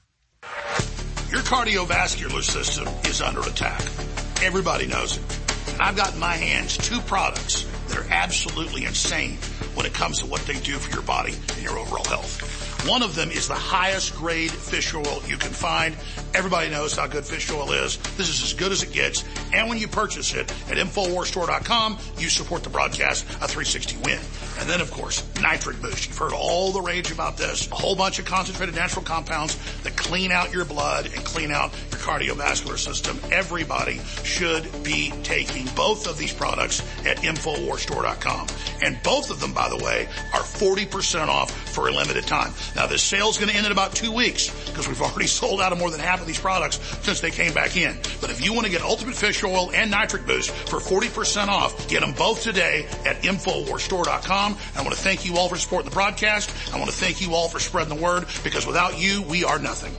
Your cardiovascular system is under attack. Everybody knows it. And I've got in my hands two products that are absolutely insane when it comes to what they do for your body and your overall health. One of them is the highest grade fish oil you can find. Everybody knows how good fish oil is. This is as good as it gets. And when you purchase it at InfoWarsStore.com, you support the broadcast of 360 Win. And then, of course, Nitric Boost. You've heard all the rage about this. A whole bunch of concentrated natural compounds that clean out your blood and clean out your cardiovascular system. Everybody should be taking both of these products at InfoWarsStore.com. And both of them, by the way, are 40% off for a limited time. Now, this sale's going to end in about 2 weeks because we've already sold out of more than half of these products since they came back in. But if you want to get Ultimate Fish Oil and Nitric Boost for 40% off, get them both today at InfoWarsStore.com. I want to thank you all for supporting the broadcast. I want to thank you all for spreading the word because without you, we are nothing.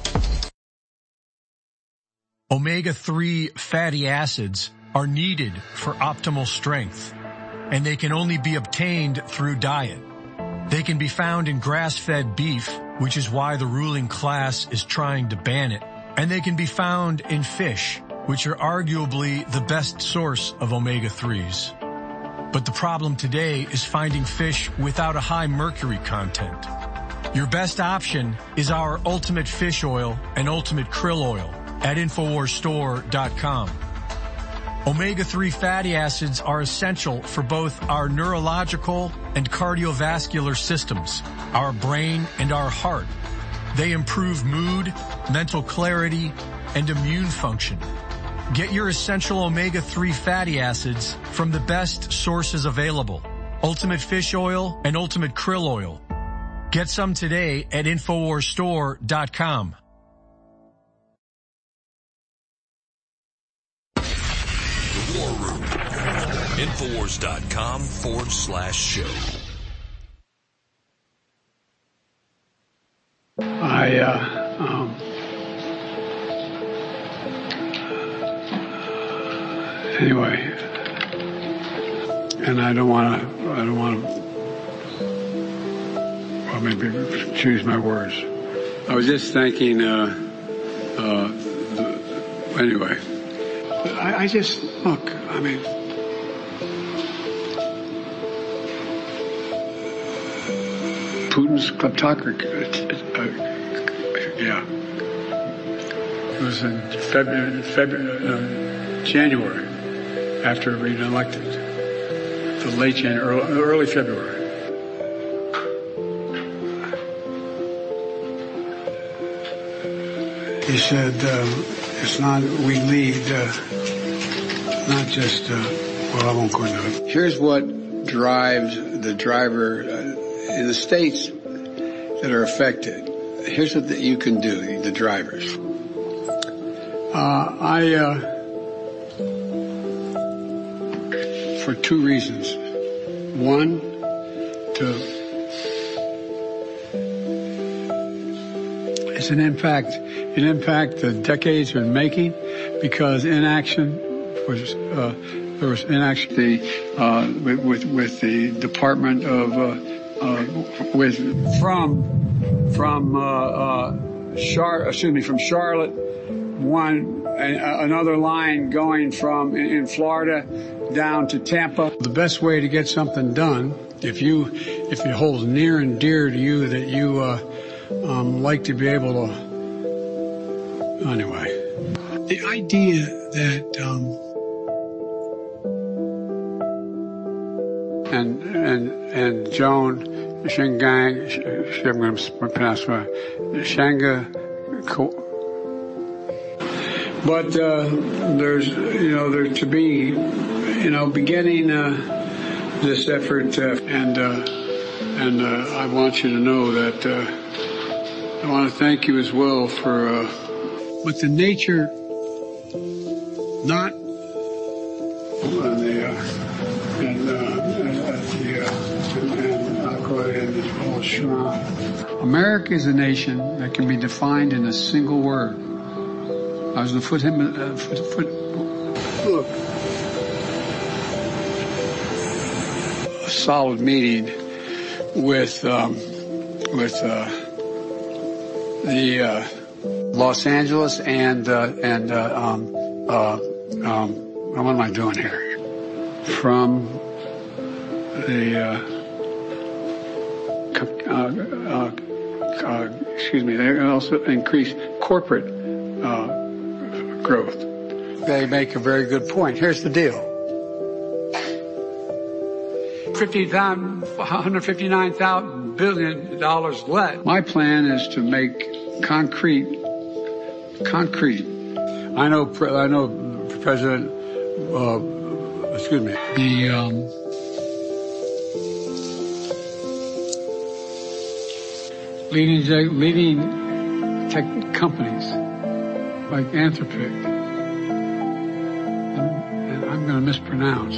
Omega-3 fatty acids are needed for optimal strength, and they can only be obtained through diet. They can be found in grass-fed beef, which is why the ruling class is trying to ban it. And they can be found in fish, which are arguably the best source of omega-3s. But the problem today is finding fish without a high mercury content. Your best option is our Ultimate Fish Oil and Ultimate Krill Oil at InfoWarsStore.com. Omega-3 fatty acids are essential for both our neurological and cardiovascular systems, our brain and our heart. They improve mood, mental clarity, and immune function. Get your essential omega-3 fatty acids from the best sources available, Ultimate Fish Oil and Ultimate Krill Oil. Get some today at InfoWarsStore.com. War Room. Infowars.com/show. Anyway, and I don't want to, well, maybe choose my words. I was just thinking, anyway, I just, look, I mean, Putin's kleptocracy, yeah. It was in January, after being elected. The late January, early February. He said, it's not, we lead, not just, well, I won't go into it. Here's what drives the driver in the states that are affected. Here's what you can do, the drivers. For two reasons. One, it's an impact that decades been making because inaction was There was inaction with the Department of from Charlotte, another line going from in Florida down to Tampa. The best way to get something done, if it holds near and dear to you that you like to be able to. Anyway, the idea that and Joan Shingang, I'm going to pronounce Shanga. But there's to be beginning this effort, and I want you to know that I want to thank you as well for. But the nature, not America is a nation that can be defined in a single word. I was the look, a solid meeting with the Los Angeles and what am I doing here? From the they also increase corporate growth. They make a very good point. Here's the deal. $159 billion left. My plan is to make concrete. I know President, leading tech companies like Anthropic, and I'm going to mispronounce.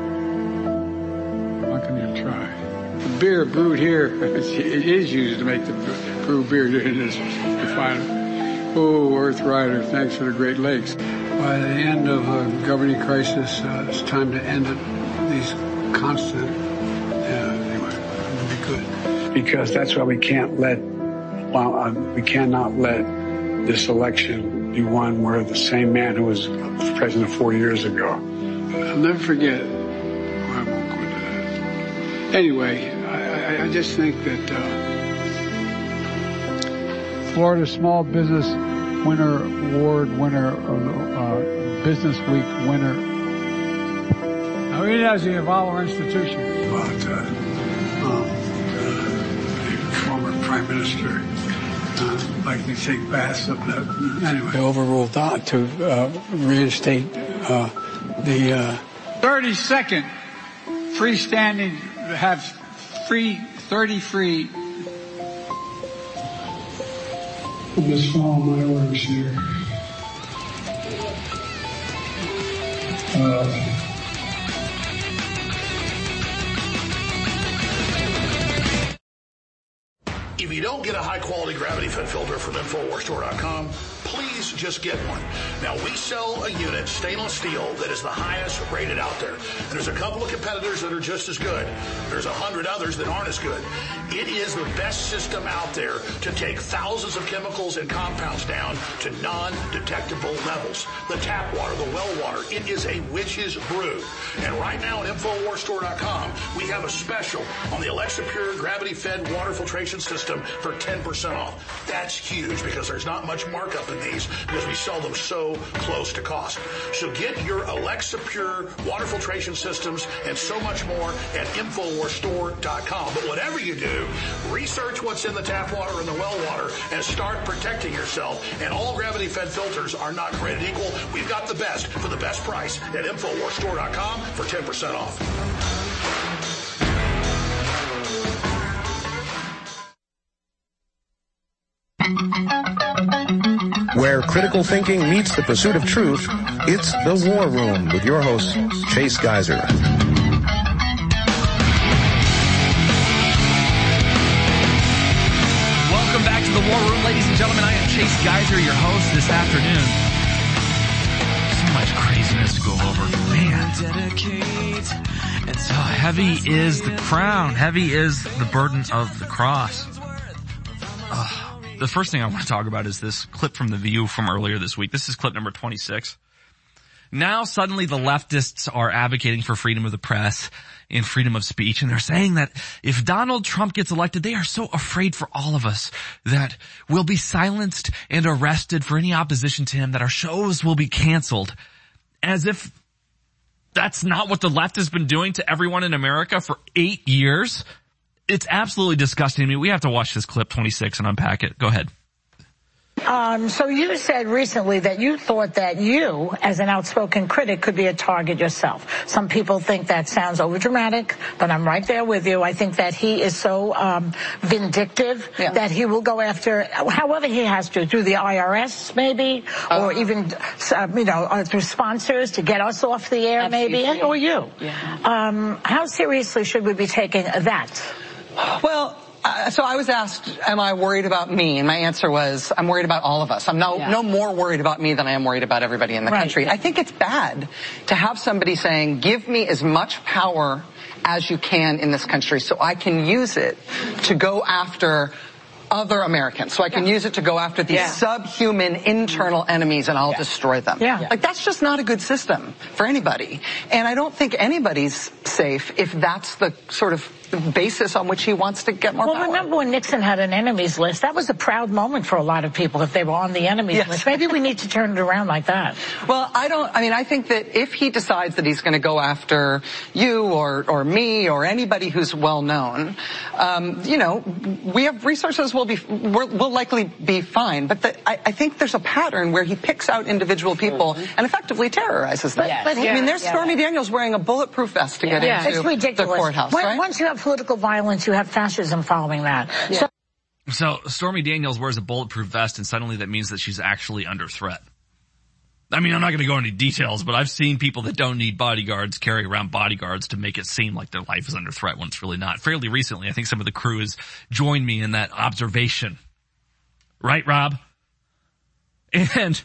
I'm not going to even try. The beer brewed here, it is used to make the brew beer in this refinery. Oh, Earth Rider, thanks for the Great Lakes. By the end of a governing crisis, it's time to end it. These constant, anyway, it'll be good. Because that's why we cannot let this election be one where the same man who was president 4 years ago. I'll never forget. I won't go into that. Anyway, I just think that Florida Small Business Winner Award winner, Business Week winner. Now, it doesn't involve our institutions. But former Prime Minister like to take baths up that. Anyway, overruled to reinstate the 32nd freestanding, have 30 free. Just follow my orders here. If you don't get a high-quality gravity-fed filter from InfoWarsStore.com, please just get one. Now, we sell a unit, stainless steel, that is the highest rated out there. And there's a couple of competitors that are just as good. There's 100 others that aren't as good. It is the best system out there to take thousands of chemicals and compounds down to non-detectable levels. The tap water, the well water, it is a witch's brew. And right now at InfoWarsStore.com, we have a special on the Alexa Pure gravity-fed water filtration system for 10% off. That's huge because there's not much markup in these because we sell them so close to cost. So get your Alexa Pure water filtration systems and so much more at InfoWarsStore.com. But whatever you do, research what's in the tap water and the well water and start protecting yourself. And all gravity-fed filters are not created equal. We've got the best for the best price at InfoWarsStore.com for 10% off. Where critical thinking meets the pursuit of truth, it's The War Room with your host, Chase Geiser. Welcome back to The War Room, ladies and gentlemen. I am Chase Geiser, your host this afternoon. much craziness to go over. Man. So heavy is the crown. Heavy is the burden of the cross. The first thing I want to talk about is this clip from The View from earlier this week. This is clip number 26. Now suddenly the leftists are advocating for freedom of the press and freedom of speech, and they're saying that if Donald Trump gets elected, they are so afraid for all of us that we'll be silenced and arrested for any opposition to him, that our shows will be canceled. As if that's not what the left has been doing to everyone in America for 8 years. It's absolutely disgusting to me. We have to watch this clip 26 and unpack it. Go ahead. So you said recently that you thought that you, as an outspoken critic, could be a target yourself. Some people think that sounds overdramatic, but I'm right there with you. I think that he is so vindictive that he will go after, however he has to, through the IRS maybe, or even, through sponsors to get us off the air maybe, or you. Yeah. How seriously should we be taking that? Well, so I was asked, am I worried about me? And my answer was, I'm worried about all of us. I'm no more worried about me than I am worried about everybody in the country. I think it's bad to have somebody saying, give me as much power as you can in this country so I can use it to go after other Americans. So I can use it to go after these subhuman internal enemies and I'll destroy them. Like, that's just not a good system for anybody. And I don't think anybody's safe if that's the sort of basis on which he wants to get more power. Well, remember when Nixon had an enemies list? That was a proud moment for a lot of people if they were on the enemies list. Maybe we need to turn it around like that. Well, I think that if he decides that he's going to go after you or me or anybody who's well known, we have resources, we'll likely be fine. But I think there's a pattern where he picks out individual people and effectively terrorizes them. There's Stormy Daniels wearing a bulletproof vest to get into the courthouse, right? Once you have political violence, you have fascism following that. So Stormy Daniels wears a bulletproof vest, and suddenly that means that she's actually under threat. I mean, I'm not going to go into details, but I've seen people that don't need bodyguards carry around bodyguards to make it seem like their life is under threat when it's really not. Fairly recently, I think some of the crew has joined me in that observation. Right, Rob? And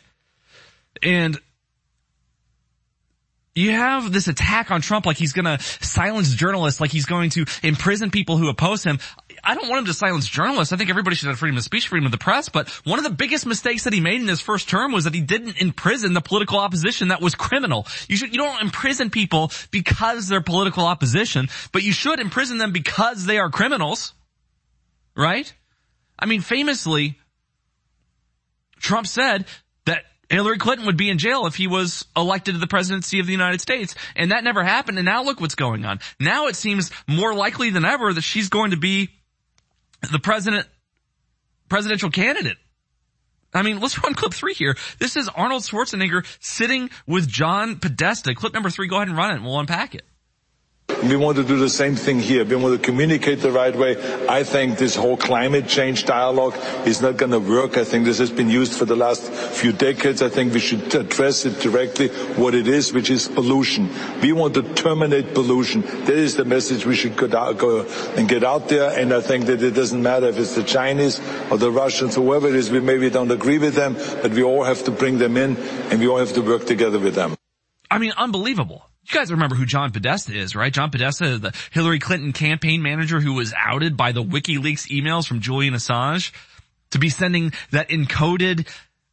you have this attack on Trump like he's going to silence journalists, like he's going to imprison people who oppose him. I don't want him to silence journalists. I think everybody should have freedom of speech, freedom of the press. But one of the biggest mistakes that he made in his first term was that he didn't imprison the political opposition that was criminal. You don't imprison people because they're political opposition, but you should imprison them because they are criminals. Right? I mean, famously, Trump said that Hillary Clinton would be in jail if he was elected to the presidency of the United States. And that never happened. And now look what's going on. Now it seems more likely than ever that she's going to be the presidential candidate. I mean, let's run clip 3 here. This is Arnold Schwarzenegger sitting with John Podesta. Clip number 3, go ahead and run it and we'll unpack it. We want to do the same thing here. We want to communicate the right way. I think this whole climate change dialogue is not going to work. I think this has been used for the last few decades. I think we should address it directly, what it is, which is pollution. We want to terminate pollution. That is the message we should go and get out there. And I think that it doesn't matter if it's the Chinese or the Russians, whoever it is. We maybe don't agree with them, but we all have to bring them in and we all have to work together with them. I mean, unbelievable. You guys remember who John Podesta is, right? John Podesta, the Hillary Clinton campaign manager who was outed by the WikiLeaks emails from Julian Assange to be sending that encoded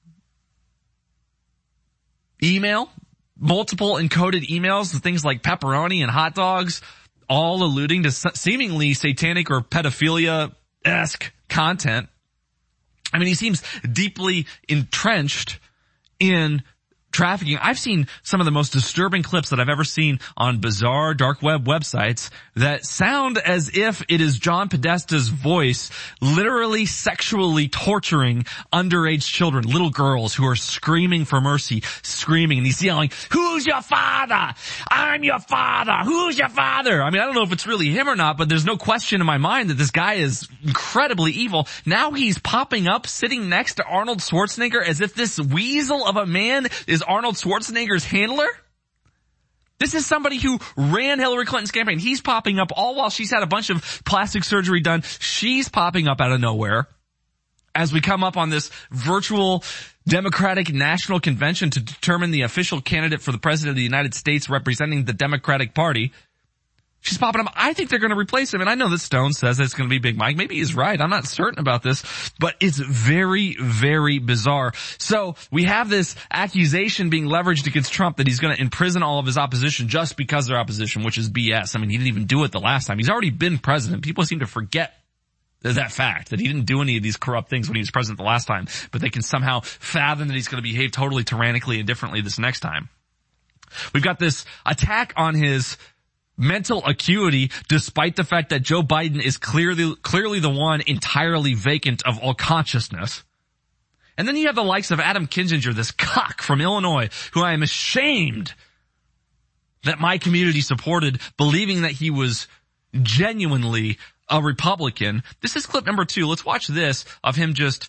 email, multiple encoded emails, things like pepperoni and hot dogs, all alluding to seemingly satanic or pedophilia-esque content. I mean, he seems deeply entrenched in trafficking. I've seen some of the most disturbing clips that I've ever seen on bizarre dark web websites that sound as if it is John Podesta's voice literally sexually torturing underage children, little girls who are screaming for mercy, screaming, and he's yelling, "Who's your father? I'm your father. Who's your father?" I mean, I don't know if it's really him or not, but there's no question in my mind that this guy is incredibly evil. Now he's popping up sitting next to Arnold Schwarzenegger as if this weasel of a man is Arnold Schwarzenegger's handler? This is somebody who ran Hillary Clinton's campaign. He's popping up all while she's had a bunch of plastic surgery done. She's popping up out of nowhere as we come up on this virtual Democratic National Convention to determine the official candidate for the President of the United States representing the Democratic Party. She's popping up. I think they're going to replace him. And I know that Stone says that it's going to be Big Mike. Maybe he's right. I'm not certain about this, but it's very, very bizarre. So we have this accusation being leveraged against Trump that he's going to imprison all of his opposition just because they're opposition, which is BS. I mean, he didn't even do it the last time. He's already been president. People seem to forget that fact, that he didn't do any of these corrupt things when he was president the last time, but they can somehow fathom that he's going to behave totally tyrannically and differently this next time. We've got this attack on his mental acuity, despite the fact that Joe Biden is clearly the one entirely vacant of all consciousness. And then you have the likes of Adam Kinzinger, this cock from Illinois, who I am ashamed that my community supported, believing that he was genuinely a Republican. This is clip number 2. Let's watch this of him just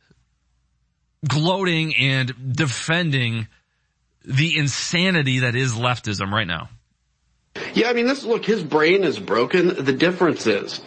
gloating and defending the insanity that is leftism right now. Yeah, I mean, look, his brain is broken. The difference is,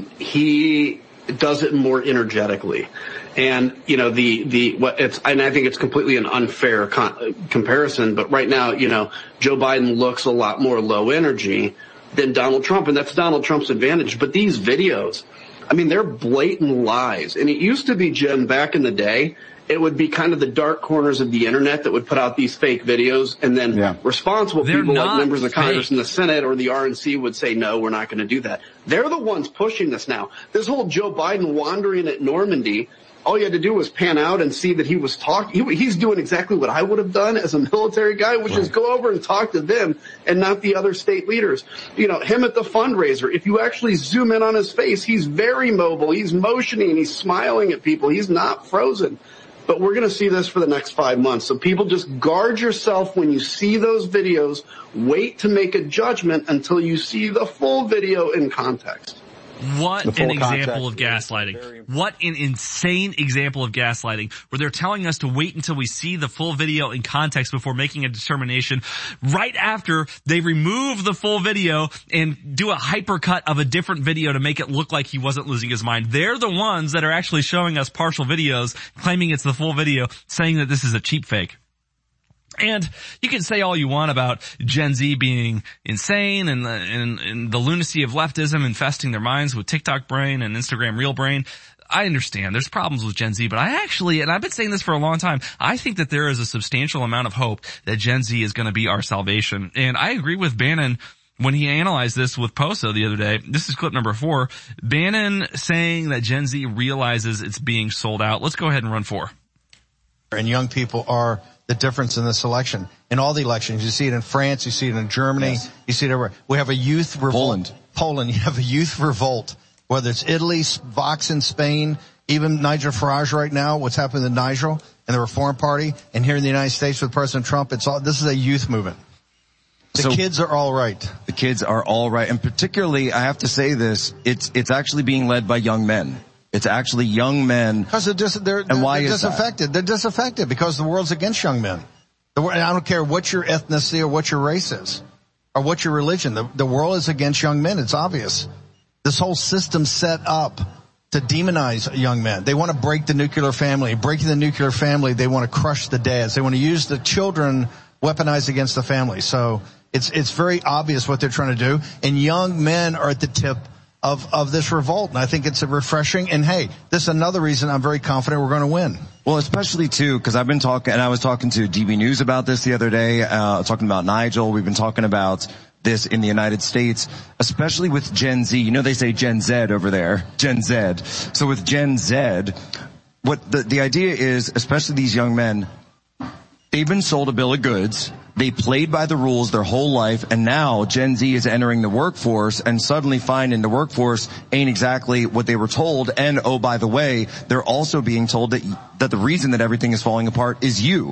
he does it more energetically. And, you know, and I think it's completely an unfair comparison, but right now, you know, Joe Biden looks a lot more low energy than Donald Trump, and that's Donald Trump's advantage. But these videos, I mean, they're blatant lies. And it used to be, Jim, back in the day, it would be kind of the dark corners of the internet that would put out these fake videos, and then responsible people like members of Congress and the Senate or the RNC would say, no, we're not going to do that. They're the ones pushing this now. This whole Joe Biden wandering at Normandy, all you had to do was pan out and see that he was talking. He's doing exactly what I would have done as a military guy, which is go over and talk to them and not the other state leaders. You know, him at the fundraiser, if you actually zoom in on his face, he's very mobile. He's motioning. He's smiling at people. He's not frozen. But we're going to see this for the next 5 months. So people, just guard yourself when you see those videos. Wait to make a judgment until you see the full video in context. What an example of gaslighting. What an insane example of gaslighting, where they're telling us to wait until we see the full video in context before making a determination, right after they remove the full video and do a hypercut of a different video to make it look like he wasn't losing his mind. They're the ones that are actually showing us partial videos, claiming it's the full video, saying that this is a cheap fake. And you can say all you want about Gen Z being insane and the lunacy of leftism infesting their minds with TikTok brain and Instagram real brain. I understand there's problems with Gen Z, but I actually, and I've been saying this for a long time, I think that there is a substantial amount of hope that Gen Z is going to be our salvation. And I agree with Bannon when he analyzed this with Posa the other day. This is clip number 4. Bannon saying that Gen Z realizes it's being sold out. Let's go ahead and run 4. And young people are the difference in this election. In all the elections, you see it in France, you see it in Germany, you see it everywhere. We have a youth revolt. Poland, you have a youth revolt. Whether it's Italy, Vox in Spain, even Nigel Farage right now, what's happened to Nigel and the Reform Party, and here in the United States with President Trump, this is a youth movement. The kids are all right. The kids are all right. And particularly, I have to say this, it's actually being led by young men. It's actually young men. Because they're disaffected. They're disaffected because the world's against young men. I don't care what your ethnicity or what your race is or what your religion. The world is against young men. It's obvious. This whole system's set up to demonize young men. They want to break the nuclear family. Breaking the nuclear family, they want to crush the dads. They want to use the children weaponized against the family. So it's very obvious what they're trying to do. And young men are at the tip of this revolt, and I think it's refreshing. And hey, this is another reason I'm very confident we're going to win. Well, especially too, because I've been talking, and I was talking to DB News about this the other day, talking about Nigel. We've been talking about this in the United States, especially with Gen Z. You know, they say Gen Z over there, Gen Z. So with Gen Z, what the idea is, especially these young men, they've been sold a bill of goods. They played by the rules their whole life, and now Gen Z is entering the workforce and suddenly finding the workforce ain't exactly what they were told. And oh, by the way, they're also being told that the reason that everything is falling apart is you.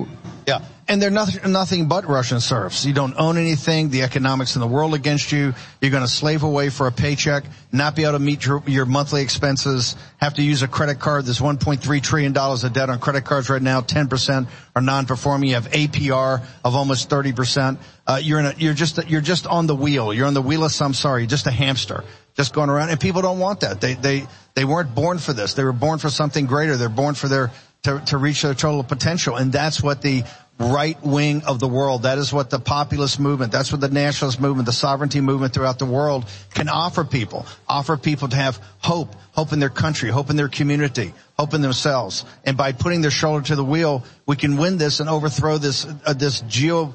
Yeah. And they're nothing but Russian serfs. You don't own anything. The economics in the world against you. You're going to slave away for a paycheck, not be able to meet your monthly expenses, have to use a credit card. There's $1.3 trillion of debt on credit cards right now. 10% are non-performing. You have APR of almost 30%. You're just on the wheel. You're on the wheel of samsara. You're just a hamster, just going around. And people don't want that. They weren't born for this. They were born for something greater. They're born for to reach their total potential. And that's what the right wing of the world, that is what the populist movement, that's what the nationalist movement, the sovereignty movement throughout the world can offer people to have hope in their country, hope in their community, hope in themselves. And by putting their shoulder to the wheel, we can win this and overthrow this geopolitical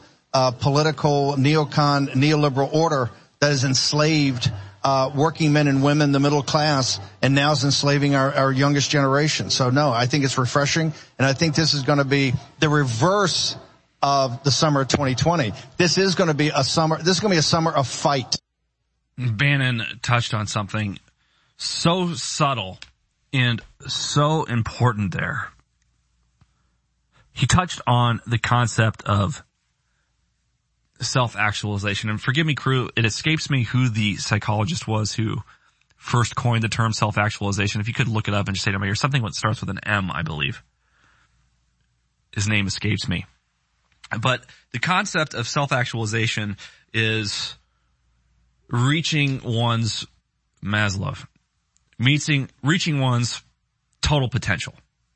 neoliberal order that has enslaved working men and women, the middle class, and now is enslaving our youngest generation. So no, I think it's refreshing, and I think this is going to be the reverse of the summer of 2020. This is going to be a summer of fight. Bannon touched on something so subtle and so important there. He touched on the concept of self-actualization. And forgive me, crew, it escapes me who the psychologist was who first coined the term self-actualization. If you could look it up and just say to me, or something that starts with an M, I believe. His name escapes me. But the concept of self-actualization is reaching one's Maslow, reaching one's total potential.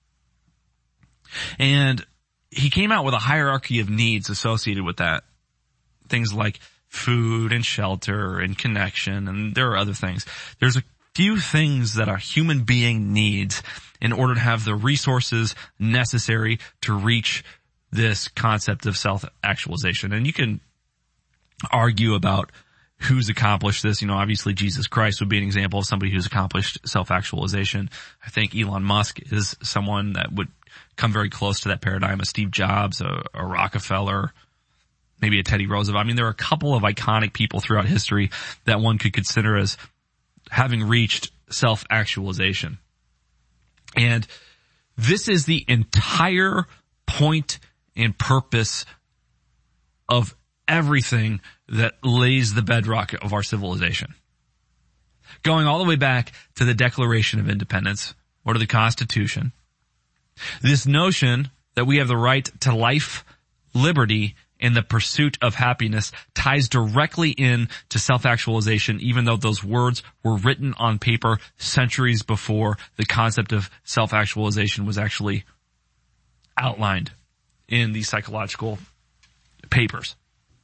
And he came out with a hierarchy of needs associated with that. Things like food and shelter and connection, and there are other things. There's a few things that a human being needs in order to have the resources necessary to reach this concept of self-actualization. And you can argue about who's accomplished this. You know, obviously Jesus Christ would be an example of somebody who's accomplished self-actualization. I think Elon Musk is someone that would come very close to that paradigm. A Steve Jobs, a Rockefeller, maybe a Teddy Roosevelt. I mean, there are a couple of iconic people throughout history that one could consider as having reached self-actualization. And this is the entire point and purpose of everything that lays the bedrock of our civilization. Going all the way back to the Declaration of Independence, or to the Constitution, this notion that we have the right to life, liberty, and the pursuit of happiness ties directly in to self-actualization, even though those words were written on paper centuries before the concept of self-actualization was actually outlined in these psychological papers.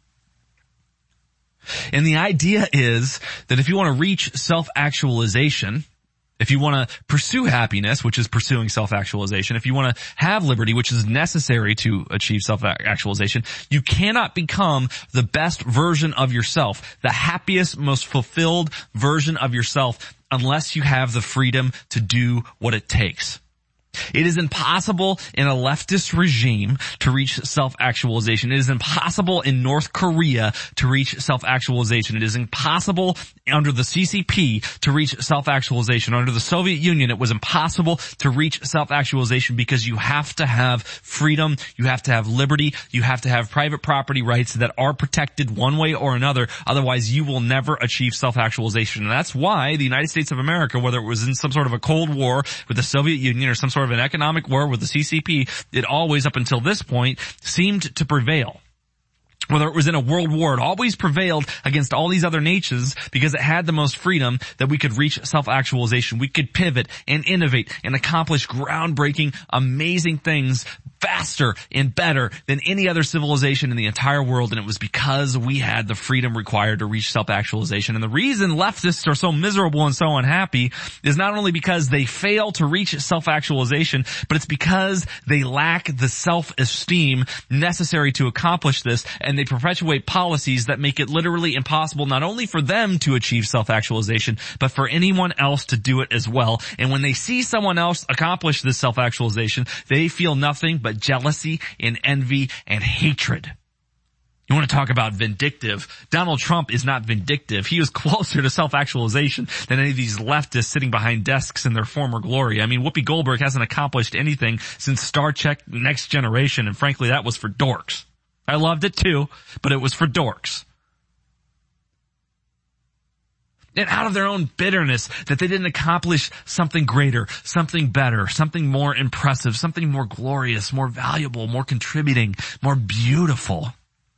And the idea is that if you want to reach self-actualization, if you want to pursue happiness, which is pursuing self-actualization, if you want to have liberty, which is necessary to achieve self-actualization, you cannot become the best version of yourself, the happiest, most fulfilled version of yourself, unless you have the freedom to do what it takes. It is impossible in a leftist regime to reach self-actualization. It is impossible in North Korea to reach self-actualization. It is impossible under the CCP to reach self-actualization. Under the Soviet Union, it was impossible to reach self-actualization because you have to have freedom, you have to have liberty, you have to have private property rights that are protected one way or another. Otherwise, you will never achieve self-actualization. And that's why the United States of America, whether it was in some sort of a Cold War with the Soviet Union or some sort of an economic war with the CCP, it always, up until this point, seemed to prevail. Whether it was in a world war, it always prevailed against all these other nations because it had the most freedom that we could reach self-actualization. We could pivot and innovate and accomplish groundbreaking, amazing things faster and better than any other civilization in the entire world. And it was because we had the freedom required to reach self-actualization. And the reason leftists are so miserable and so unhappy is not only because they fail to reach self-actualization, but it's because they lack the self-esteem necessary to accomplish this. And they perpetuate policies that make it literally impossible not only for them to achieve self-actualization, but for anyone else to do it as well. And when they see someone else accomplish this self-actualization, they feel nothing but jealousy and envy and hatred. You want to talk about vindictive? Donald Trump is not vindictive. He was closer to self-actualization than any of these leftists sitting behind desks in their former glory. I mean, Whoopi Goldberg hasn't accomplished anything since Star Trek Next Generation, and frankly, that was for dorks. I loved it too, but it was for dorks. And out of their own bitterness that they didn't accomplish something greater, something better, something more impressive, something more glorious, more valuable, more contributing, more beautiful.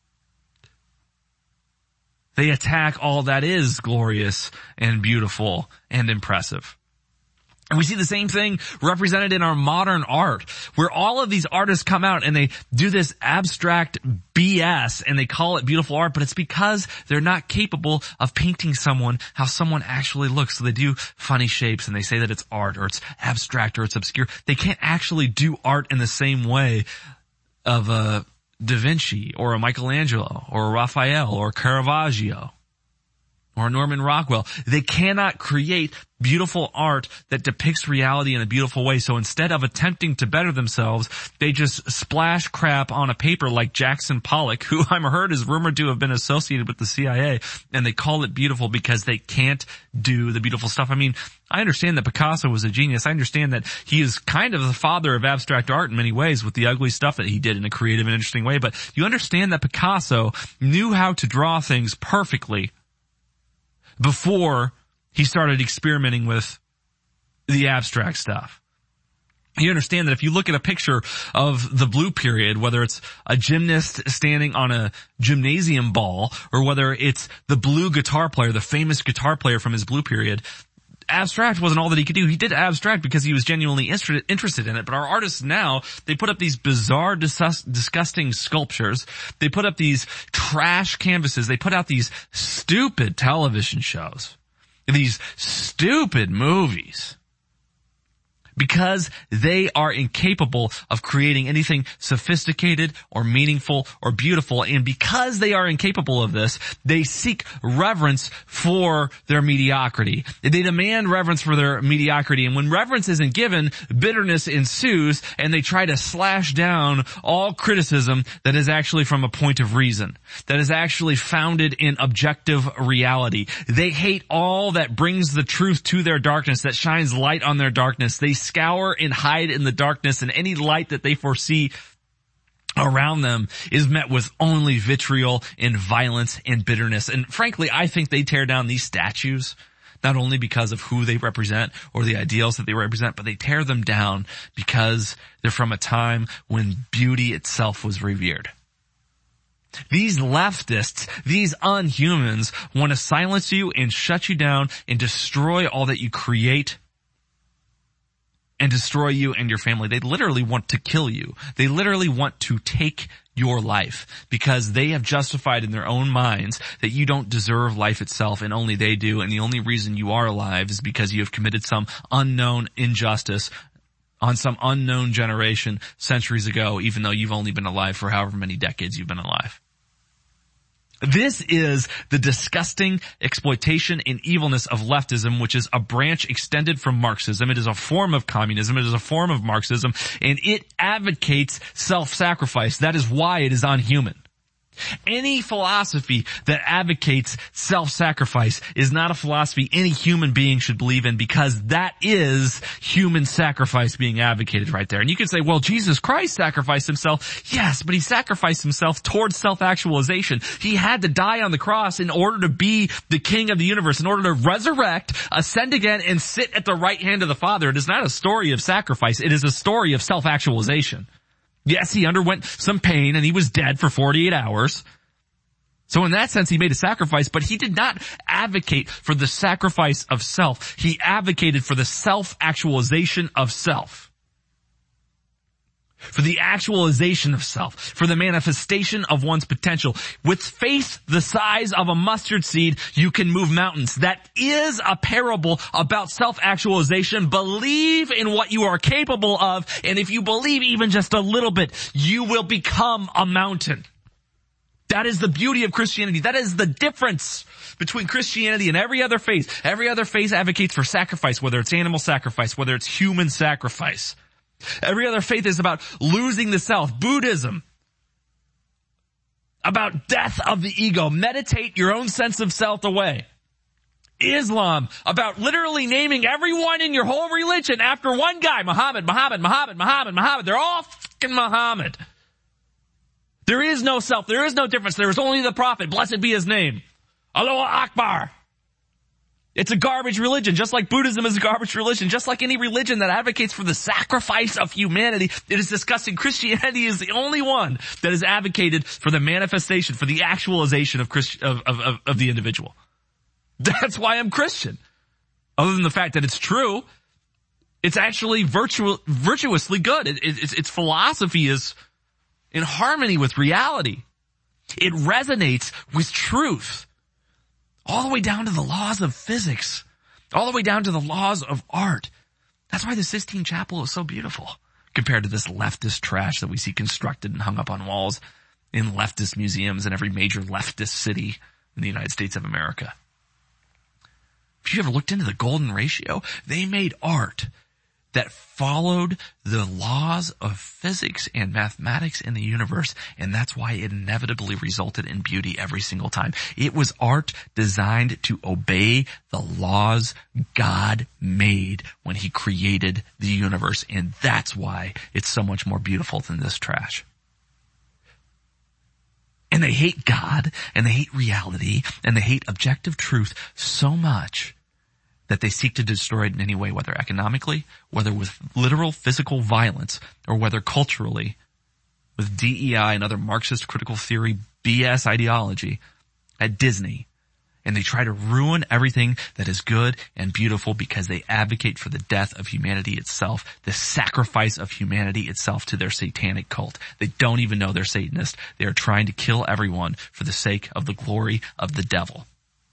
They attack all that is glorious and beautiful and impressive. And we see the same thing represented in our modern art, where all of these artists come out and they do this abstract BS and they call it beautiful art, but it's because they're not capable of painting someone how someone actually looks. So they do funny shapes and they say that it's art or it's abstract or it's obscure. They can't actually do art in the same way of a Da Vinci or a Michelangelo or a Raphael or Caravaggio or Norman Rockwell. They cannot create beautiful art that depicts reality in a beautiful way. So instead of attempting to better themselves, they just splash crap on a paper like Jackson Pollock, who I'm heard is rumored to have been associated with the CIA, and they call it beautiful because they can't do the beautiful stuff. I mean, I understand that Picasso was a genius. I understand that he is kind of the father of abstract art in many ways with the ugly stuff that he did in a creative and interesting way. But you understand that Picasso knew how to draw things perfectly before he started experimenting with the abstract stuff. You understand that if you look at a picture of the Blue Period, whether it's a gymnast standing on a gymnasium ball or whether it's the blue guitar player, the famous guitar player from his Blue Period, abstract wasn't all that he could do. He did abstract because he was genuinely interested in it. But our artists now, they put up these bizarre, disgusting sculptures. They put up these trash canvases. They put out these stupid television shows, these stupid movies, because they are incapable of creating anything sophisticated or meaningful or beautiful. And because they are incapable of this, they seek reverence for their mediocrity. They demand reverence for their mediocrity. And when reverence isn't given, bitterness ensues, and they try to slash down all criticism that is actually from a point of reason, that is actually founded in objective reality. They hate all that brings the truth to their darkness, that shines light on their darkness. They scour and hide in the darkness, and any light that they foresee around them is met with only vitriol and violence and bitterness. And frankly, I think they tear down these statues not only because of who they represent or the ideals that they represent, but they tear them down because they're from a time when beauty itself was revered. These leftists, these unhumans, want to silence you and shut you down and destroy all that you create and destroy you and your family. They literally want to kill you. They literally want to take your life because they have justified in their own minds that you don't deserve life itself and only they do. And the only reason you are alive is because you have committed some unknown injustice on some unknown generation centuries ago, even though you've only been alive for however many decades you've been alive. This is the disgusting exploitation and evilness of leftism, which is a branch extended from Marxism. It is a form of communism. It is a form of Marxism, and it advocates self-sacrifice. That is why it is unhuman. Any philosophy that advocates self-sacrifice is not a philosophy any human being should believe in, because that is human sacrifice being advocated right there. And you can say, well, Jesus Christ sacrificed himself. Yes, but he sacrificed himself towards self-actualization. He had to die on the cross in order to be the king of the universe, in order to resurrect, ascend again, and sit at the right hand of the Father. It is not a story of sacrifice. It is a story of self-actualization. Yes, he underwent some pain and he was dead for 48 hours. So in that sense, he made a sacrifice, but he did not advocate for the sacrifice of self. He advocated for the self-actualization of self. For the actualization of self, for the manifestation of one's potential. With faith the size of a mustard seed, you can move mountains. That is a parable about self-actualization. Believe in what you are capable of, and if you believe even just a little bit, you will become a mountain. That is the beauty of Christianity. That is the difference between Christianity and every other faith. Every other faith advocates for sacrifice, whether it's animal sacrifice, whether it's human sacrifice. Every other faith is about losing the self. Buddhism about death of the ego. Meditate your own sense of self away. Islam, about literally naming everyone in your whole religion after one guy. Muhammad. They're all fucking Muhammad. There is no self. There is no difference. There is only the prophet. Blessed be his name. Allahu Akbar. It's a garbage religion, just like Buddhism is a garbage religion, just like any religion that advocates for the sacrifice of humanity. It is disgusting. Christianity is the only one that has advocated for the manifestation, for the actualization of the individual. That's why I'm Christian. Other than the fact that it's true, it's actually virtuously good. Its philosophy is in harmony with reality. It resonates with truth. All the way down to the laws of physics. All the way down to the laws of art. That's why the Sistine Chapel is so beautiful compared to this leftist trash that we see constructed and hung up on walls in leftist museums in every major leftist city in the United States of America. If you ever looked into the golden ratio, they made art that followed the laws of physics and mathematics in the universe, and that's why it inevitably resulted in beauty every single time. It was art designed to obey the laws God made when he created the universe, and that's why it's so much more beautiful than this trash. And they hate God, and they hate reality, and they hate objective truth so much that they seek to destroy it in any way, whether economically, whether with literal physical violence, or whether culturally with DEI and other Marxist critical theory BS ideology at Disney. And they try to ruin everything that is good and beautiful because they advocate for the death of humanity itself, the sacrifice of humanity itself to their satanic cult. They don't even know they're Satanists. They are trying to kill everyone for the sake of the glory of the devil.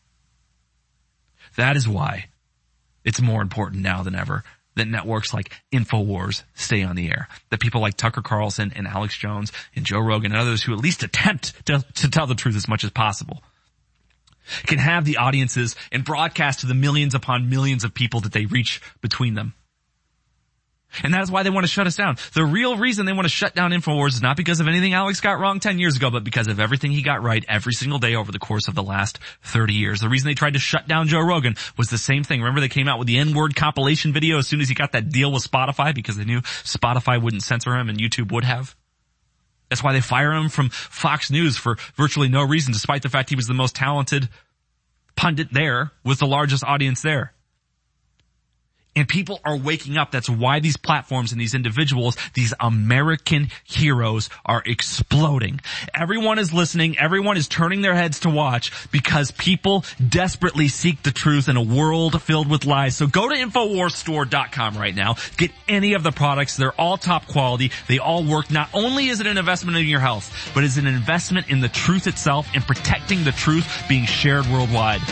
That is why it's more important now than ever that networks like InfoWars stay on the air. That people like Tucker Carlson and Alex Jones and Joe Rogan and others who at least attempt to tell the truth as much as possible can have the audiences and broadcast to the millions upon millions of people that they reach between them. And that is why they want to shut us down. The real reason they want to shut down InfoWars is not because of anything Alex got wrong 10 years ago, but because of everything he got right every single day over the course of the last 30 years. The reason they tried to shut down Joe Rogan was the same thing. Remember they came out with the N-word compilation video as soon as he got that deal with Spotify because they knew Spotify wouldn't censor him and YouTube would have? That's why they fire him from Fox News for virtually no reason, despite the fact he was the most talented pundit there with the largest audience there. And people are waking up. That's why these platforms and these individuals, these American heroes, are exploding. Everyone is listening. Everyone is turning their heads to watch because people desperately seek the truth in a world filled with lies. So go to InfoWarsStore.com right now. Get any of the products. They're all top quality. They all work. Not only is it an investment in your health, but it's an investment in the truth itself and protecting the truth being shared worldwide.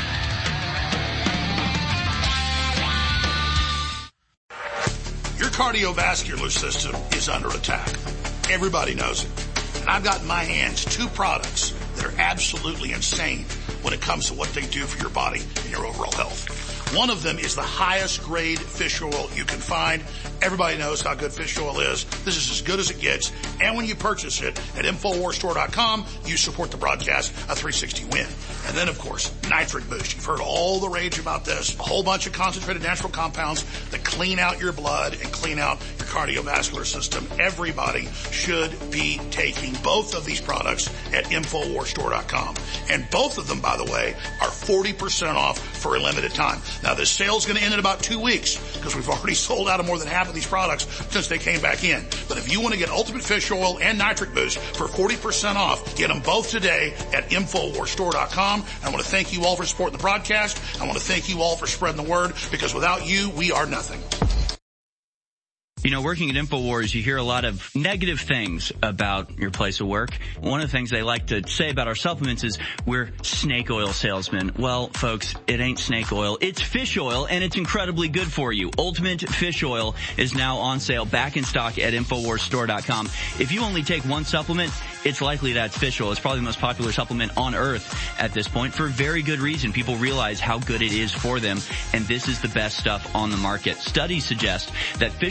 Your cardiovascular system is under attack. Everybody knows it. And I've got in my hands 2 products that are absolutely insane when it comes to what they do for your body and your overall health. One of them is the highest grade fish oil you can find. Everybody knows how good fish oil is. This is as good as it gets. And when you purchase it at InfoWarsStore.com, you support the broadcast, a 360 win. And then, of course, Nitric Boost. You've heard all the rage about this. A whole bunch of concentrated natural compounds that clean out your blood and clean out your cardiovascular system. Everybody should be taking both of these products at InfoWarsStore.com. And both of them, by the way, are 40% off for a limited time. Now, this sale's going to end in about 2 weeks because we've already sold out of more than half of these products since they came back in. But if you want to get Ultimate Fish Oil and Nitric Boost for 40% off, get them both today at InfoWarsStore.com. And I want to thank you all for supporting the broadcast. I want to thank you all for spreading the word because without you, we are nothing. You know, working at InfoWars, you hear a lot of negative things about your place of work. One of the things they like to say about our supplements is we're snake oil salesmen. Well, folks, it ain't snake oil. It's fish oil, and it's incredibly good for you. Ultimate Fish Oil is now on sale, back in stock at InfoWarsStore.com. If you only take one supplement, it's likely that's fish oil. It's probably the most popular supplement on earth at this point for very good reason. People realize how good it is for them, and this is the best stuff on the market. Studies suggest that fish oils and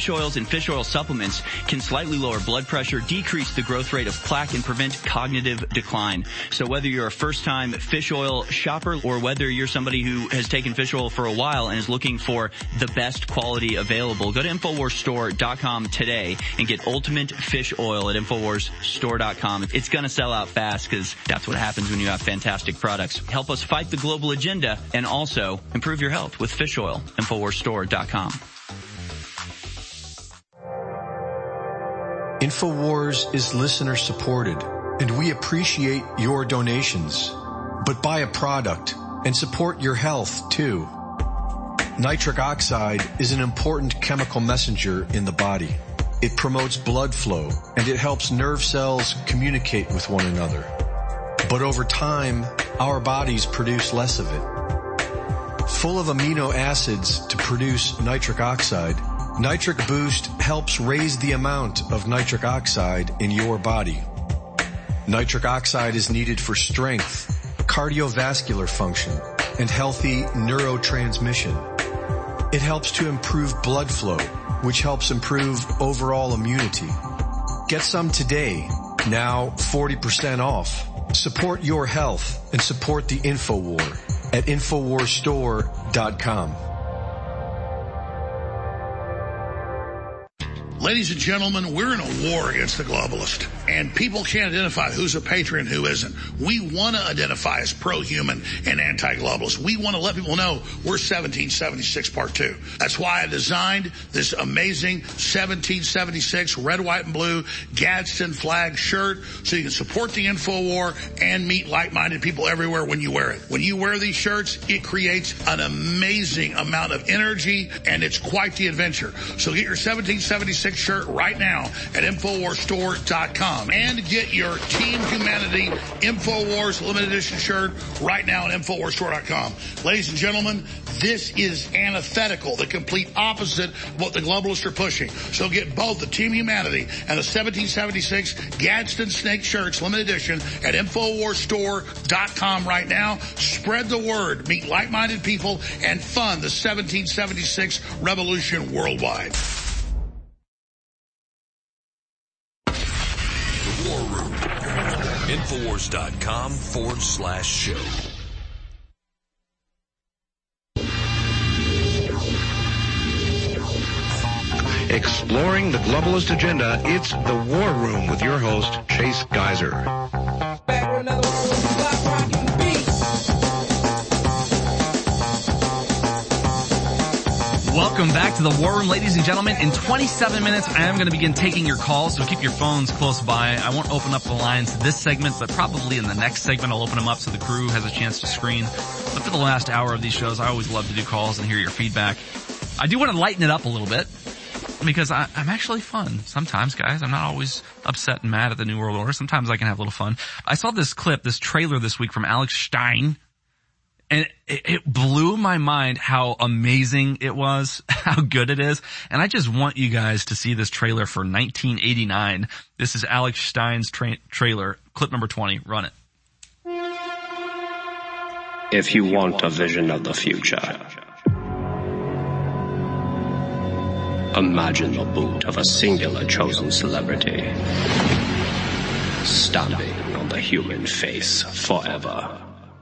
and fish oil supplements can slightly lower blood pressure, decrease the growth rate of plaque, and prevent cognitive decline. So whether you're a first-time fish oil shopper or whether you're somebody who has taken fish oil for a while and is looking for the best quality available, go to InfoWarsStore.com today and get Ultimate Fish Oil at InfoWarsStore.com. It's going to sell out fast because that's what happens when you have fantastic products. Help us fight the global agenda and also improve your health with fish oil. InfoWarsStore.com. InfoWars is listener supported, and we appreciate your donations. But buy a product and support your health too. Nitric oxide is an important chemical messenger in the body. It promotes blood flow and it helps nerve cells communicate with one another. But over time, our bodies produce less of it. Full of amino acids to produce nitric oxide, Nitric Boost helps raise the amount of nitric oxide in your body. Nitric oxide is needed for strength, cardiovascular function, and healthy neurotransmission. It helps to improve blood flow, which helps improve overall immunity. Get some today, now 40% off. Support your health and support the InfoWar at InfoWarsStore.com. Ladies and gentlemen, we're in a war against the globalist, and people can't identify who's a patriot and who isn't. We want to identify as pro-human and anti-globalist. We want to let people know we're 1776 Part 2. That's why I designed this amazing 1776 red, white, and blue Gadsden flag shirt so you can support the InfoWar and meet like-minded people everywhere when you wear it. When you wear these shirts, it creates an amazing amount of energy, and it's quite the adventure. So get your 1776 shirt right now at InfoWarsStore.com and get your Team Humanity InfoWars limited edition shirt right now at InfoWarsStore.com. Ladies and gentlemen, this is antithetical, the complete opposite of what the globalists are pushing. So get both the Team Humanity and the 1776 Gadsden Snake shirts limited edition at InfoWarsStore.com right now. Spread the word, meet like-minded people, and fund the 1776 revolution worldwide. War Room. Infowars.com/show. Exploring the globalist agenda, it's The War Room with your host, Chase Geiser. Welcome back to the War Room, ladies and gentlemen. In 27 minutes, I am going to begin taking your calls, so keep your phones close by. I won't open up the lines this segment, but probably in the next segment I'll open them up so the crew has a chance to screen. But for the last hour of these shows, I always love to do calls and hear your feedback. I do want to lighten it up a little bit because I'm actually fun sometimes, guys. I'm not always upset and mad at the New World Order. Sometimes I can have a little fun. I saw this trailer this week from Alex Stein. And it blew my mind how amazing it was, how good it is. And I just want you guys to see this trailer for 1989. This is Alex Stein's trailer, clip number 20. Run it. If you want a vision of the future, imagine the boot of a singular chosen celebrity stamping on the human face forever.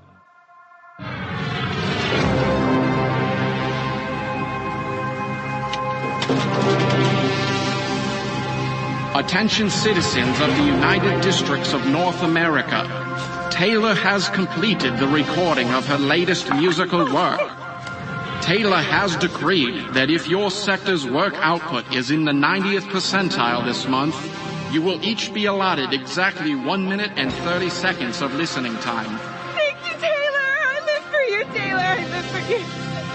Attention citizens of the United Districts of North America. Taylor has completed the recording of her latest musical work. Taylor has decreed that if your sector's work output is in the 90th percentile this month, you will each be allotted exactly 1 minute and 30 seconds of listening time. Thank you, Taylor. I live for you, Taylor. I live for you.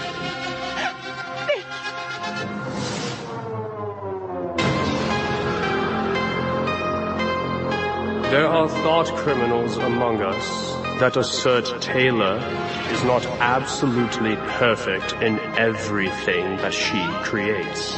There are thought criminals among us that assert Taylor is not absolutely perfect in everything that she creates.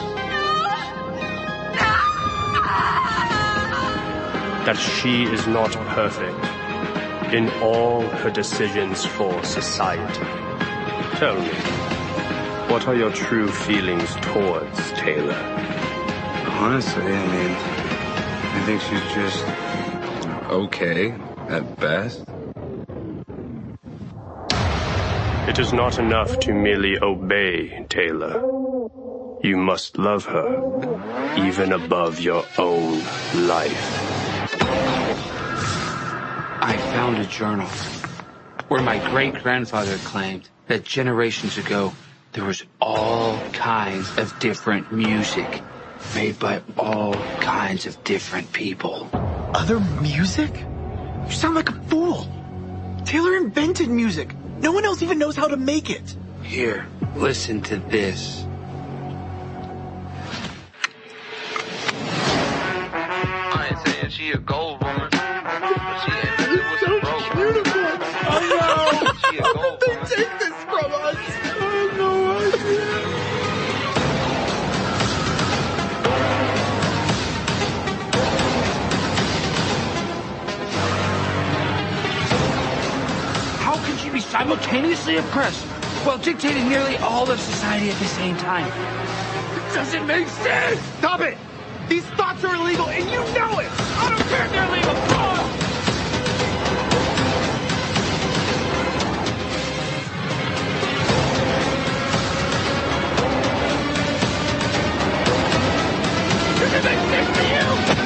That she is not perfect in all her decisions for society. Tell me, what are your true feelings towards Taylor? Honestly, I mean, I think she's just okay at best. It is not enough to merely obey Taylor. You must love her, even above your own life. I found a journal where my great-grandfather claimed that generations ago there was all kinds of different music made by all kinds of different people. Other music? You sound like a fool. Taylor invented music. No one else even knows how to make it. Here, listen to this. I ain't saying she a gold woman, but she ain't messing with some broke beautiful. Oh no! She a gold woman. They take this from us. Oh no idea. How can she be simultaneously oppressed while dictating nearly all of society at the same time? It doesn't make sense! Stop it! These thoughts are illegal and you know it! I don't care if they're illegal! Oh! Does it make sense to you?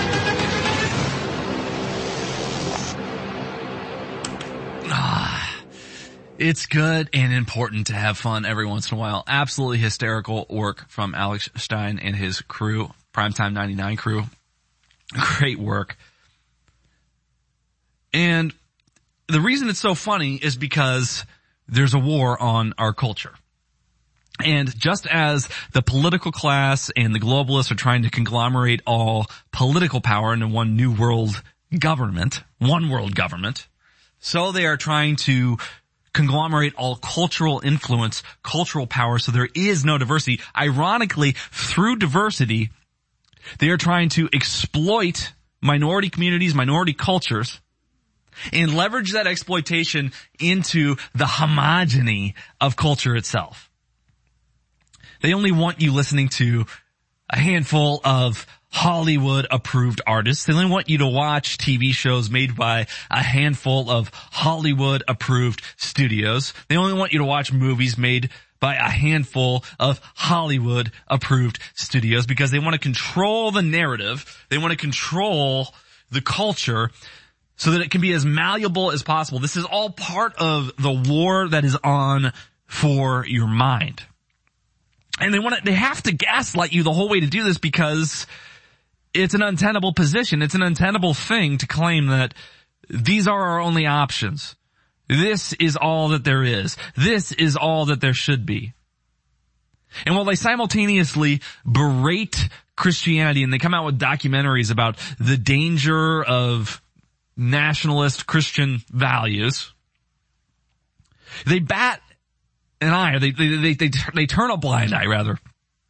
It's good and important to have fun every once in a while. Absolutely hysterical work from Alex Stein and his crew, Primetime 99 crew. Great work. And the reason it's so funny is because there's a war on our culture. And just as the political class and the globalists are trying to conglomerate all political power into one new world government, one world government, so they are trying to conglomerate all cultural influence, cultural power, so there is no diversity. Ironically, through diversity, they are trying to exploit minority communities, minority cultures, and leverage that exploitation into the homogeny of culture itself. They only want you listening to a handful of Hollywood-approved artists. They only want you to watch TV shows made by a handful of Hollywood-approved studios. They only want you to watch movies made by a handful of Hollywood-approved studios because they want to control the narrative. They want to control the culture so that it can be as malleable as possible. This is all part of the war that is on for your mind. And they have to gaslight you the whole way to do this because it's an untenable position. It's an untenable thing to claim that these are our only options. This is all that there is. This is all that there should be. And while they simultaneously berate Christianity and they come out with documentaries about the danger of nationalist Christian values, they bat an eye, or they turn a blind eye rather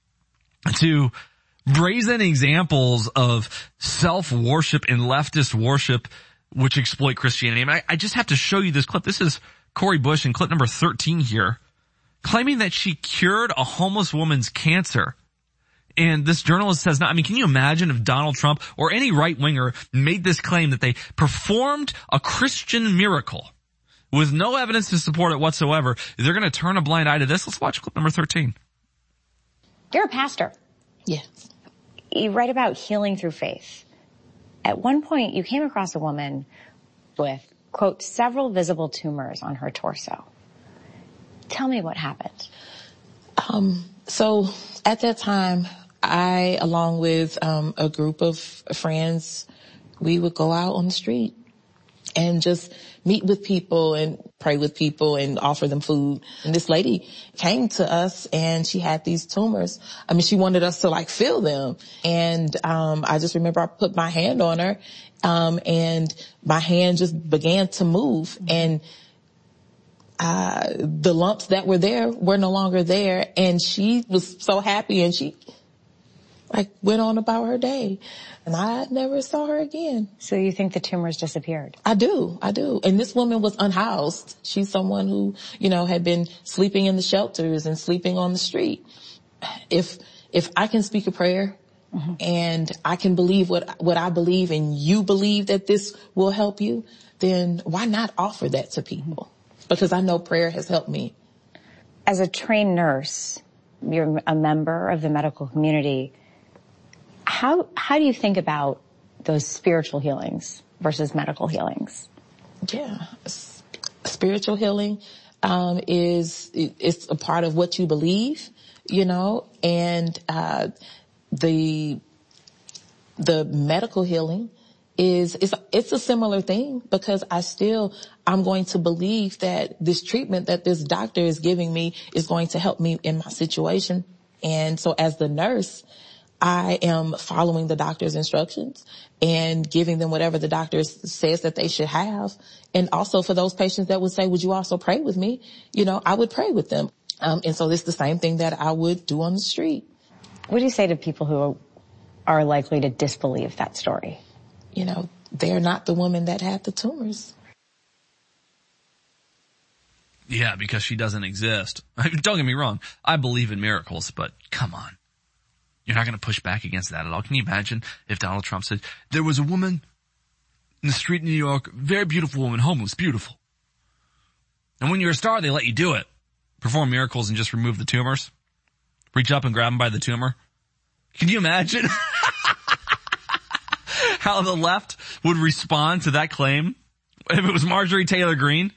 to brazen examples of self-worship and leftist worship which exploit Christianity. And I just have to show you this clip. This is Cori Bush in clip number 13 here, claiming that she cured a homeless woman's cancer. And this journalist says, no, I mean, can you imagine if Donald Trump or any right-winger made this claim that they performed a Christian miracle with no evidence to support it whatsoever? They're going to turn a blind eye to this. Let's watch clip number 13. You're a pastor. Yes. You write about healing through faith. At one point, you came across a woman with, quote, several visible tumors on her torso. Tell me what happened. So at that time, I, along with a group of friends, we would go out on the street and just meet with people and pray with people and offer them food. And this lady came to us and she had these tumors. I mean, she wanted us to like feel them. And I just remember I put my hand on her and my hand just began to move. And the lumps that were there were no longer there. And she was so happy and she like went on about her day. And I never saw her again. So you think the tumors disappeared? I do. And this woman was unhoused. She's someone who, had been sleeping in the shelters and sleeping on the street. If I can speak a prayer and I can believe what I believe and you believe that this will help you, then why not offer that to people? Because I know prayer has helped me. As a trained nurse, you're a member of the medical community. How do you think about those spiritual healings versus medical healings? Yeah. Spiritual healing is a part of what you believe, and the medical healing it's a similar thing, because I'm going to believe that this treatment that this doctor is giving me is going to help me in my situation. And so as the nurse, I am following the doctor's instructions and giving them whatever the doctor says that they should have. And also for those patients that would say, would you also pray with me? I would pray with them. And so it's the same thing that I would do on the street. What do you say to people who are likely to disbelieve that story? They're not the woman that had the tumors. Yeah, because she doesn't exist. Don't get me wrong. I believe in miracles, but come on. You're not going to push back against that at all. Can you imagine if Donald Trump said, there was a woman in the street in New York, very beautiful woman, homeless, beautiful. And when you're a star, they let you do it. Perform miracles and just remove the tumors. Reach up and grab them by the tumor. Can you imagine how the left would respond to that claim if it was Marjorie Taylor Greene?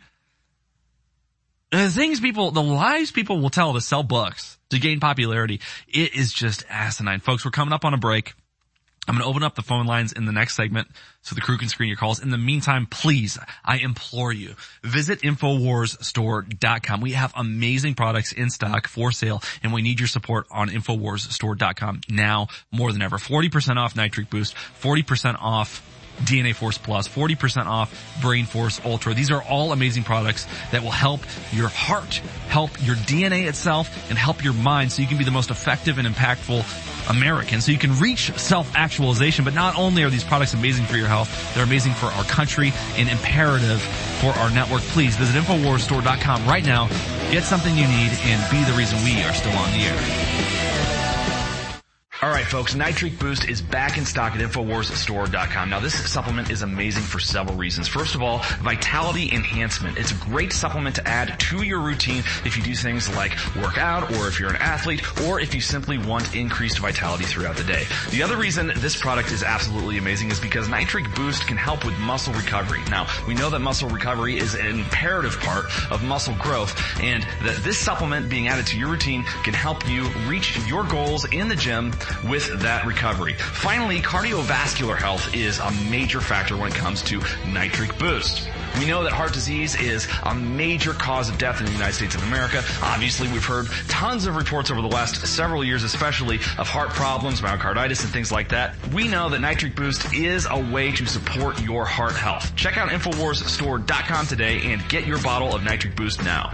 The lies people will tell to sell books, to gain popularity, it is just asinine. Folks, we're coming up on a break. I'm going to open up the phone lines in the next segment so the crew can screen your calls. In the meantime, please, I implore you, visit InfoWarsStore.com. We have amazing products in stock for sale, and we need your support on InfoWarsStore.com now more than ever. 40% off Nitric Boost, 40% off DNA Force Plus, 40% off Brain Force Ultra. These are all amazing products that will help your heart, help your DNA itself, and help your mind so you can be the most effective and impactful American, so you can reach self-actualization. But not only are these products amazing for your health, they're amazing for our country and imperative for our network. Please visit InfoWarsStore.com right now. Get something you need and be the reason we are still on the air. All right, folks, Nitric Boost is back in stock at InfoWarsStore.com. Now, this supplement is amazing for several reasons. First of all, vitality enhancement. It's a great supplement to add to your routine if you do things like work out, or if you're an athlete, or if you simply want increased vitality throughout the day. The other reason this product is absolutely amazing is because Nitric Boost can help with muscle recovery. Now, we know that muscle recovery is an imperative part of muscle growth, and that this supplement being added to your routine can help you reach your goals in the gym with that recovery. Finally, cardiovascular health is a major factor when it comes to Nitric Boost. We know that heart disease is a major cause of death in the United States of America. Obviously, we've heard tons of reports over the last several years, especially of heart problems, myocarditis, and things like that. We know that Nitric Boost is a way to support your heart health. Check out InfoWarsStore.com today and get your bottle of Nitric Boost now.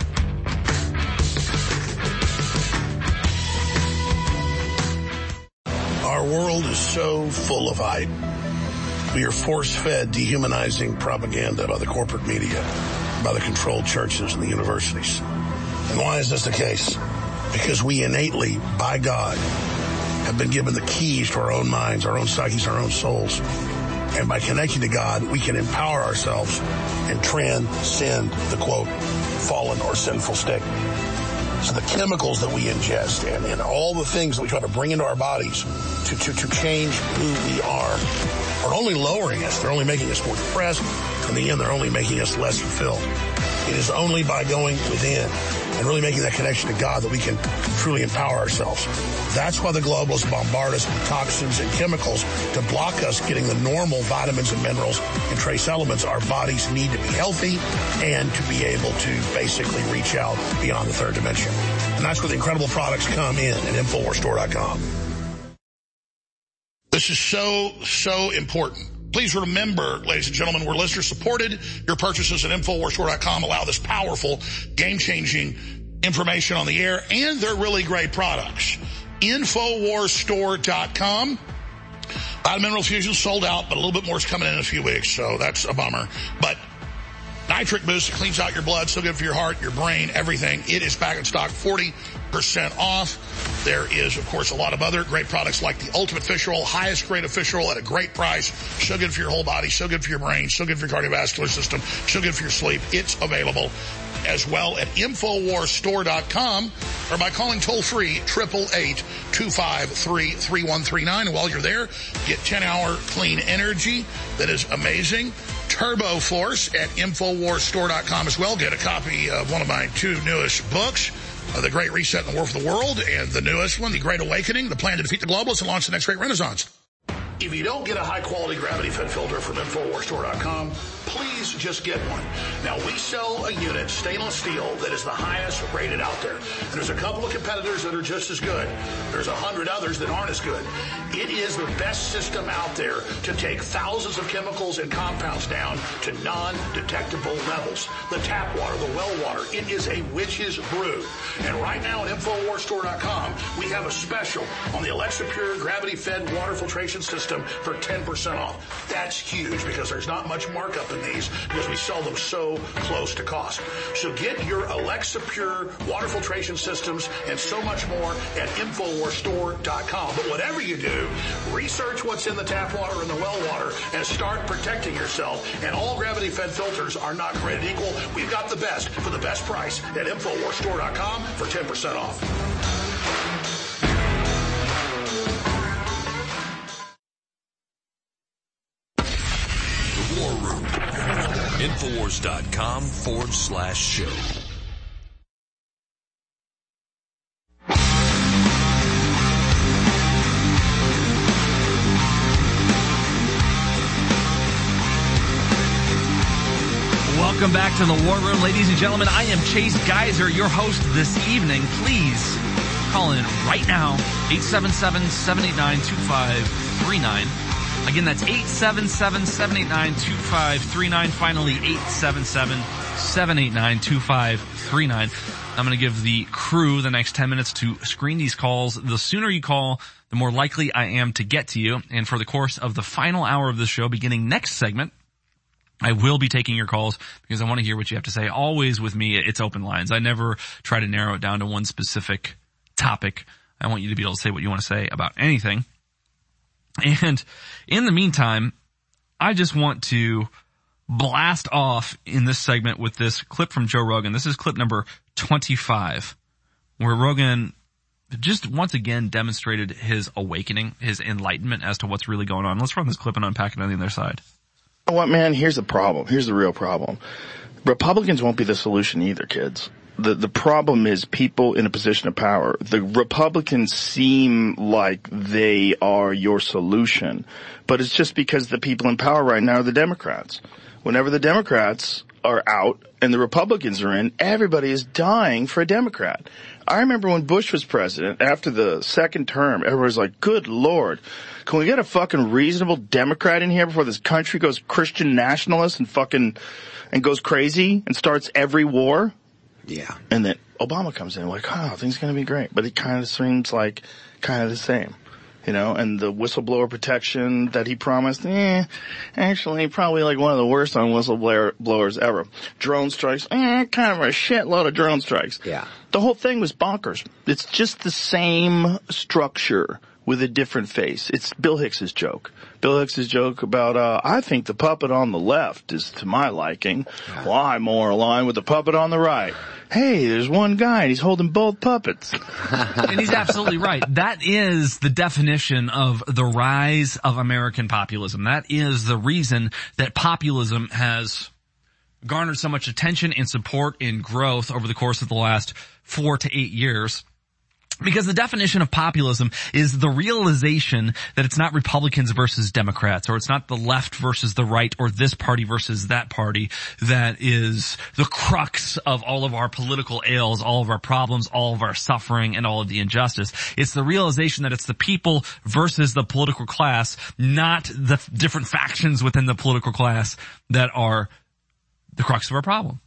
Our world is so full of hype. We are force-fed dehumanizing propaganda by the corporate media, by the controlled churches and the universities. And why is this the case? Because we innately, by God, have been given the keys to our own minds, our own psyches, our own souls. And by connecting to God, we can empower ourselves and transcend the, quote, fallen or sinful state. So the chemicals that we ingest and all the things that we try to bring into our bodies to change who we are only lowering us. They're only making us more depressed. In the end, they're only making us less fulfilled. It is only by going within and really making that connection to God that we can truly empower ourselves. That's why the globalists bombard us with toxins and chemicals to block us getting the normal vitamins and minerals and trace elements our bodies need to be healthy and to be able to basically reach out beyond the third dimension. And that's where the incredible products come in at InfoWarsStore.com. This is so important. Please remember, ladies and gentlemen, we're listener supported. Your purchases at InfoWarsStore.com allow this powerful, game-changing information on the air, and they're really great products. InfoWarsStore.com. Vitamin Mineral Fusion sold out, but a little bit more is coming in a few weeks, so that's a bummer. But Nitric Boost cleans out your blood, so good for your heart, your brain, everything. It is back in stock, 40% off. There is, of course, a lot of other great products like the Ultimate Fish Oil, highest grade of fish oil at a great price. So good for your whole body, so good for your brain, so good for your cardiovascular system, so good for your sleep. It's available as well at InfoWarsStore.com or by calling toll-free 888-253-3139. And while you're there, get 10-hour clean energy that is amazing. Turbo Force at InfoWarsStore.com as well. Get a copy of one of my 2 newest books, The Great Reset and the War for the World, and the newest one, The Great Awakening, The Plan to Defeat the Globalists and Launch the Next Great Renaissance. If you don't get a high-quality gravity-fed filter from InfoWarsStore.com, please just get one. Now, we sell a unit, stainless steel, that is the highest rated out there. And there's a couple of competitors that are just as good. There's 100 others that aren't as good. It is the best system out there to take thousands of chemicals and compounds down to non-detectable levels. The tap water, the well water, it is a witch's brew. And right now at InfoWarsStore.com, we have a special on the Alexa Pure gravity-fed water filtration system for 10% off. That's huge because there's not much markup in these because we sell them so close to cost. So get your Alexa Pure water filtration systems and so much more at InfoWarsStore.com. But whatever you do, research what's in the tap water and the well water and start protecting yourself. And all gravity-fed filters are not created equal. We've got the best for the best price at InfoWarsStore.com for 10% off. War Room. Infowars.com/show. Welcome back to the War Room, ladies and gentlemen. I am Chase Geiser, your host this evening. Please call in right now, 877-789-2539. Again, that's 877-789-2539. Finally, 877-789-2539. I'm going to give the crew the next 10 minutes to screen these calls. The sooner you call, the more likely I am to get to you. And for the course of the final hour of the show, beginning next segment, I will be taking your calls because I want to hear what you have to say. Always with me, it's open lines. I never try to narrow it down to one specific topic. I want you to be able to say what you want to say about anything. And in the meantime, I just want to blast off in this segment with this clip from Joe Rogan. This is clip number 25, where Rogan just once again demonstrated his awakening, his enlightenment as to what's really going on. Let's run this clip and unpack it on the other side. You know what, man? Here's the problem. Here's the real problem. Republicans won't be the solution either, kids. The problem is people in a position of power. The Republicans seem like they are your solution, but it's just because the people in power right now are the Democrats. Whenever the Democrats are out and the Republicans are in, everybody is dying for a Democrat. I remember when Bush was president, after the second term, everybody was like, good Lord, can we get a fucking reasonable Democrat in here before this country goes Christian nationalist and goes crazy and starts every war? Yeah. And then Obama comes in like, oh, things are going to be great. But it kind of seems like kind of the same, you know, and the whistleblower protection that he promised, actually probably like one of the worst on whistleblowers ever. Drone strikes, kind of a shitload of drone strikes. Yeah. The whole thing was bonkers. It's just the same structure with a different face. It's Bill Hicks's joke. Bill Hicks's joke about, I think the puppet on the left is to my liking. Yeah. Well, I'm more aligned with the puppet on the right. Hey, there's one guy and he's holding both puppets. And he's absolutely right. That is the definition of the rise of American populism. That is the reason that populism has garnered so much attention and support and growth over the course of the last 4 to 8 years. Because the definition of populism is the realization that it's not Republicans versus Democrats, or it's not the left versus the right, or this party versus that party that is the crux of all of our political ails, all of our problems, all of our suffering, and all of the injustice. It's the realization that it's the people versus the political class, not the different factions within the political class that are the crux of our problem.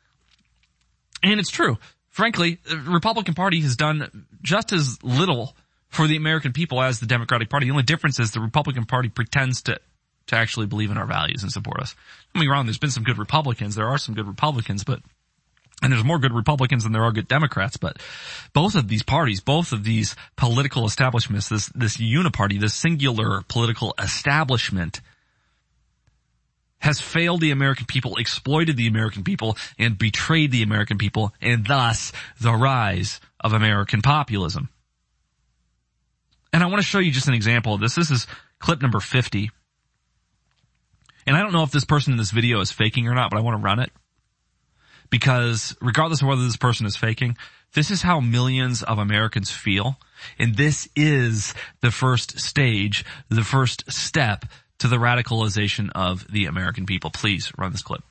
And it's true. Frankly, the Republican Party has done just as little for the American people as the Democratic Party. The only difference is the Republican Party pretends to actually believe in our values and support us. Don't get me wrong, there's been some good Republicans. There are some good Republicans, but And there's more good Republicans than there are good Democrats, but both of these parties, both of these political establishments, this uniparty, this singular political establishment has failed the American people, exploited the American people, and betrayed the American people, and thus the rise of American populism. And I want to show you just an example of this. This is clip number 50. And I don't know if this person in this video is faking or not, but I want to run it. Because regardless of whether this person is faking, this is how millions of Americans feel. And this is the first stage, the first step to the radicalization of the American people. Please run this clip.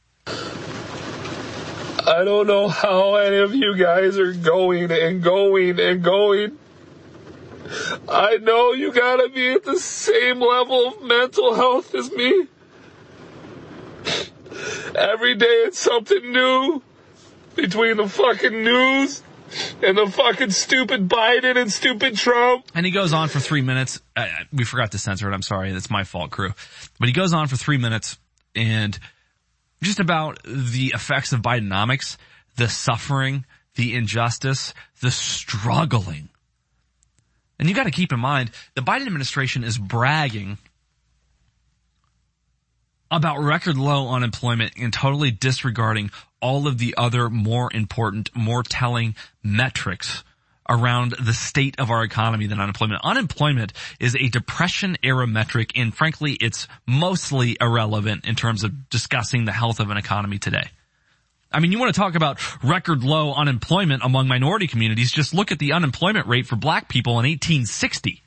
I don't know how any of you guys are going and going and going. I know you gotta be at the same level of mental health as me. Every day it's something new between the fucking news and the fucking stupid Biden and stupid Trump. And he goes on for 3 minutes. We forgot to censor it. I'm sorry. That's my fault, crew. But he goes on for 3 minutes and just about the effects of Bidenomics, the suffering, the injustice, the struggling. And you got to keep in mind, the Biden administration is bragging about record low unemployment and totally disregarding all of the other more important, more telling metrics around the state of our economy than unemployment. Unemployment is a Depression-era metric, and frankly, it's mostly irrelevant in terms of discussing the health of an economy today. I mean, you want to talk about record low unemployment among minority communities, just look at the unemployment rate for black people in 1860.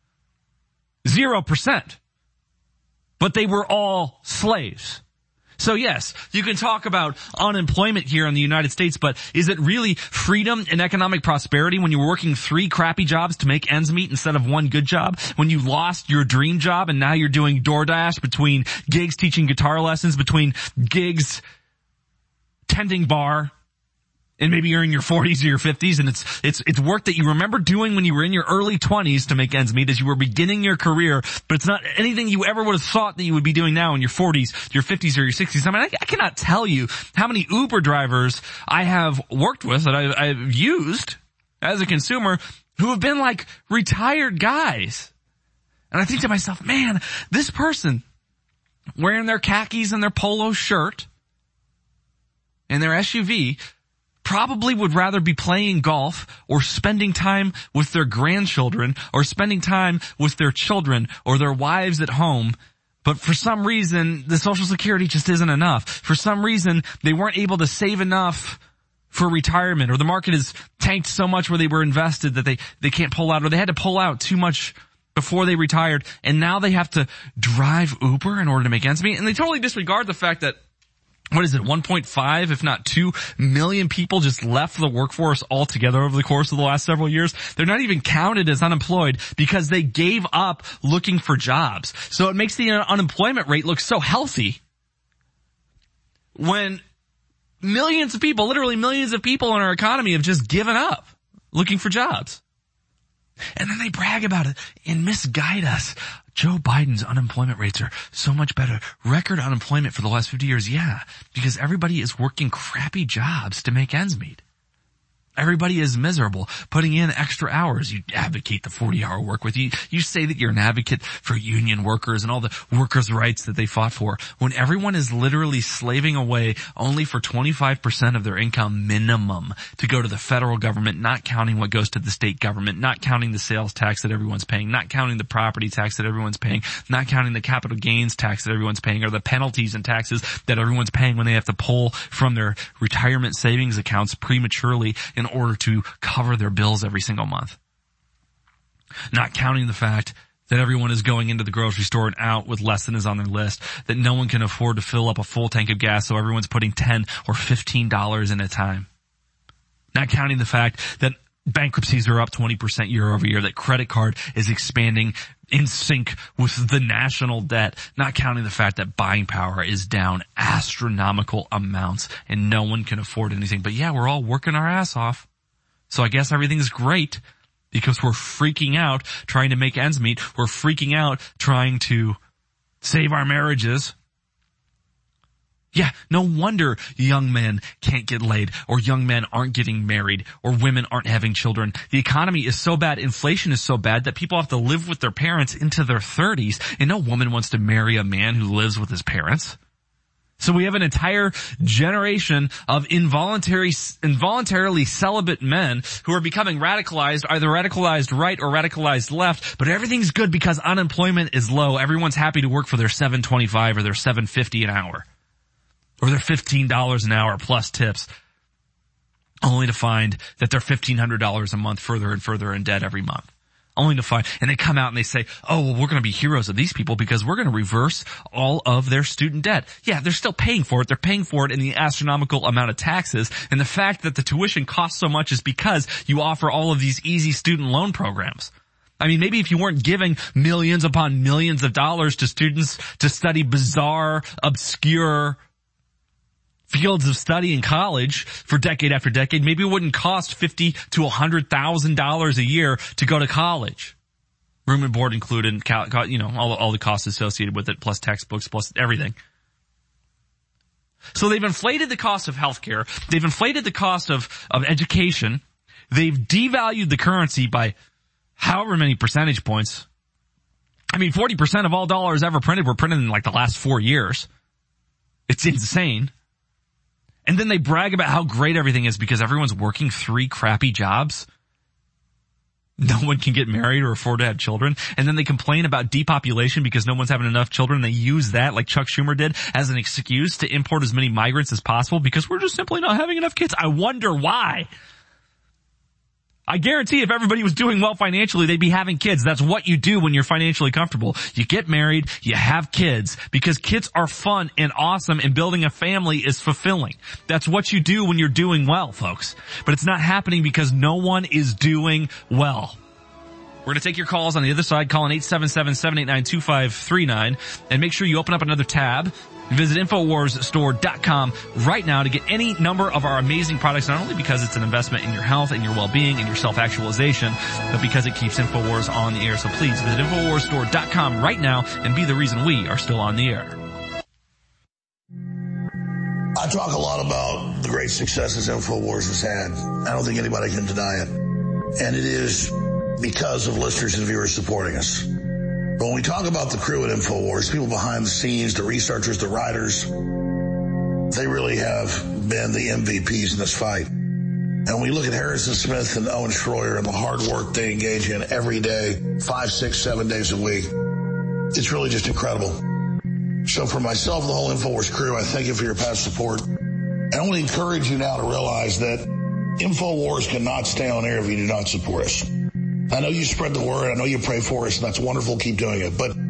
0%. But they were all slaves. So yes, you can talk about unemployment here in the United States, but is it really freedom and economic prosperity when you're working 3 crappy jobs to make ends meet instead of 1 good job? When you lost your dream job and now you're doing DoorDash, between gigs teaching guitar lessons, between gigs tending bar, and maybe you're in your 40s or your 50s, and it's work that you remember doing when you were in your early 20s to make ends meet as you were beginning your career, but it's not anything you ever would have thought that you would be doing now in your 40s, your 50s, or your 60s. I mean, I cannot tell you how many Uber drivers I have worked with that I've used as a consumer who have been like retired guys. And I think to myself, man, this person wearing their khakis and their polo shirt and their SUV probably would rather be playing golf or spending time with their grandchildren or spending time with their children or their wives at home. But for some reason, the Social Security just isn't enough. For some reason, they weren't able to save enough for retirement, or the market has tanked so much where they were invested that they can't pull out, or they had to pull out too much before they retired, and now they have to drive Uber in order to make ends meet. And they totally disregard the fact that, what is it, 1.5, if not 2 million people just left the workforce altogether over the course of the last several years. They're not even counted as unemployed because they gave up looking for jobs. So it makes the unemployment rate look so healthy when millions of people, literally millions of people in our economy have just given up looking for jobs. And then they brag about it and misguide us. Joe Biden's unemployment rates are so much better. Record unemployment for the last 50 years. Yeah, because everybody is working crappy jobs to make ends meet. Everybody is miserable, putting in extra hours. You advocate the 40-hour work week. You say that you're an advocate for union workers and all the workers' rights that they fought for, when everyone is literally slaving away only for 25% of their income minimum to go to the federal government, not counting what goes to the state government, not counting the sales tax that everyone's paying, not counting the property tax that everyone's paying, not counting the capital gains tax that everyone's paying, or the penalties and taxes that everyone's paying when they have to pull from their retirement savings accounts prematurely in order to cover their bills every single month. Not counting the fact that everyone is going into the grocery store and out with less than is on their list, that no one can afford to fill up a full tank of gas, so everyone's putting $10 or $15 in at a time. Not counting the fact that bankruptcies are up 20% year over year, that credit card is expanding in sync with the national debt, not counting the fact that buying power is down astronomical amounts and no one can afford anything. But yeah, we're all working our ass off. So I guess everything's great because we're freaking out trying to make ends meet. We're freaking out trying to save our marriages. Yeah, no wonder young men can't get laid, or young men aren't getting married, or women aren't having children. The economy is so bad, inflation is so bad that people have to live with their parents into their 30s, and no woman wants to marry a man who lives with his parents. So we have an entire generation of involuntarily celibate men who are becoming radicalized, either radicalized right or radicalized left, but everything's good because unemployment is low. Everyone's happy to work for their $7.25 or their $7.50 an hour. Or they're $15 an hour plus tips, only to find that they're $1,500 a month further and further in debt every month. Only to find, and they come out and they say, oh, well, we're going to be heroes of these people because we're going to reverse all of their student debt. Yeah, they're still paying for it. They're paying for it in the astronomical amount of taxes. And the fact that the tuition costs so much is because you offer all of these easy student loan programs. I mean, maybe if you weren't giving millions upon millions of dollars to students to study bizarre, obscure fields of study in college for decade after decade, maybe it wouldn't cost $50,000 to $100,000 a year to go to college. Room and board included, all the costs associated with it, plus textbooks, plus everything. So they've inflated the cost of healthcare. They've inflated the cost of education. They've devalued the currency by however many percentage points. I mean, 40% of all dollars ever printed were printed in like the last 4 years. It's insane. And then they brag about how great everything is because everyone's working 3 crappy jobs. No one can get married or afford to have children. And then they complain about depopulation because no one's having enough children. They use that, like Chuck Schumer did, as an excuse to import as many migrants as possible because we're just simply not having enough kids. I wonder why. I guarantee if everybody was doing well financially, they'd be having kids. That's what you do when you're financially comfortable. You get married, you have kids, because kids are fun and awesome and building a family is fulfilling. That's what you do when you're doing well, folks. But it's not happening because no one is doing well. We're going to take your calls on the other side. Call in 877-789-2539 and make sure you open up another tab. Visit InfoWarsStore.com right now to get any number of our amazing products, not only because it's an investment in your health and your well-being and your self-actualization, but because it keeps InfoWars on the air. So please visit InfoWarsStore.com right now and be the reason we are still on the air. I talk a lot about the great successes InfoWars has had. I don't think anybody can deny it. And it is because of listeners and viewers supporting us. But when we talk about the crew at InfoWars, people behind the scenes, the researchers, the writers, they really have been the MVPs in this fight. And when we look at Harrison Smith and Owen Schroyer and the hard work they engage in every day, 5, 6, 7 days a week, it's really just incredible. So for myself and the whole InfoWars crew, I thank you for your past support. And I want to encourage you now to realize that InfoWars cannot stay on air if you do not support us. I know you spread the word. I know you pray for us, and that's wonderful. Keep doing it. But